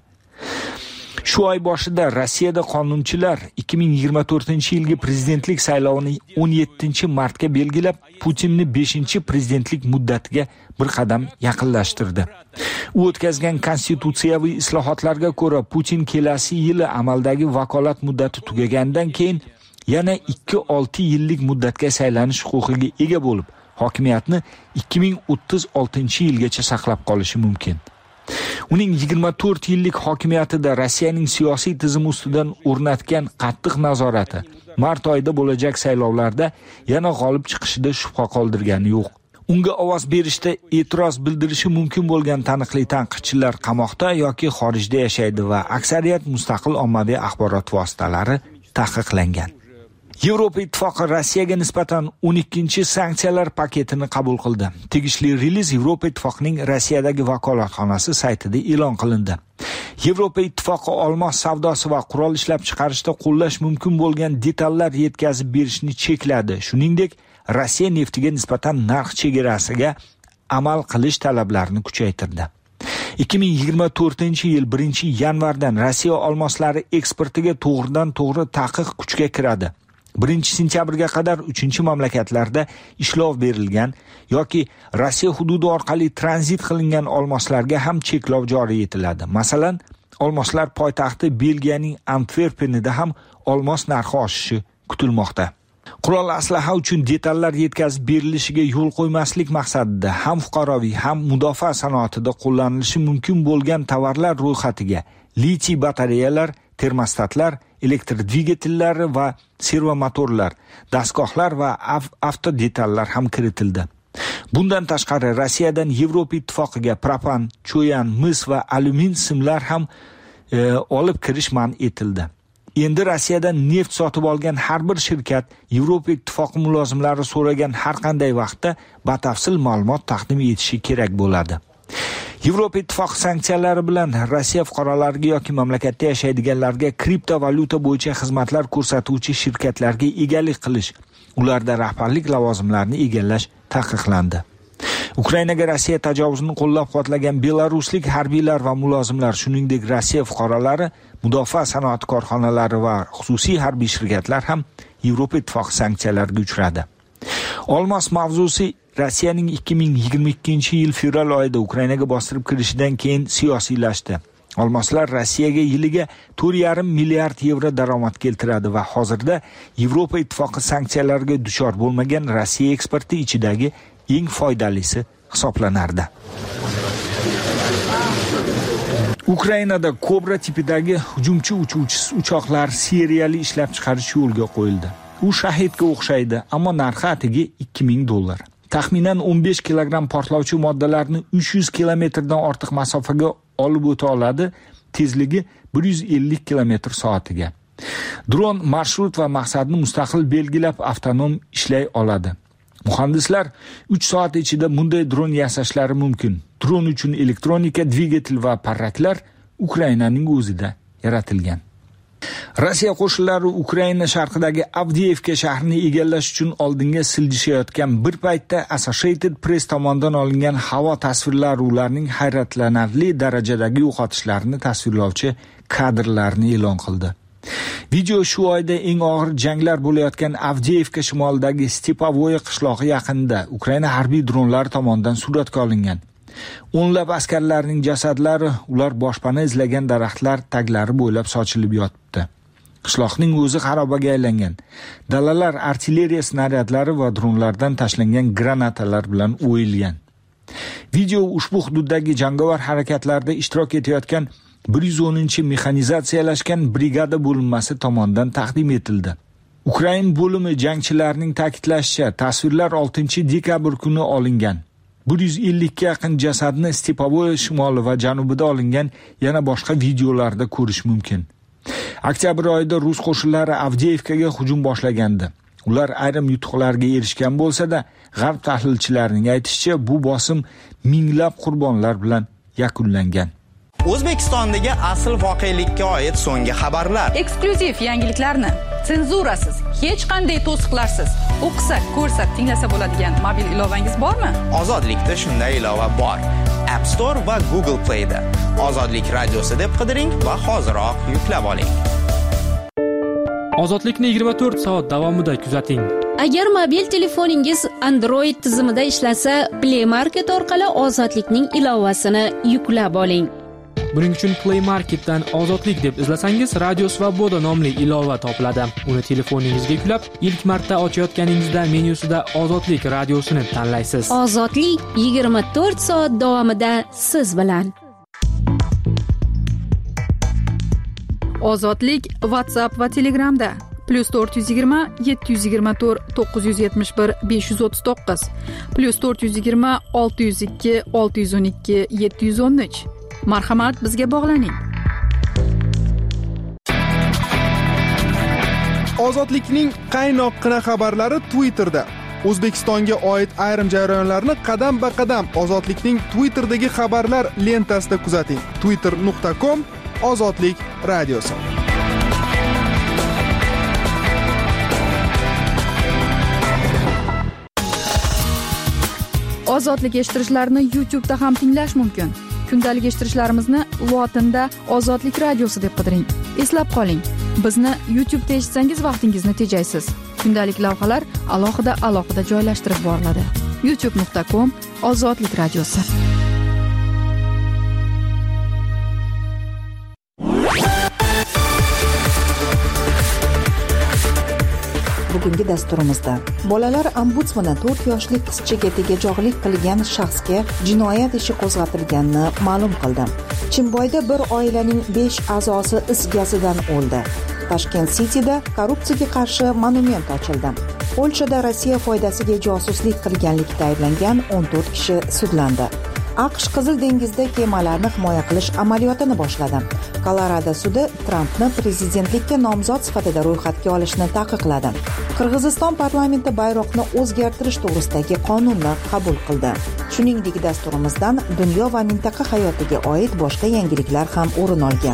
Shu oy boshida Rossiyada qonunchilar ikki ming yigirma to'rtinchi yilgi prezidentlik saylovini o'n yettinchi martga belgilab, Putinni beshinchi prezidentlik muddatiga bir qadam yaqinlashtirdi. U o'tkazgan konstitutsiyaviy islohotlarga ko'ra, Putin kelasi yili amaldagi vakolat muddati tugagandan keyin yana ikki olti yillik muddatga saylanish huquqiga ega bo'lib, hokimiyatni ikki ming o'ttiz oltinchi yilgacha saqlab qolishi mumkin. Uning yigirma to'rt yillik hokimiyatida Rossiyaning siyosiy tizimi ustidan o'rnatgan qattiq nazorati mart oyida bo'lajak saylovlarda yana g'olib chiqishida shubha qoldirgani yo'q. Unga ovoz berishda e'tiroz bildirishi mumkin bo'lgan taniqli tanqidchilar qamoqda yoki xorijda yashaydi va aksariyat mustaqil ommaviy axborot vositalari taqiqlangan. Yevropa Ittifoqi Rossiyaga nisbatan o'n ikkinchi sanksiyalar paketini qabul qildi. Tegishli reliz Yevropa Ittifoqining Rossiyadagi vakolatxonasi saytida e'lon qilindi. Yevropa Ittifoqi olmos savdosi va qurol ishlab chiqarishda qo'llash mumkin bo'lgan detallar yetkazib berishni chekladi. Shuningdek, Rossiya neftiga nisbatan narx chegarasiga amal qilish talablarini kuchaytirdi. ikki ming yigirma to'rtinchi yil birinchi yanvardan Rossiya olmoslari eksportiga to'g'ridan-to'g'ri taqiq kuchga kiradi. birinchi sentyabrga qadar uchinchi mamlakatlarda ishlov berilgan yoki Rossiya hududi orqali tranzit qilingan olmoslarga ham cheklov joriy etiladi. Masalan, olmoslar poytaxti Belgiyaning Antwerpenida ham olmos narxi oshishi kutilmoqda. Qurol aslaha uchun detallar yetkazib berilishiga yo'l qo'ymaslik maqsadida ham fuqaroviy ham mudofaa sanoatida qo'llanilishi mumkin bo'lgan tovarlar ro'yxatiga litiy batareyalar, termostatlar, elektr dvigatellari va servomotorlar, dastgohlar va avtodetallar ham kiritildi. Bundan tashqari Rossiyadan Yevropa Ittifoqiga propan, cho'yan, mis va alyumin simlar ham e, olib kirish man etildi. Endi Rossiyadan neft sotib olgan har bir shirkat Yevropa Ittifoqi mulozimlari so'ragan har qanday vaqtda batafsil ma'lumot taqdim etishi kerak bo'ladi. Yevropa Ittifoqi sanksiyalari bilan Rossiya fuqarolariga yoki mamlakatda yashaydiganlarga kriptovalyuta bo'yicha xizmatlar ko'rsatuvchi shirkatlarga egalik qilish, ularda rahbarlik lavozimlarini egallash taqiqlandi. Ukrainaga Rossiya tajovuzini qo'llab-quvvatlagan belaruslik harbiylar va mulozimlar, shuningdek Rossiya fuqarolari, mudofaa sanoati korxonalari va xususiy harbiy shirkatlar ham Yevropa Ittifoqi sanksiyalariga uchradi. Olmos mavzusi Rossiyaning ikki ming yigirma ikkinchi yil fevral oyida Ukrainaga bostirib kirishidan keyin siyosiylashdi. Olmoslar Rossiyaga yiliga to'rt yarim milliard yevro daromad keltiradi va hozirda Yevropa Ittifoqi sanksiyalarga duchor bo'lmagan Rossiya eksporti ichidagi eng foydalisi hisoblanardi. Ukrainada Cobra tipidagi hujumchi uchuvchi uchoqlar seriyali ishlab chiqarish yo'lga qo'yildi. U shahidga o'xshaydi, ammo narxi atigi ikki ming dollar. Taxminan o'n besh kilogramm portlovchi moddalarni uch yuz kilometrdan ortiq masofaga olib o'ta oladi, tezligi bir yuz ellik kilometr soatiga. Dron marshrut va maqsadni mustaqil belgilab avtonom ishlay oladi. Muhandislar uch soat ichida bunday dron yasashlari mumkin. Dron uchun elektronika, dvigatel va parraklar Ukrainaning o'zida yaratilgan. Rossiya qo'shinlari Ukraina sharqidagi Avdiivka shahrini egallash uchun oldinga siljishayotgan bir paytda Associated Press tomonidan olingan havo tasvirlari ularning hayratlanarli darajadagi yo'qotishlarini tasvirlovchi kadrlarni e'lon qildi. Video shu oyda eng og'ir janglar bo'layotgan Avdiivka shimolidagi Stepavoy qishlog'i yaqinida Ukraina harbiy dronlari tomonidan suratga olingan. O'nlab askarlarning jasadlari ular boshpana izlagan daraxtlar taglari bo'ylab sochilib yotibdi. Qishloqning o'zi xarobaga aylangan. Dalalar artilleriya snaryadlari va dronlardan tashlangan granatalar bilan o'yilgan. Video ushbu hududdagi jangovar harakatlarda ishtirok etayotgan bir yuz o'ninchi mexanizatsiyalashgan brigada bo'linmasi tomonidan taqdim etildi. Ukrain bo'limi jangchilarining ta'kidlashicha, tasvirlar oltinchi dekabr kuni olingan. bir yuz ellik ga yaqin jasadni Stepavoy shimoli va janubida olingan yana boshqa videolarda ko'rish mumkin. Oktyabr oyida rus qo'shinlari Avdiivkaga hujum boshlagandi. Ular ayrim yutuqlarga erishgan bo'lsa-da, g'arb tahlilchilarining aytishicha, bu bosim minglab qurbonlar bilan yakunlangan. O'zbekistondagi asl voqelikka oid so'nggi xabarlar, eksklyuziv yangiliklarni senzurasiz, hech qanday to'siqlarsiz o'qisa, ko'rsa, tinglasa bo'ladigan mobil ilovangiz bormi? Ozodlikda shunday ilova bor. App Store va Google Play da Ozodlik radiosi deb qidiring va hoziroq yuklab oling. Ozodlikni yigirma to'rt soat davomida kuzating. Agar mobil telefoningiz Android tizimida ishlasa, Play Market orqali Ozodlikning ilovasini yuklab oling. Buning uchun Play Marketdan Ozodlik deb izlasangiz, Radio Svoboda nomli ilova topiladi. Uni telefoningizga yuklab, ilk marta ochayotganingizda menyusida Ozodlik radiosini tanlaysiz. Ozodlik yigirma to'rt soat davomida siz bilan. Ozodlik WhatsApp va Telegramda plus to'rt yuz yigirma yetti yuz yigirma to'rt to'qqiz yuz yetmish bir besh yuz o'ttiz to'qqiz plus to'rt yuz yigirma olti yuz ikki olti yuz o'n ikki yetti yuz o'n uch. Marhamat, bizga bog'laning. Ozodlikning qaynoqqina xabarlari Twitterda. O'zbekistonga oid ayrim jarayonlarni qadam-ba-qadam Ozodlikning Twitterdagi xabarlar lentasida kuzating. twitter nuqta com Ozodlik radiosi. Ozodlik eshittirishlarni YouTube'da ham tinglash mumkin. Kundalik eshittirishlarimizni lotinda Ozodlik radiosi deb qidiring. Eslab qoling, bizni YouTube'da eshitsangiz vaqtingizni tejaysiz. Kundalik lavhalar alohida alohida joylashtirib boriladi. youtube nuqta com Ozodlik radiosi. Bugungi dasturimizda bolalar ombudsmani to'rt yoshli qizchaga tegajog'lik qilgan shaxsga jinoyat ishi qo'zg'atilganini ma'lum qildi. Chimboyda bir oilaning besh a'zosi is gazidan o'ldi. Tashkent City'da korrupsiyaga qarshi monument ochildi. Polshada Rossiya foydasiga josuslik qilganlikda ayblangan o'n to'rt kishi sudlandi. AQSh Qizil dengizda kemalarni himoya qilish amaliyotini boshladi. Kolorado sudi Trampni prezidentlikka nomzod sifatida ro'yxatga olishni taqiqladi. Qirg'iziston parlamenti bayroqni o'zgartirish to'g'risidagi qonunni qabul qildi. Shuningdek, dasturimizdan dunyo va mintaqa hayotiga oid boshqa yangiliklar ham o'rin olgan.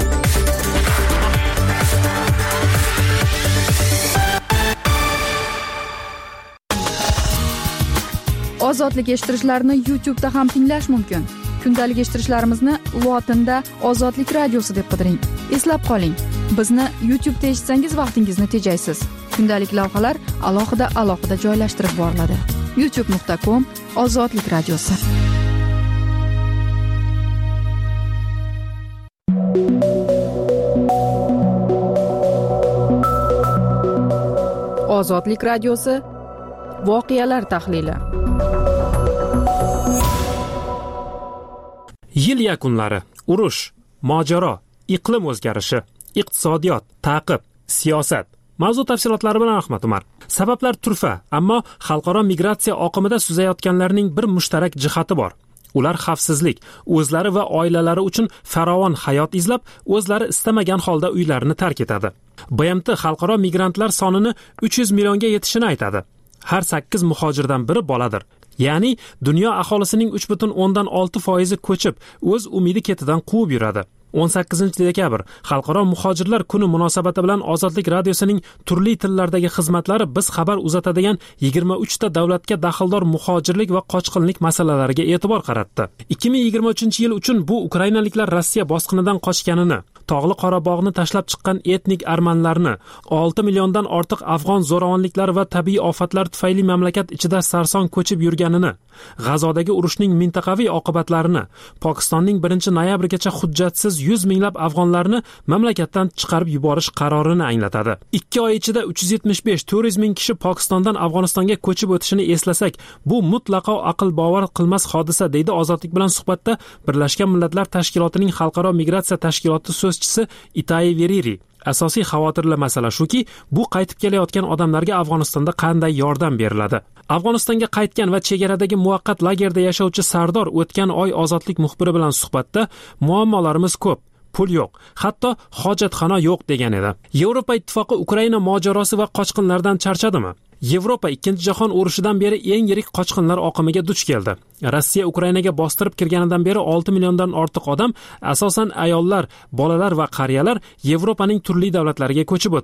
Ozodlik eshittirishlarni YouTube'da ham tinglash mumkin. Kundalik eshittirishlarimizni lotinda Ozodlik radiosi deb qidiring. Eslab qoling, bizni YouTube'da eshitsangiz vaqtingizni tejaysiz. Kundalik lavhalar alohida alohida joylashtirib boriladi. youtube nuqta com Ozodlik radiosi. Ozodlik radiosi voqealar tahlili. Yil yakunlari, urush, mojaro, iqlim o'zgarishi, iqtisodiyot, ta'qib, siyosat. Mavzu tafsilotlari bilan Ahmad Umar. Sabablar turfa, ammo xalqaro migratsiya oqimida suzayotganlarning bir mushtarak jihati bor. Ular xavfsizlik, o'zlari va oilalari uchun farovon hayot izlab, o'zlari istamagan holda uylarini tark etadi. B M T xalqaro migrantlar sonini uch yuz millionga yetishini aytadi. Har sakkiz muhojirdan biri boladir. Ya'ni dunyo aholisining uch butun o'ndan olti foizi ko'chib, o'z umidi ketidan quvib yuradi. o'n sakkizinchi dekabr Xalqaro muhojirlar kuni munosabati bilan Ozodlik radiosining turli tillardagi xizmatlari biz xabar uzatadigan yigirma uch ta davlatga daxldor muhojirlik va qochqinlik masalalariga e'tibor qaratdi. ikki ming yigirma uchinchi yil uchun bu ukrainaliklar Rossiya bosqinidan qochganini, Tog'li Qorabog'ni tashlab chiqqan etnik armanlarni, olti milliondan ortiq afg'on zo'ravonliklari va tabiiy ofatlar tufayli mamlakat ichida sarson ko'chib yurganini, G'azodagi urushning mintaqaviy oqibatlarini, Pokistonning birinchi noyabrgacha hujjatsiz yuz minglab afg'onlarni mamlakatdan chiqarib yuborish qarorini anglatadi. ikki oy ichida uch yuz yetmish besh to'rt yuz ming kishi Pokistondan Afg'onistonga ko'chib o'tishini eslasak, bu mutlaqo aql bovar qilmas hodisa, deydi Ozodlik bilan suhbatda Birlashgan Millatlar Tashkilotining xalqaro migratsiya tashkiloti so'zchisi Itayi Veriri. Asosiy xavotirli masala shuki, bu qaytib kelayotgan odamlarga Afg'onistonda qanday yordam beriladi? Afg'onistonga qaytgan va chegaradagi muvaqqat lagerda yashovchi Sardor o'tgan oy Ozodlik muxbiri bilan suhbatda muammolarimiz ko'p, pul yo'q, hatto hojatxona yo'q degan edi. Yevropa ittifoqi Ukraina mojarosi va qochqinlardan charchadimi? Yevropa ikkinchi jahon urushidan beri eng yirik qochqinlar oqimiga duch keldi. Rossiya Ukrainaga bostirib kirganidan beri olti milliondan ortiq odam, asosan ayollar, bolalar va qariyalar Yevropaning turli davlatlariga ko'chib o'tdi.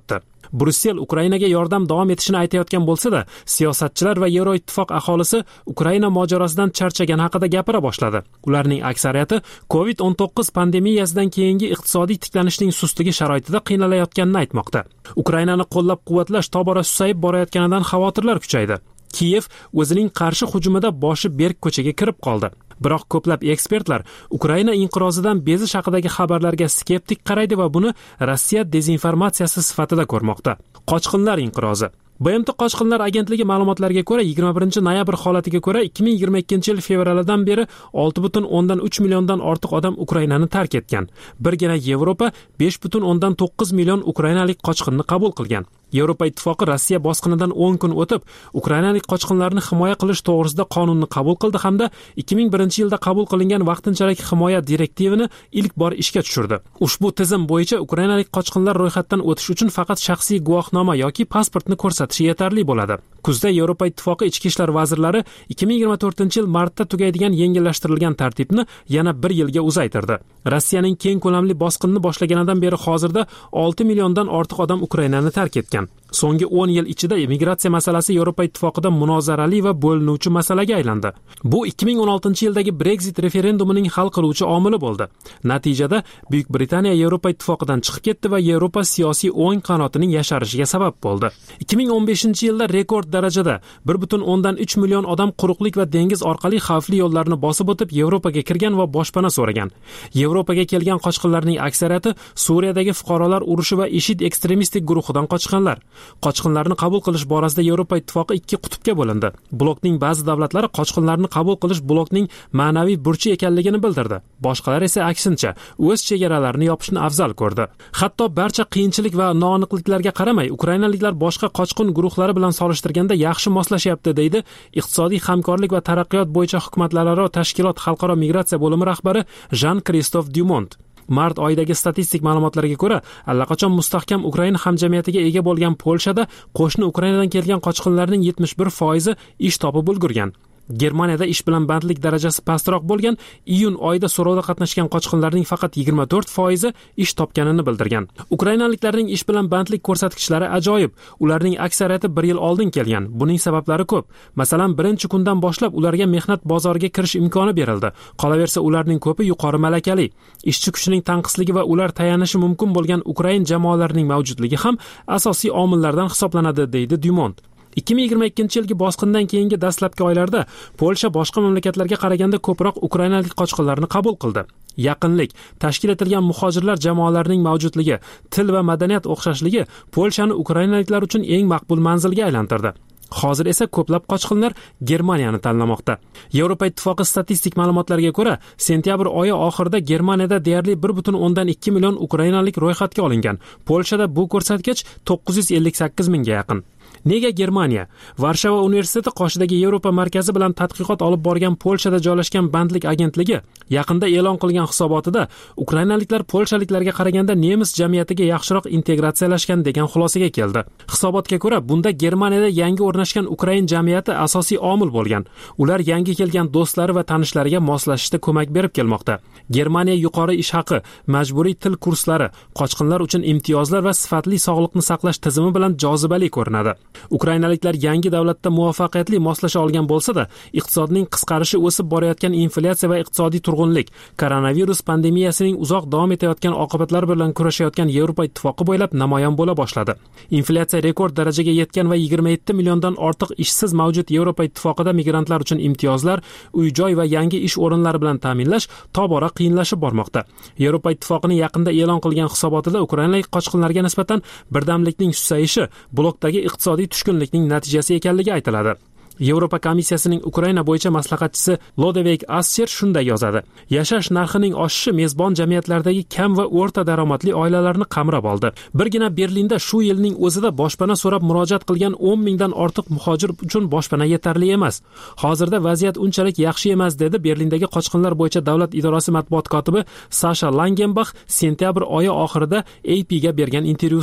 Brussel Ukrainaga yordam davom etishini aytayotgan bo'lsa-da, siyosatchilar va Yevroittifoq aholisi Ukraina mojarosidan charchagan haqida gapira boshladi. Ularning aksariyati covid o'n to'qqiz pandemiyasidan keyingi iqtisodiy tiklanishning sustligi sharoitida qiynalayotganini aytmoqda. Ukrainani qo'llab-quvvatlash tobora susayib borayotganidan xavotirlar kuchaydi. Kiyev o'zining qarshi hujumida boshi berk ko'chaga kirib qoldi. Biroq ko'plab ekspertlar Ukraina inqirozidan bezish haqidagi xabarlarga skeptik qaraydi va buni Rossiya dezinformatsiyasi sifatida ko'rmoqda. Qochqinlar inqirozi. B M T Qochqinlar agentligi ma'lumotlariga ko'ra, yigirma birinchi noyabr holatiga ko'ra ikki ming yigirma ikkinchi yil fevralidan beri olti butun o'ndan uch milliondan ortiq odam Ukrainani tark etgan. Birgina Yevropa besh butun o'ndan to'qqiz million ukrainalik qochqinni qabul qilgan. Yevropa ittifoqi Rossiya bosqinidan o'n kun o'tib, ukrainalik qochqinlarni himoya qilish to'g'risida qonunni qabul qildi hamda ikki ming birinchi yilda qabul qilingan vaqtinchalik himoya direktivini ilk bor ishga tushirdi. Ushbu tizim bo'yicha ukrainalik qochqinlar ro'yxatdan o'tish uchun faqat shaxsiy guvohnoma yoki pasportni ko'rsatishi yetarli bo'ladi. Kuzda Yevropa ittifoqi ichki ishlar vazirlari ikki ming yigirma to'rtinchi yil martda tugaydigan yengillashtirilgan tartibni yana bir yilga uzaytirdi. Rossiyaning keng ko'lamli bosqinni boshlaganidan beri hozirda olti milliondan ortiq odam Ukrainani tark etgan. So'nggi o'n yil ichida migratsiya masalasi Yevropa ittifoqida munozarali va bo'linuvchi masalaga aylandi. Bu ikki ming o'n oltinchi yildagi Brexit referendumining hal qiluvchi omili bo'ldi. Natijada Buyuk Britaniya Yevropa ittifoqidan chiqib ketdi va Yevropa siyosiy o'ng qanotining yasharishiga sabab bo'ldi. ikki ming o'n beshinchi yilda rekord darajada bir butun o'ndan uch million odam quruqlik va dengiz orqali xavfli yo'llarni bosib o'tib Yevropaga kirgan va boshpana so'ragan. Yevropaga kelgan qochqinlarning aksariyati Suriyadagi fuqarolar urushi va IShID ekstremistik guruhidan qochqinlar. Qochqinlarni qabul qilish borasida Yevropa ittifoqi ikki qutbga bo'lindi. Blokning ba'zi davlatlari qochqinlarni qabul qilish blokning ma'naviy burchi ekanligini bildirdi. Boshqalar esa aksincha, o'z chegaralarini yopishni afzal ko'rdi. Hatto barcha qiyinchilik va noaniqliklarga qaramay, ukrainaliklar boshqa qochqin guruhlari bilan solishtirganda yaxshi moslashyapti, deydi Iqtisodiy hamkorlik va taraqqiyot bo'yicha hukumatlararo tashkilot xalqaro migratsiya bo'limi rahbari Jean-Christophe Dumont. Mart oyidagi statistik ma'lumotlarga ko'ra, allaqachon mustahkam Ukraina hamjamiyatiga ega bo'lgan Polshada qo'shni Ukrainadan kelgan qochqinlarning yetmish bir foizi ish topib ulgurgan. Germaniyada ish bilan bandlik darajasi pastroq bo'lgan, iyun oyida so'rovda qatnashgan qochqinlarning faqat yigirma to'rt foizi ish topganini bildirgan. Ukrainaliklarning ish bilan bandlik ko'rsatkichlari ajoyib. Ularning aksariyati bir yil oldin kelgan. Buning sabablari ko'p. Masalan, birinchi kundan boshlab ularga mehnat bozoriga kirish imkoni berildi. Qolaversa, ularning ko'pi yuqori malakali. Ishchi kuchining tanqisligi va ular tayanishi mumkin bo'lgan Ukrain jamoalarining mavjudligi ham asosiy omillardan hisoblanadi, deydi Dumont. ikki ming yigirma ikkinchi yilgi bosqindan keyingi dastlabki oylarda Polsha boshqa mamlakatlarga qaraganda ko'proq ukrainalik qochqinlarni qabul qildi. Yaqinlik, tashkil etilgan muhojirlar jamoalarining mavjudligi, til va madaniyat o'xshashligi Polshani ukrainaliklar uchun eng maqbul manzilga aylantirdi. Hozir esa ko'plab qochqinlar Germaniyani tanlamoqda. Yevropa ittifoqi statistik ma'lumotlariga ko'ra, sentyabr oyi oxirida Germaniyada deyarli bir butun o'ndan ikki million ukrainalik ro'yxatga olingan. Polshada bu ko'rsatkich to'qqiz yuz ellik sakkiz mingga yaqin. Nega Germaniya? Varshava universiteti qoshidagi Yevropa markazi bilan tadqiqot olib borgan Polshada joylashgan bandlik agentligi yaqinda e'lon qilgan hisobotida ukrainaliklar polshaliklarga qaraganda nemis jamiyatiga yaxshiroq integratsiyalashgan degan xulosaga keldi. Hisobotga ko'ra, bunda Germaniyada yangi o'rnashgan ukrain jamiyati asosiy omil bo'lgan. Ular yangi kelgan do'stlari va tanishlariga moslashishda ko'mak berib kelmoqda. Germaniya yuqori ish haqi, majburiy til kurslari, qochqinlar uchun imtiyozlar va sifatli sog'liqni saqlash tizimi bilan jozibali ko'rinadi. Ukrainaliklar yangi davlatda muvaffaqiyatli moslasha olgan bo'lsa-da, iqtisodning qisqarishi, o'sib borayotgan inflyatsiya va iqtisodiy turg'unlik, koronavirus pandemiyasining uzoq davom etayotgan oqibatlari bilan kurashayotgan Yevropa ittifoqi bo'ylab namoyon bo'la boshladi. Inflyatsiya rekord darajaga yetgan va yigirma yetti milliondan ortiq ishsiz mavjud Yevropa ittifoqida migrantlar uchun imtiyozlar, uy-joy va yangi ish o'rinlari bilan ta'minlash tobora qiyinlashib bormoqda. Yevropa ittifoqining yaqinda e'lon qilgan hisobotida ukrainalik qochqinlarga nisbatan birdamlikning susayishi blokdagi iqtisodiy tushkunlikning natijasi ekanligi aytiladi. Yevropa komissiyasining Ukraina bo'yicha maslahatchisi Lodevik Ascher shunday yozadi: Yashash narxining oshishi mezbon jamiyatlardagi kam va o'rta daromadli oilalarni qamrab oldi. Birgina Berlinda shu yilning o'zida boshpana so'rab murojaat qilgan o'n mingdan ortiq muhojir uchun boshpana yetarli emas. Hozirda vaziyat unchalik yaxshi emas, dedi Berlindagi qochqinlar bo'yicha davlat idorasi matbuot kotibi Sasha Langenbach sentyabr oyi oxirida A P ga bergan intervyusida.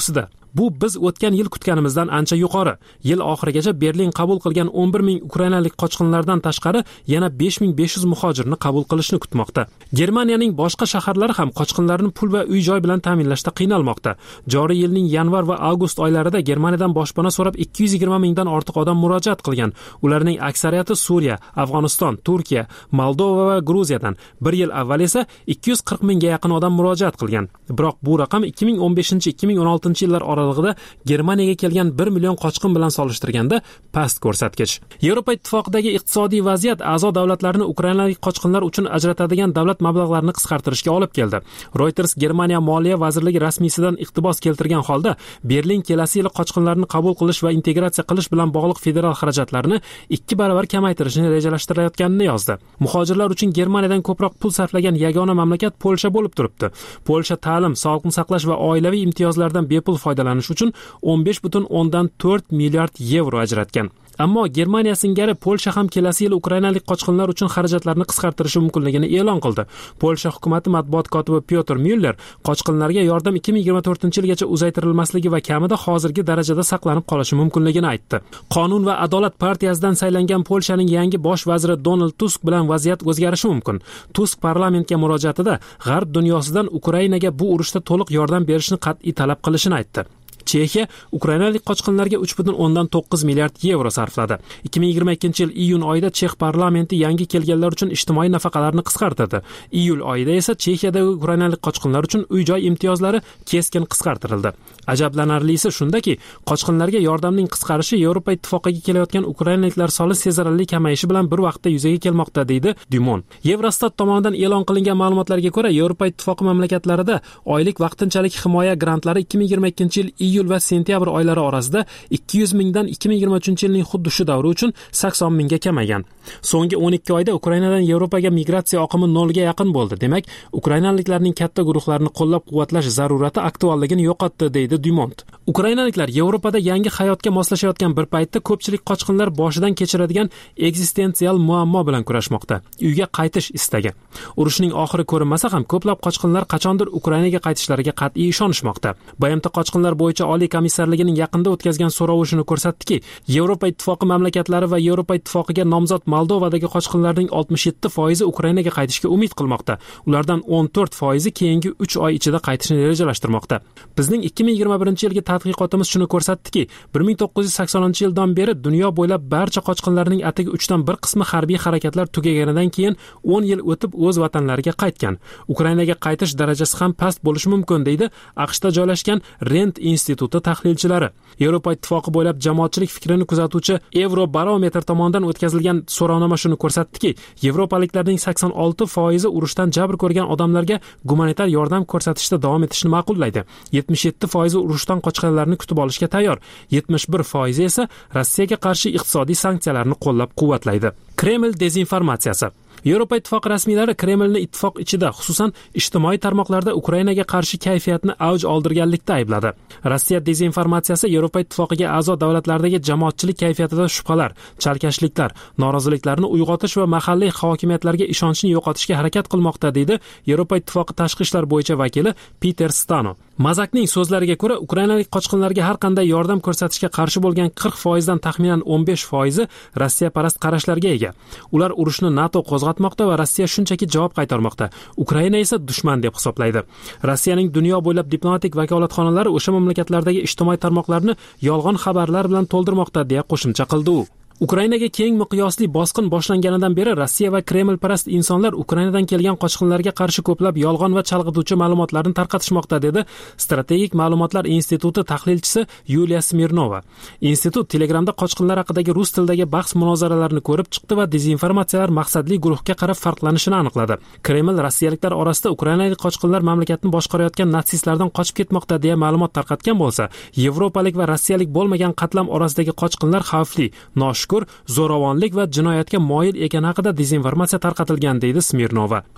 Bu biz o'tgan yil kutganimizdan ancha yuqori. Yil oxirigacha Berlin qabul qilgan o'n bir ming ukrainalik qochqinlardan tashqari yana besh ming besh yuz muhojirni qabul qilishni kutmoqda. Germaniyaning boshqa shaharlari ham qochqinlarni pul va uy-joy bilan ta'minlashda qiynalmoqda. Joriy yilning yanvar va avgust oylarida Germaniyadan boshpana so'rab ikki yuz yigirma mingdan ortiq odam murojaat qilgan. Ularning aksariyati Suriya, Afg'oniston, Turkiya, Moldova va Gruziyadan. Bir yil avval esa ikki yuz qirq mingga yaqin odam murojaat qilgan. Biroq bu raqam ikki ming o'n beshinchi ikki ming o'n oltinchi yillar oralig'ida Germaniyaga kelgan bir million qochqin bilan solishtirganda past ko'rsatkich. Yevropa Ittifoqidagi iqtisodiy vaziyat a'zo davlatlarni ukrainalik qochqinlar uchun ajratadigan davlat mablag'larini qisqartirishga olib keldi. Reuters Germaniya Moliya vazirligi rasmiysidan iqtibos keltirgan holda Berlin kelasi yil qochqinlarni qabul qilish va integratsiya qilish bilan bog'liq federal xarajatlarni ikki barobar kamaytirishni rejalashtirayotganini yozdi. Muhojirlar uchun Germaniyadan ko'proq pul sarflagan yagona mamlakat Polsha bo'lib turibdi. Polsha ta'lim, sog'liqni saqlash va oilaviy imtiyozlardan bepul foydalanish uchun o'n besh butun o'ndan to'rt milliard yevro ajratgan. Ammo Germaniya singari Polsha ham kelasi yil ukrainalik qochqinlar uchun xarajatlarni qisqartirishi mumkinligini e'lon qildi. Polsha hukumati matbuot kotibi Pyotr Müller qochqinlarga yordam ikki ming yigirma to'rtinchi yilgacha uzaytirilmasligi va kamida hozirgi darajada saqlanib qolishi mumkinligini aytdi. Qonun va adolat partiyasidan saylangan Polshaning yangi bosh vaziri Donald Tusk bilan vaziyat o'zgarishi mumkin. Tusk parlamentga murojaatida G'arb dunyosidan Ukrainaga bu urushda to'liq yordam berishni qat'iy talab qilishini aytdi. Chexiya ukrainalik qochqinlarga uch butun o'ndan to'qqiz milliard yevro sarfladi. ikki ming yigirma ikkinchi yil iyun oyida Chex parlamenti yangi kelganlar uchun ijtimoiy nafaqalarni qisqartirdi. Iyul oyida esa Chexiyadagi ukrainalik qochqinlar uchun uy-joy imtiyozlari keskin qisqartirildi. Ajablanarlisi shundaki, qochqinlarga yordamning qisqarishi Yevropa Ittifoqiga kelayotgan ukrainaliklar soni sezilarli kamayishi bilan bir vaqtda yuzaga kelmoqda, deydi Dumon. Eurostat tomonidan e'lon qilingan ma'lumotlarga ko'ra, Yevropa Ittifoqi mamlakatlarida oylik vaqtinchalik himoya grantlari ikki ming yigirma ikkinchi yil iyul va sentyabr oylari orasida ikki yuz mingdan ikki ming yigirma uchinchi yilning xuddi shu davri uchun sakson mingga kamagan. So'nggi o'n ikki oyda Ukrainadan Yevropaga migratsiya oqimi nolga yaqin bo'ldi. Demak, ukrainaliklarning katta guruhlarini qo'llab-quvvatlash zarurati aktualligini yo'qotdi, deydi Dumont. Ukrainaliklar Yevropada yangi hayotga moslashayotgan bir paytda ko'pchilik qochqinlar boshidan kechiradigan ekzistensial muammo bilan kurashmoqda. Uyga qaytish istagi. Urushning oxiri ko'rinmasa ham ko'plab qochqinlar qachondir Ukrainaga qaytishlariga qat'iy ishonishmoqda. B M T qochqinlar bo'yicha Oliy komissarligining yaqinda o'tkazgan so'rovi shuni ko'rsatdiki, Yevropa Ittifoqi mamlakatlari va Yevropa Ittifoqiga nomzod Moldovadagi qochqinlarning oltmish yetti foizi Ukrainaga qaytishga umid qilmoqda. Ulardan o'n to'rt foizi keyingi uch oy ichida qaytishni rejalashtirmoqda. Bizning ikki ming yigirma birinchi yilgi tadqiqotimiz shuni ko'rsatdiki, bir ming to'qqiz yuz saksoninchi yildan beri dunyo bo'ylab barcha qochqinlarning atigi uchdan bir qismi harbiy harakatlar tugaganidan keyin o'n yil o'tib o'z vatanlariga qaytgan. Ukrainaga qaytish darajasi ham past bo'lishi mumkin, deydi AQShda joylashgan Rent instituti tahlilchilari. Yevropa Ittifoqi bo'ylab jamoatchilik fikrini kuzatuvchi Eurobarometr tomonidan o'tkazilgan so'rovnoma shuni ko'rsatdiki, yevropaliklarning sakson olti foizi urushdan jabr ko'rgan odamlarga gumanitar yordam ko'rsatishda davom etishni ma'qullaydi. yetmish yetti foizi urushdan qochganlarni kutib olishga tayyor. yetmish bir foizi esa Rossiyaga qarshi iqtisodiy sanksiyalarni qo'llab-quvvatlaydi. Kreml dezinformatsiyasi. Yevropa Ittifoqi rasmiylari Kremlni ittifoq ichida, xususan ijtimoiy tarmoqlarda Ukrainaga qarshi kayfiyatni avj oldirganlikda aybladi. Rossiya dezinformatsiyasi Yevropa Ittifoqiga a'zo davlatlardagi jamoatchilik kayfiyatida shubhalar, chalkashliklar, noroziliklarni uyg'otish va mahalliy hokimiyatlarga ishonchni yo'qotishga harakat qilmoqda, deydi Yevropa Ittifoqi tashqi ishlar bo'yicha vakili Peter Stano. Mazakning so'zlariga ko'ra, ukrainalik qochqinlarga har qanday yordam ko'rsatishga qarshi bo'lgan qirq foizdan taxminan o'n besh foizi Rossiya parast qarashlarga ega. Ular urushni NATO qo'zg'atmoqda va Rossiya shunchaki javob qaytarmoqda. Ukraina esa dushman deb hisoblaydi. Rossiyaning dunyo bo'ylab diplomatik vakolatxonalari o'sha mamlakatlardagi ijtimoiy tarmoqlarni yolg'on xabarlar bilan to'ldirmoqda, deya qo'shimcha qildi u. Ukrainaga keng miqyosli bosqin boshlanganidan beri Rossiya va Kremlparast insonlar Ukrainadan kelgan qochqinlarga qarshi ko'plab yolg'on va chalg'ituvchi ma'lumotlarni tarqatishmoqda, dedi Strategik ma'lumotlar instituti tahlilchisi Yuliya Smirnova. Institut Telegramda qochqinlar haqidagi rus tilidagi bahs munozaralarni ko'rib chiqdi va dezinformatsiyalar maqsadli guruhga qarab farqlanishini aniqladi. Kreml rossiyaliklar orasida ukrainalik qochqinlar mamlakatni boshqarayotgan natsistlardan qochib ketmoqda deya ma'lumot tarqatgan bo'lsa, yevropalik va rossiyalik bo'lmagan qatlam orasidagi qochqinlar xavfli, nosh zo'ravonlik va jinoyatga moyil ekani haqida dezinformatsiya tarqatilgan, deydi Smirnova.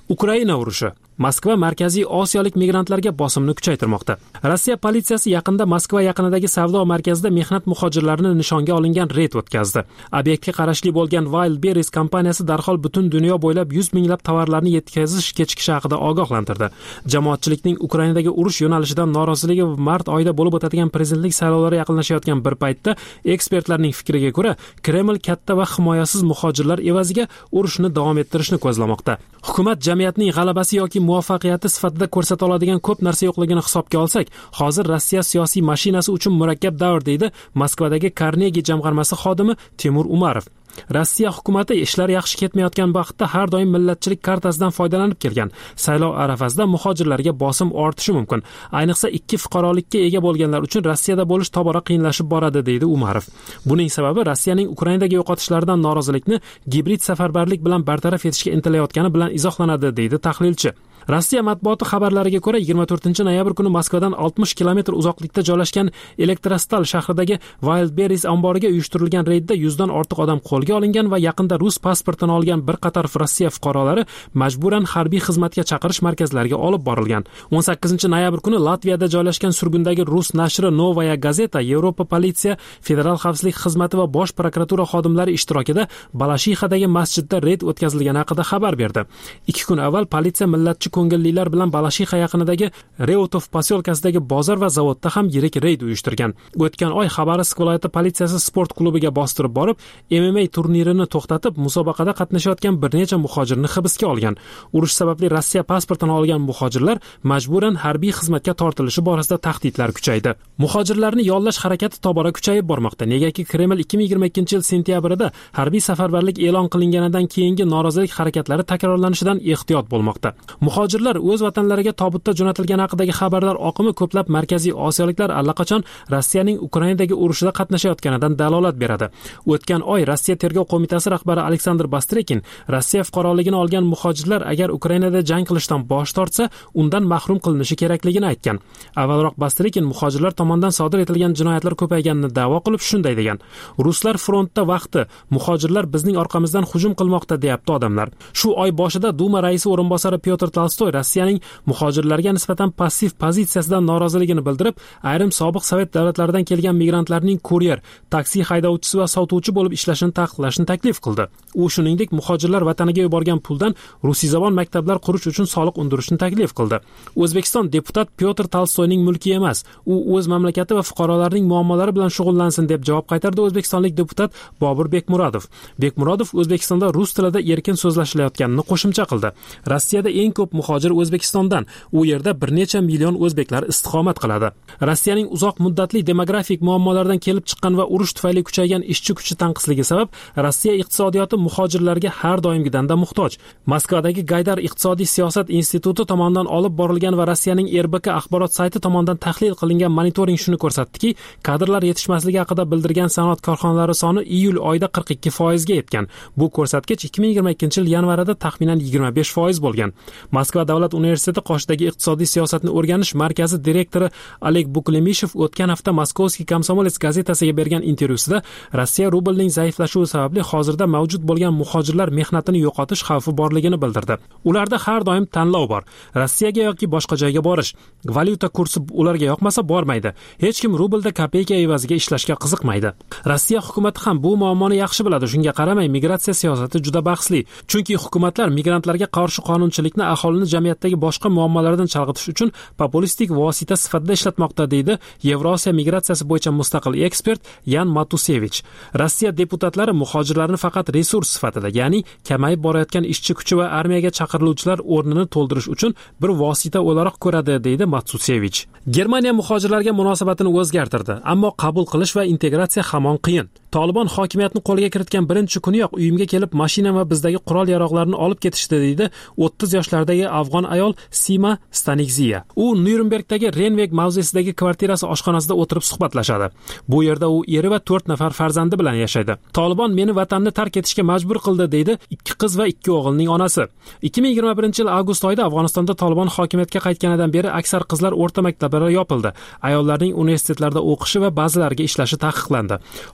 Ukraina urushi Moskva markaziy osiyolik migrantlarga bosimni kuchaytirmoqda. Rossiya politsiyasi yaqinda Moskva yaqinidagi savdo markazida mehnat muhojirlarini nishonga olingan reyd o'tkazdi. Obyektga qarashli bo'lgan Wildberries kompaniyasi darhol butun dunyo bo'ylab yuz minglab tovarlarni yetkazish kechikishi haqida ogohlantirdi. Jamoatchilikning Ukrainadagi urush yo'nalishidan noroziligi mart oyida bo'lib o'tadigan prezidentlik saylovlari yaqinlashayotgan bir paytda ekspertlarning fikriga ko'ra, Kreml katta va himoyasiz muhojirlar evaziga urushni davom ettirishni ko'zlamoqda. Hukumat jamiyatning g'alabasi yoki muvaffaqiyati sifatida ko'rsata oladigan ko'p narsa yo'qligini hisobga olsak, hozir Rossiya siyosiy mashinasi uchun murakkab davr, deydi Moskvadagi Carnegie jamg'armasi xodimi Timur Umarov. Rossiya hukumati ishlar yaxshi ketmayotgan vaqtda har doim millatchilik kartasidan foydalanib kelgan. Saylov arafasida muhojirlarga bosim ortishi mumkin. Ayniqsa ikki fuqarolikka ega bo'lganlar uchun Rossiyada bo'lish tobora qiyinlashib boradi, deydi Umarov. Buning sababi Rossiyaning Ukrainadagi yo'qotishlaridan norozilikni gibrid safarbarlik bilan bartaraf etishga intilayotgani bilan izohlanadi, deydi tahlilchi. Rossiya matbuoti xabarlariga ko'ra, yigirma to'rtinchi noyabr kuni Moskvadan oltmish kilometr uzoqlikda joylashgan Elektrostal shahridagi Wildberries omboriga uyushtirilgan reydda yuzdan ortiq odam qo'lga olingan va yaqinda rus pasportini olgan bir qator Rossiya fuqarolari majburan harbiy xizmatga chaqirish markazlariga olib borilgan. o'n sakkizinchi noyabr kuni Latviyada joylashgan surgundagi rus nashri Novaya Gazeta Yevropa politsiya, federal xavfsizlik xizmati va bosh prokuratura xodimlari ishtirokida Balashixadagi masjidda reyd o'tkazilgani haqida xabar berdi. ikki kun avval politsiya millatchi ko'ngillilar bilan Balashixa yaqinidagi Reutov posyolkasidagi bozor va zavodda ham yirik reyd uyushtirgan. O'tgan oy Xabarovsk viloyati politsiyasi sport klubiga bostirib borib, M M A turnirini to'xtatib, musobaqada qatnashayotgan bir necha muhojirni hibsga olgan. Urush sababli Rossiya pasportini olgan muhojirlar majburan harbiy xizmatga tortilishi borasida tahdidlar kuchaydi. Muhojirlarni yollash harakati tobora kuchayib bormoqda. Negaki Kreml ikki ming yigirma ikkinchi yil sentyabrida harbiy safarbarlik e'lon qilinganidan keyingi norozilik harakatlari takrorlanishidan ehtiyot bo'lmoqda. Muhojirlar o'z vatanlariga tobutda jo'natilgani haqidagi xabarlar oqimi ko'plab markaziy osiyoliklar allaqachon Rossiyaning Ukrainadagi urushida qatnashayotganidan dalolat beradi. O'tgan oy Rossiya tergov qo'mitasi rahbari Aleksandr Bastrekin Rossiya fuqaroligini olgan muhojirlar agar Ukrainada jang qilishdan bosh tortsa, undan mahrum qilinishi kerakligini aytgan. Avvalroq Bastrekin muhojirlar tomonidan sodir etilgan jinoyatlar ko'payganini da'vo qilib shunday degan: "Ruslar frontda vaqti, muhojirlar bizning orqamizdan hujum qilmoqda", deyapti odamlar. Shu oy boshida Duma raisi o'rinbosari Pyotr Tolstoy Rossiyaning muhojirlarga nisbatan passiv pozitsiyasidan noroziligini bildirib, ayrim sobiq sovet davlatlaridan kelgan migrantlarning kuryer, taksi haydovchisi va sotuvchi bo'lib ishlashini taqiqlashni taklif qildi. U shuningdek muhojirlar vataniga yuborgan puldan rusiyzabon maktablar qurish uchun soliq undirishni taklif qildi. O'zbekiston deputat Pyotr Tolstoyning mulki emas, u o'z mamlakati va fuqarolarining muammolari bilan shug'ullansin deb javob qaytardi o'zbekistonlik deputat Bobur Bekmurodov. Bekmurodov O'zbekistonda rus tilida erkin so'zlashilayotganini qo'shimcha qildi. Rossiyada eng ko'p muhojir O'zbekistondan, u yerda bir necha million o'zbeklar istiqomat qiladi. Rossiyaning uzoq muddatli demografik muammolaridan kelib chiqqan va urush tufayli kuchaygan ishchi kuchi tanqisligi sabab Rossiya iqtisodiyoti muhojirlarga har doimgidanda muhtoj. Moskvadagi Gaydar iqtisodiy siyosat instituti tomonidan olib borilgan va Rossiyaning R B K axborot sayti tomonidan tahlil qilingan monitoring shuni ko'rsatdiki, kadrlar yetishmasligi haqida bildirgan sanoat korxonalari soni iyul oyida qirq ikki foiz ga yetgan. Bu ko'rsatkich ikki ming yigirma ikkinchi yil yanvarida taxminan yigirma besh foiz bo'lgan. Moskva davlat universiteti qoshidagi iqtisodiy siyosatni o'rganish markazi direktori Oleg Buklemishev o'tgan hafta Moskovskiy Komsomolets gazetasiga bergan intervyusida Rossiya rublining zaiflashuvi sababli hozirda mavjud bo'lgan muhojirlar mehnatini yo'qotish xavfi borligini bildirdi. Ularda har doim tanlov bor. Rossiyaga yoki boshqa joyga borish. Valyuta kursi ularga yoqmasa bormaydi. Hech kim rublda kopeyka evaziga ishlashga qiziqmaydi. Rossiya hukumati ham bu muammoni yaxshi biladi. Shunga qaramay migratsiya siyosati juda bahsli. Chunki hukumatlar migrantlarga qarshi qonunchilikni aholini jamiyatdagi boshqa muammolardan chalg'itish uchun populistik vosita sifatida ishlatmoqda, deydi Yevrosiyo migratsiyasi bo'yicha mustaqil ekspert Yan Matusevich. Rossiya deputatlari muhojirlarni faqat resurs sifatida, ya'ni kamayib borayotgan ishchi kuchi va armiyaga chaqiriluvchilar o'rnini to'ldirish uchun bir vosita o'laroq ko'radi, deydi Matusevich. Germaniya muhojirlarga munosabatini o'zgartirdi, ammo qabul qilish va integratsiya hamon qiyin. Tolibon hokimiyatni qo'lga kiritgan birinchi kuniyoq uyimga kelib mashina va bizdagi qurol-yarog'larni olib ketishdi, deydi o'ttiz yoshlardagi afg'on ayol Sima Stanikziya. U Nyurnbergdagi Renveg mavzesidagi kvartirasi oshxonasida o'tirib suhbatlashadi. Bu yerda u eri va to'rt nafar farzandi bilan yashaydi. Tolibon meni vatanni tark etishga majbur qildi, deydi ikki qiz va ikki o'g'ilning onasi. ikki ming yigirma birinchi yil avgust oyida Afg'onistonda Tolibon hokimiyatga qaytganidan beri aksar qizlar o'rta maktablar yopildi. Ayollarning universitetlarda o'qishi va ba'zilariga ishlashi taqiqlandi. Hozirda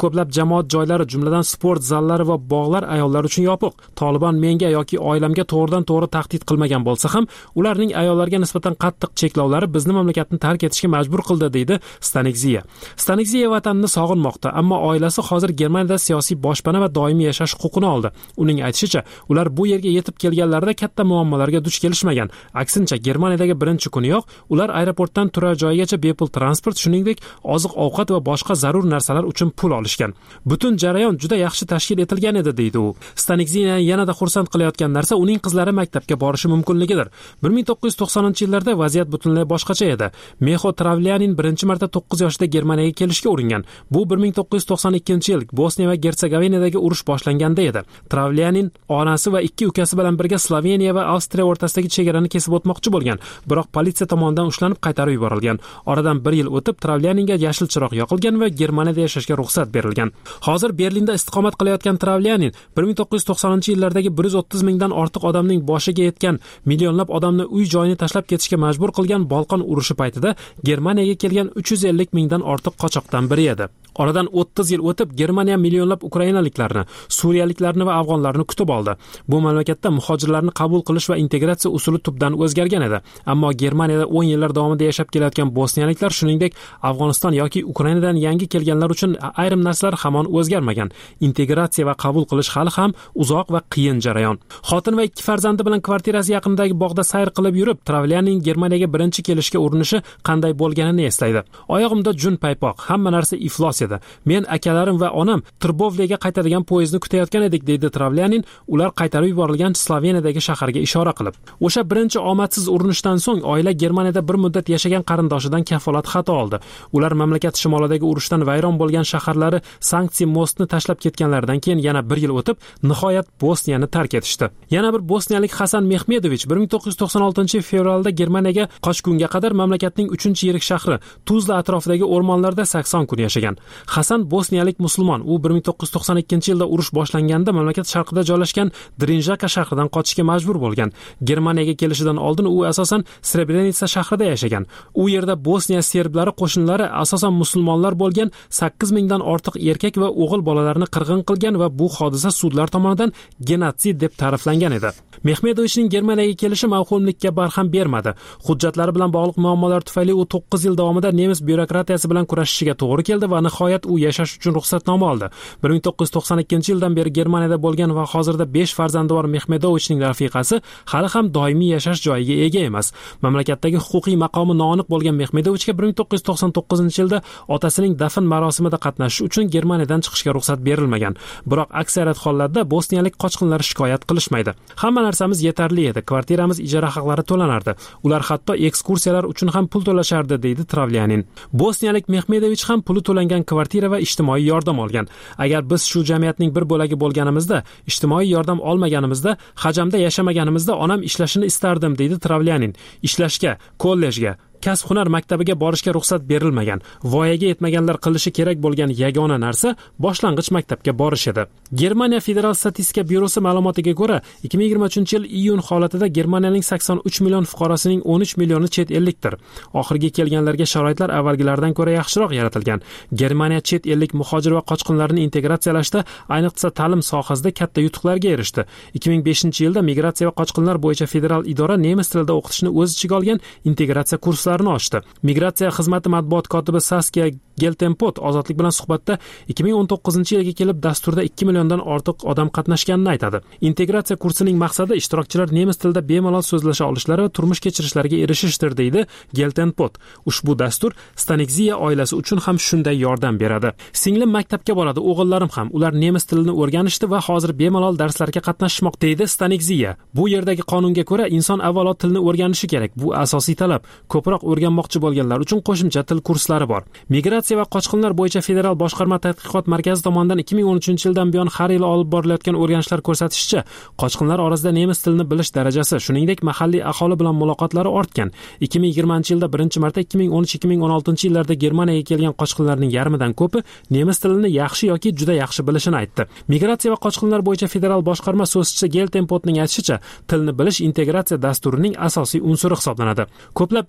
ko'plab jamoat joylari, jumladan sport zallari va bog'lar ayollar uchun yopiq. Tolibon menga yoki oilamga to'g'ridan to'g'ri tahdid qilmagan bo'lsa ham, ularning ayollarga nisbatan qattiq cheklovlari bizni mamlakatni tark etishga majbur qildi, deydi Stanigziya. Stanigziya vatanini sog'inmoqda, ammo oilasi hozir Germaniyada siyosiy boshpana va doimiy yashash huquqini oldi. Uning aytishicha, ular bu yerga yetib kelganlarida katta muammolarga duch kelishmagan. Aksincha, Germaniyadagi birinchi kuniyoq ular aeroportdan turar joyigacha bepul transport, shuningdek, oziq-ovqat va boshqa zarur narsalar uchun pul olishgan. Butun jarayon juda yaxshi tashkil etilgan edi, deydi u. Stanigziya yanada xursand qilayotgan narsa uning qizlari maktabga borishi mumkinligidir. bir ming to'qqiz yuz to'qsoninchi yillarda vaziyat butunlay boshqacha edi. Mexo Travlianin birinchi marta to'qqiz yoshida Germaniyaga kelishga uringan. Bu bir ming to'qqiz yuz to'qson ikkinchi yil Bosniya va Gersegovinadagi urush boshlanganda edi. Travlianin onasi va ikki ukasi bilan birga Sloveniya va Avstriya o'rtasidagi chegarani kesib o'tmoqchi bo'lgan, biroq politsiya tomonidan ushlanib qaytarib yuborilgan. Oradan bir yil o'tib Travlianinga yashil chiroq yoqilgan va Germaniyada yashashga ruxsat berilgan. Hozir Berlinda istiqomat qilayotgan Travlianin bir ming to'qqiz yuz to'qsoninchi yillardagi bir yuz o'ttiz mingdan ortiq odamning boshiga yetgan, millionlab odamni uy joyini tashlab ketishga majbur qilgan Balqon urushi paytida Germaniyaga kelgan uch yuz ellik mingdan ortiq qochoqdan biri edi. Oradan o'ttiz yil o'tib Germaniya millionlab ukrainaliklarni, suriyaliklarni va afg'onlarni kutib oldi. Bu mamlakatda muhojirlarni qabul qilish va integratsiya usuli tubdan o'zgargan edi. Ammo Germaniyada o'n yillar davomida yashab kelayotgan bosniyaliklar, shuningdek Afg'oniston yoki Ukrainadan yangi kelganlar uchun ayrim narsalar hamon o'zgarmagan. Integratsiya va qabul qilish hali ham uzoq va qiyin jarayon. Xotin va ikki farzandi bilan kvartirasi yaqinidagi bog'da sayr qilib yurib, Travlianing Germaniyaga birinchi kelishga urinishi qanday bo'lganini eslaydi. Oyog'imda jun paypoq, hamma narsa iflos edi. Men, akalarim va onam Trbovlega qaytadigan poyezdni kutayotgan edik, deydi Travlianin, ular qaytarib yuborilgan Sloveniyadagi shaharga ishora qilib. O'sha birinchi omadsiz urinishdan so'ng oila Germaniyada bir muddat yashagan qarindoshidan kafolat xati oldi. Ular mamlakat shimolidagi urushdan vayron bo'lgan shaharlari Sanksiy Mostni tashlab ketganlaridan keyin yana bir yil o'tib, nihoyat Bosniyani tark etishdi. Yana bir bosniyalik Hasan Mehmedovich bir ming to'qqiz yuz to'qson oltinchi yil fevralda Germaniyaga qochgunga qadar mamlakatning uchinchi yirik shahri Tuzla atrofidagi o'rmonlarda sakson kun yashagan. Hasan bosniyalik musulmon. U bir ming to'qqiz yuz to'qson ikkinchi yilda urush boshlanganda mamlakat sharqida joylashgan Drinjaka shahridan qochishga majbur bo'lgan. Germaniyaga kelishidan oldin u asosan Srebrenica shahrida yashagan. U yerda Bosniya serblari qo'shinlari asosan musulmonlar bo'lgan sakkiz mingdan ortiq erkak va o'g'il bolalarni qirg'in qilgan va bu hodisa sudlar tomonidan genotsid deb ta'riflangan edi. Mehmedovichning Germaniyaga kelishi mavhumlikka barham bermadi. Hujjatlari bilan bog'liq muammolar tufayli u to'qqiz yil davomida nemis byurokratiyasi bilan kurashishiga to'g'ri keldi va nihoyat u yashash uchun ruxsatnoma oldi. bir ming to'qqiz yuz to'qson ikkinchi yildan beri Germaniyada bo'lgan va hozirda besh farzandi bor Mehmedovichning rafiqasi hali ham doimiy yashash joyiga ega emas. Mamlakatdagi huquqiy maqomi noaniq bo'lgan Mehmedovichga bir ming to'qqiz yuz to'qson to'qqizinchi yilda otasining dafn marosimida qatnashish uchun Germaniyadan chiqishga ruxsat berilmagan. Biroq aksariyat hollarda bosniyalik qochqinlar shikoyat qilishmaydi. Hamma narsamiz yetarli edi. Kvartiramiz ijara haqlari to'lanardi. Ular hatto ekskursiyalar uchun ham pul to'lashardi, deydi Travlianin. Bosniyalik Mehmedovich ham puli to'langan kvartira va ijtimoiy yordam olgan. Agar biz shu jamiyatning bir bo'lagi bo'lganimizda, ijtimoiy yordam olmaganimizda, hajamda yashamaganimizda onam ishlashini istardim, deydi Travlianin. Ishlashga, kollejga, kasb-hunar maktabiga borishga ruxsat berilmagan. Voyaga yetmaganlar qilishi kerak bo'lgan yagona narsa boshlang'ich maktabga borish edi. Germaniya Federal statistika byurosi ma'lumotiga ko'ra, ikki ming yigirma uchinchi yil iyun holatida Germaniyaning sakson uch million fuqarosining o'n uch millioni chet ellikdir. Oxirgi kelganlarga sharoitlar avvalgilaridan ko'ra yaxshiroq yaratilgan. Germaniya chet ellik muhojir va qochqinlarni integratsiyalashda, ayniqsa ta'lim sohasida katta yutuqlarga erishdi. ikki ming beshinchi yilda migratsiya va qochqinlar bo'yicha federal idora nemis tilida o'qitishni o'z ichiga olgan integratsiya kurslari ochdi. Migratsiya xizmati matbuot kotibi Saskia Geltenpot ozodlik bilan suhbatda ikki ming o'n to'qqizinchi yilga kelib dasturda ikki milliondan ortiq odam qatnashganini aytadi. Integratsiya kursining maqsadi ishtirokchilar nemis tilida bemalol so'zlasha olishlari va turmush kechirishlariga erishishdir, deydi Geltenpot. Ushbu dastur Stanigziya oilasi uchun ham shunday yordam beradi. Singlim maktabga boradi, o'g'illarim ham. Ular nemis tilini o'rganishdi va hozir bemalol darslarga qatnashmoqda, deydi Stanigziya. Bu yerdagi qonunga ko'ra inson avvalo tilni o'rganishi kerak. Bu asosiy talab. Ko'proq o'rganmoqchi bo'lganlar uchun qo'shimcha til kurslari bor. Migratsiya va qochqinlar bo'yicha federal boshqarma tadqiqot markazi tomonidan ikki ming o'n uchinchi yildan buyon har yili olib borilayotgan o'rganishlar ko'rsatishicha, qochqinlar orasida nemis tilini bilish darajasi, shuningdek mahalliy aholi bilan muloqotlari ortgan. ikki ming yigirmanchi yilda birinchi marta ikki ming o'n uch ikki ming o'n oltinchi yillarda Germaniyaga kelgan qochqinlarning yarmidan ko'pi nemis tilini yaxshi yoki juda yaxshi bilishini aytdi. Migratsiya va qochqinlar bo'yicha federal boshqarma so'zchisi Geltenpotning aytishicha, tilni bilish integratsiya dasturining asosiy unsuri hisoblanadi. Ko'plab empirik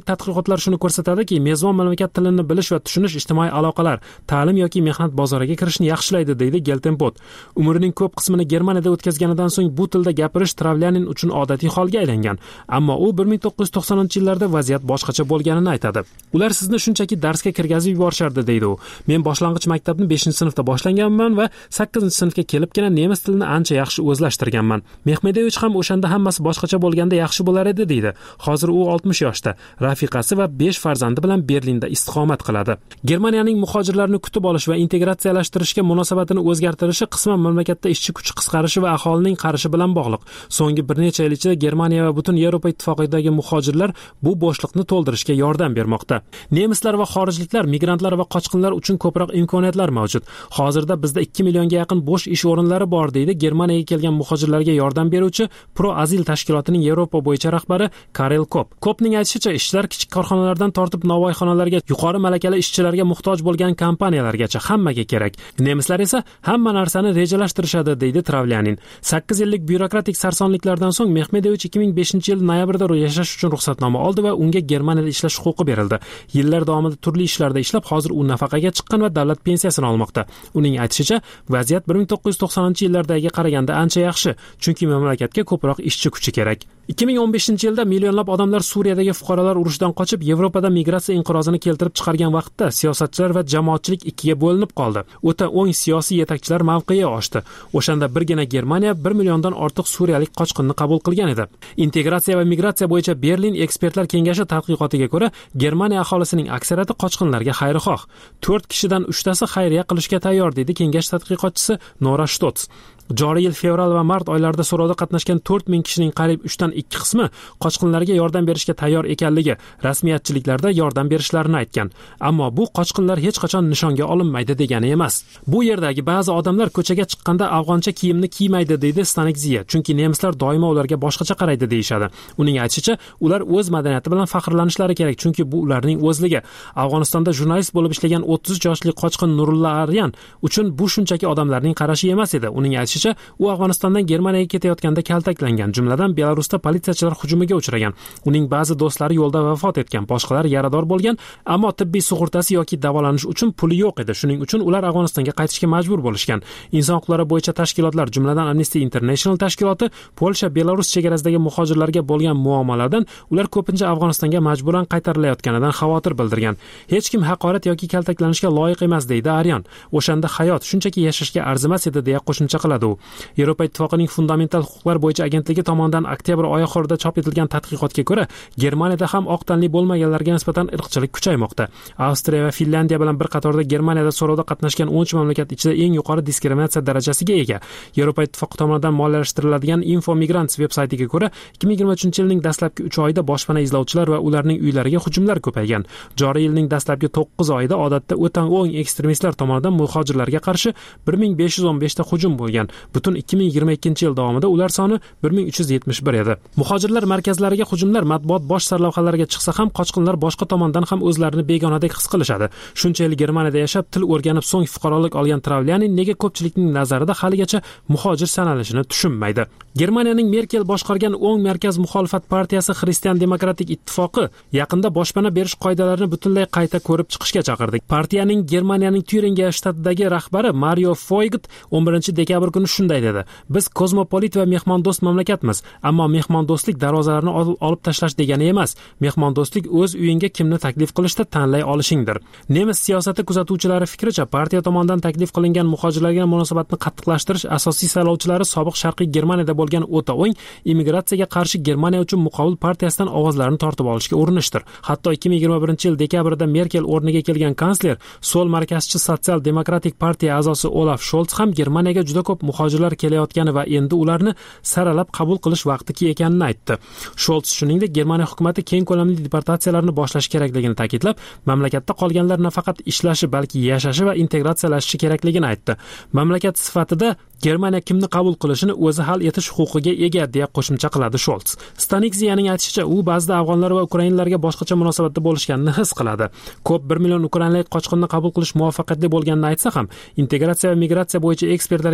tadqiqotlar shuni ko'rsatadiki, mezbon mamlakat tilini bilish va tushunish ijtimoiy aloqalar, ta'lim yoki mehnat bozoriga kirishni yaxshilaydi, deydi Geltenpot. Umrining ko'p qismini Germaniyada o'tkazganidan so'ng bu tilda gapirish Travlyanin uchun odatiy holga aylangan. Ammo u bir ming to'qqiz yuz to'qsoninchi yillarda vaziyat boshqacha bo'lganini aytadi. Ular sizni shunchaki darsga kirgazib yuborishardi, deydi u. Men boshlang'ich maktabni beshinchi sinfda boshlaganman va sakkizinchi sinfga kelibgina nemis tilini ancha yaxshi o'zlashtirganman. Mexmedovich ham o'shanda hammasi boshqacha bo'lganda yaxshi bo'lar edi, deydi. Hozir u oltmish yoshda, rafiqasi va besh farzandi bilan Berlinda istiqomat qiladi. Germaniyaning muhojirlarni kutib olish va integratsiyalashtirishga munosabatini o'zgartirishi qisman mamlakatda ishchi kuchi qisqarishi va aholining qarishi bilan bog'liq. So'nggi bir necha yil ichida Germaniya va butun Yevropa ittifoqidagi muhojirlar bu bo'shliqni to'ldirishga yordam bermoqda. Nemislar va xorijliklar, migrantlar va qochqinlar uchun ko'proq imkoniyatlar mavjud. Hozirda bizda ikki millionga yaqin bo'sh ish o'rinlari bor, deydi Germaniyaga kelgan muhojirlarga yordam beruvchi Pro Azil tashkilotining Yevropa bo'yicha rahbari Karel Kopp. Koppning aytishicha, ishchilar kichik korxonalardan tortib novvoyxonalarga, yuqori malakali ishchilarga muhtoj bo'lgan kompaniyalargacha hammaga kerak. Nemislar esa hamma narsani rejalashtirishadi, deydi Travlyanin. sakkiz yillik byurokratik sarsonliklardan so'ng Mexmedovich ikki ming beshinchi yil noyabrda yashash uchun ruxsatnoma oldi va unga Germaniyada ishlash huquqi berildi. Yillar davomida turli ishlarda ishlab, hozir u nafaqaga chiqqan va davlat pensiyasini olmoqda. Uning aytishicha, vaziyat bir ming to'qqiz yuz to'qsoninchi yillardagiga qaraganda ancha yaxshi, chunki mamlakatga ko'proq ishchi kuchi kerak. ikki ming o'n beshinchi yilda millionlab odamlar Suriyadagi fuqarolar urushidan qochib Yevropada migratsiya inqirozini keltirib chiqargan vaqtda siyosatchilar va jamoatchilik ikkiga bo'linib qoldi. O'ta o'ng siyosiy yetakchilar mavqeyi oshdi. O'shanda birgina Germaniya bir milliondan ortiq suriyalik qochqinni qabul qilgan edi. Integratsiya va migratsiya bo'yicha Berlin ekspertlar kengashi tadqiqotiga ko'ra, Germaniya aholisining aksariyati qochqinlarga xayrixoh. to'rt kishidan uchtasi xayriya qilishga tayyor, deydi kengash tadqiqotchisi Nora Stotz. Joriy yil fevral va mart oylarida so'rovda qatnashgan to'rt ming kishining qariyb uchdan ikki qismi qochqinlarga yordam berishga tayyor ekanligi, rasmiyatchiliklarda yordam berishlarini aytgan. Ammo bu qochqinlar hech qachon nishonga olinmaydi degani emas. Bu yerdagi ba'zi odamlar ko'chaga chiqqanda afg'oncha kiyimni kiymaydi, deydi Stanikziya, chunki nemislar doimo ularga boshqacha qaraydi deyishadi. Uning aytishicha, ular o'z madaniyati bilan faxrlanishlari kerak, chunki bu ularning o'zligi. Afg'onistonda jurnalist bo'lib ishlagan o'ttiz uch yoshli qochqin Nurulla Aryan uchun bu shunchaki odamlarning qarashi emas edi. Uning aytishicha, u Afg'onistondan Germaniyaga ketayotganda kaltaklangan, jumladan Belarusda politsiyachilar hujumiga uchragan. Uning ba'zi do'stlari yo'lda vafot etgan, boshqalar yarador bo'lgan, ammo tibbiy sug'urtasi yoki davolanish uchun puli yo'q edi. Shuning uchun ular Afg'onistonga qaytishga majbur bo'lishgan. Inson huquqlari bo'yicha tashkilotlar, jumladan Amnesty International tashkiloti, Polsha Belarus chegarasidagi muhojirlarga bo'lgan muomaladan ular ko'pincha Afg'onistonga majburan qaytarilayotganidan xavotir bildirgan. Hech kim haqorat yoki kaltaklanishga loyiq emas, deydi Aryan. O'shanda hayot shunchaki yashashga arzimas edi, deya qo'shimcha qiladi. Yevropa ittifoqining fundamental huquqlar bo'yicha agentligi tomonidan oktyabr oyi oxirida chop etilgan tadqiqotga ko'ra, Germaniyada ham oq tanli bo'lmaganlarga nisbatan irqchilik kuchaymoqda. Avstriya va Finlandiya bilan bir qatorda Germaniyada so'rovda qatnashgan o'ncha mamlakat ichida eng yuqori diskriminatsiya darajasiga ega. Yevropa ittifoqi tomonidan moliyalashtiriladigan Info Migrants veb-saytiga ko'ra, ikki ming yigirma uchinchi yilning dastlabki uch oyida boshpana izlovchilar va ularning uylariga hujumlar ko'paygan. Joriy yilning dastlabki to'qqiz oyida odatda o'ta o'ng ekstremistlar tomonidan muhojirlarga qarshi bir ming besh yuz o'n besh ta hujum bo'lgan. Butun ikki ming yigirma ikkinchi yil davomida ular soni bir ming uch yuz yetmish bir edi. Muhojirlar markazlariga hujumlar matbuot bosh sarlavhalariga chiqsa ham, qochqinlar boshqa tomondan ham o'zlarini begonadek his qilishadi. Shuncha yil Germaniyada yashab, til o'rganib, so'ng fuqarolik olgan Travlyanin nega ko'pchilikning nazarida haligacha muhojir sanalishini tushunmaydi. Germaniyaning Merkel boshqargan o'ng markaz muxolifat partiyasi Xristian demokratik ittifoqi yaqinda boshpana berish qoidalarini butunlay qayta ko'rib chiqishga chaqirdi. Partiyaning Germaniyaning Tyuringiya shtatidagi rahbari Mario Foygt o'n birinchi dekabr kuni shunday dedi: "Biz kozmopolit va mehmondo'st mamlakatmiz, ammo mehmondo'stlik darvozalarini olib tashlash degani emas. Mehmondo'stlik o'z uyingga kimni taklif qilishda tanlay olishingdir." Nemis siyosati kuzatuvchilari fikricha, partiya tomonidan taklif qilingan muhojirlarga munosabatni qattiqlashtirish asosiy saylovchilari sobiq sharqiy Germaniyada bo'lgan o'ta o'ng immigratsiyaga qarshi Germaniya uchun muqobil partiyasidan ovozlarni tortib olishga urinishdir. Hatto ikki ming yigirma birinchi yil dekabrda Merkel o'rniga kelgan kansler, so'l markazchi sotsial demokratik partiya a'zosi Olaf Scholz ham Germaniyaga juda ko'p muhojirlar kelayotgani va endi ularni saralab qabul qilish vaqti ekanini aytdi. Scholz shuningdek Germaniya hukumatı keng ko'lamli deportatsiyalarni boshlash kerakligini ta'kidlab, mamlakatda qolganlar nafaqat ishlashi, balki yashashi va integratsiyalashishi kerakligini aytdi. Mamlakat sifatida Germaniya kimni qabul qilishini o'zi hal etish huquqiga ega, deya qo'shimcha qiladi Scholz. Stanikziyaning aytishicha, u ba'zida afg'onlar va ukrainlarga boshqacha munosabatda bo'lishganini his qiladi. Ko'p bir million ukrainalik qochqinni qabul qilish muvaffaqiyatli bo'lganini aytsa ham, integratsiya va migratsiya bo'yicha ekspertlar kengashi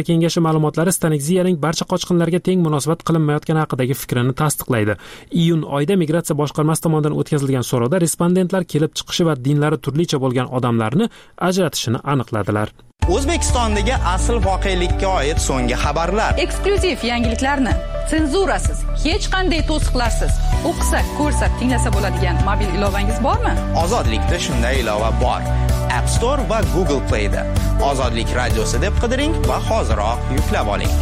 ma'lumotlari Staniziyaning barcha qochqinlarga teng munosabat qilinmayotgani haqidagi fikrini tasdiqlaydi. Iyun oyida migratsiya boshqarmasi tomonidan o'tkazilgan so'rovda respondentlar kelib chiqishi va dinlari turlicha bo'lgan odamlarni ajratishini aniqladilar. O'zbekistondagi asl voqelikka oid so'nggi xabarlar. Eksklyuziv yangiliklarni senzurasiz, hech qanday to'siqlarsiz o'qisak, ko'rsak, tinglasa bo'ladigan mobil ilovangiz bormi? Ozodlikda shunday ilova bor. App Store va Google Play da Ozodlik radiosi deb qidiring va hoziroq yuklab oling.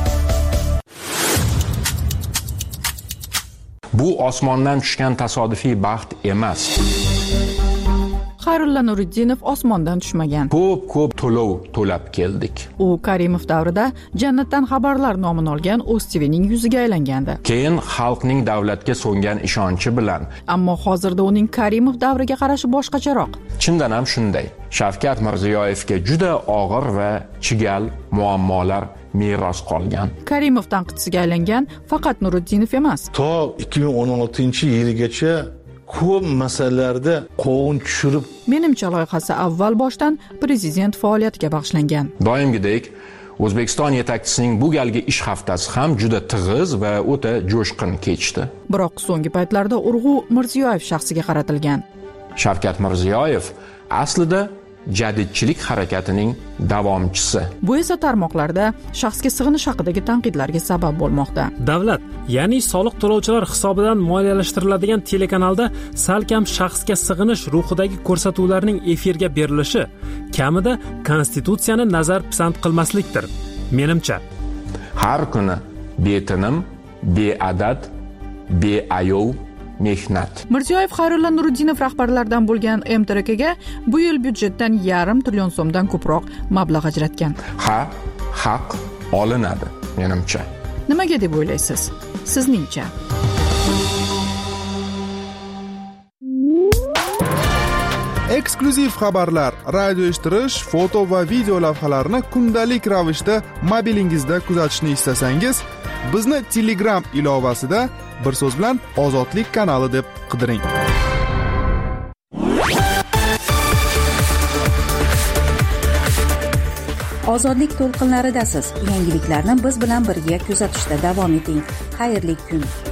Bu osmondan tushgan tasodifiy baxt emas. Xayrulla Nuriddinov osmondan tushmagan. Ko'p-ko'p to'lov to'lab keldik. U Karimov davrida Jannatdan xabarlar nomini olgan o'z T V'ning yuziga aylangandi. Keyin xalqning davlatga so'ngan ishonchi bilan. Ammo hozirda uning Karimov davriga qarashi boshqacharoq. Chindan ham shunday. Shavkat Mirziyoyevga juda og'ir va chigal muammolar meros qolgan. Karimov tanqidchisiga aylangan faqat Nuriddinov emas. To ikki ming o'n oltinchi yilgacha ko'p masalalarda qovun tushirib. Menimcha loyihasi avval boshdan prezident faoliyatiga bag'ishlangan. Doimgidek O'zbekiston yetakchisining bu galgi ish haftasi ham juda tig'iz va o'ta jo'shqin kechdi. Biroq so'nggi paytlarda urg'u Mirziyoyev shaxsiga qaratilgan. Shavkat Mirziyoyev aslida jadidchilik harakatining davomchisi. Bu esa tarmoqlarda shaxsga sig'inish haqidagi tanqidlarga sabab bo'lmoqda. Davlat, ya'ni soliq to'lovchilar hisobidan moliyalashtiriladigan telekanalda salkam shaxsga sig'inish ruhidagi ko'rsatuvlarning efirga berilishi kamida konstitutsiyani nazar pisand qilmaslikdir. Menimcha, har kuni betinim, beadad, beayov mehnat. Mirziyoyev Xayrulla Nuriddinov rahbarlaridan bo'lgan M T R K'ga bu yil byudjetdan yarim trillion so'mdan ko'proq mablag' ajratgan. Ha, haq olinadi, menimcha. Nimaga deb o'ylaysiz? Sizningcha? Eksklyuziv xabarlar, radio eshittirish, foto va video lavhalarni kundalik ravishda mobilingizda kuzatishni istasangiz, bizni Telegram ilovasida bir so'z bilan Ozodlik kanali deb qidiring. Ozodlik to'lqinlaridasiz. Yangiliklarni biz bilan birga kuzatishda davom eting. Xayrli kun.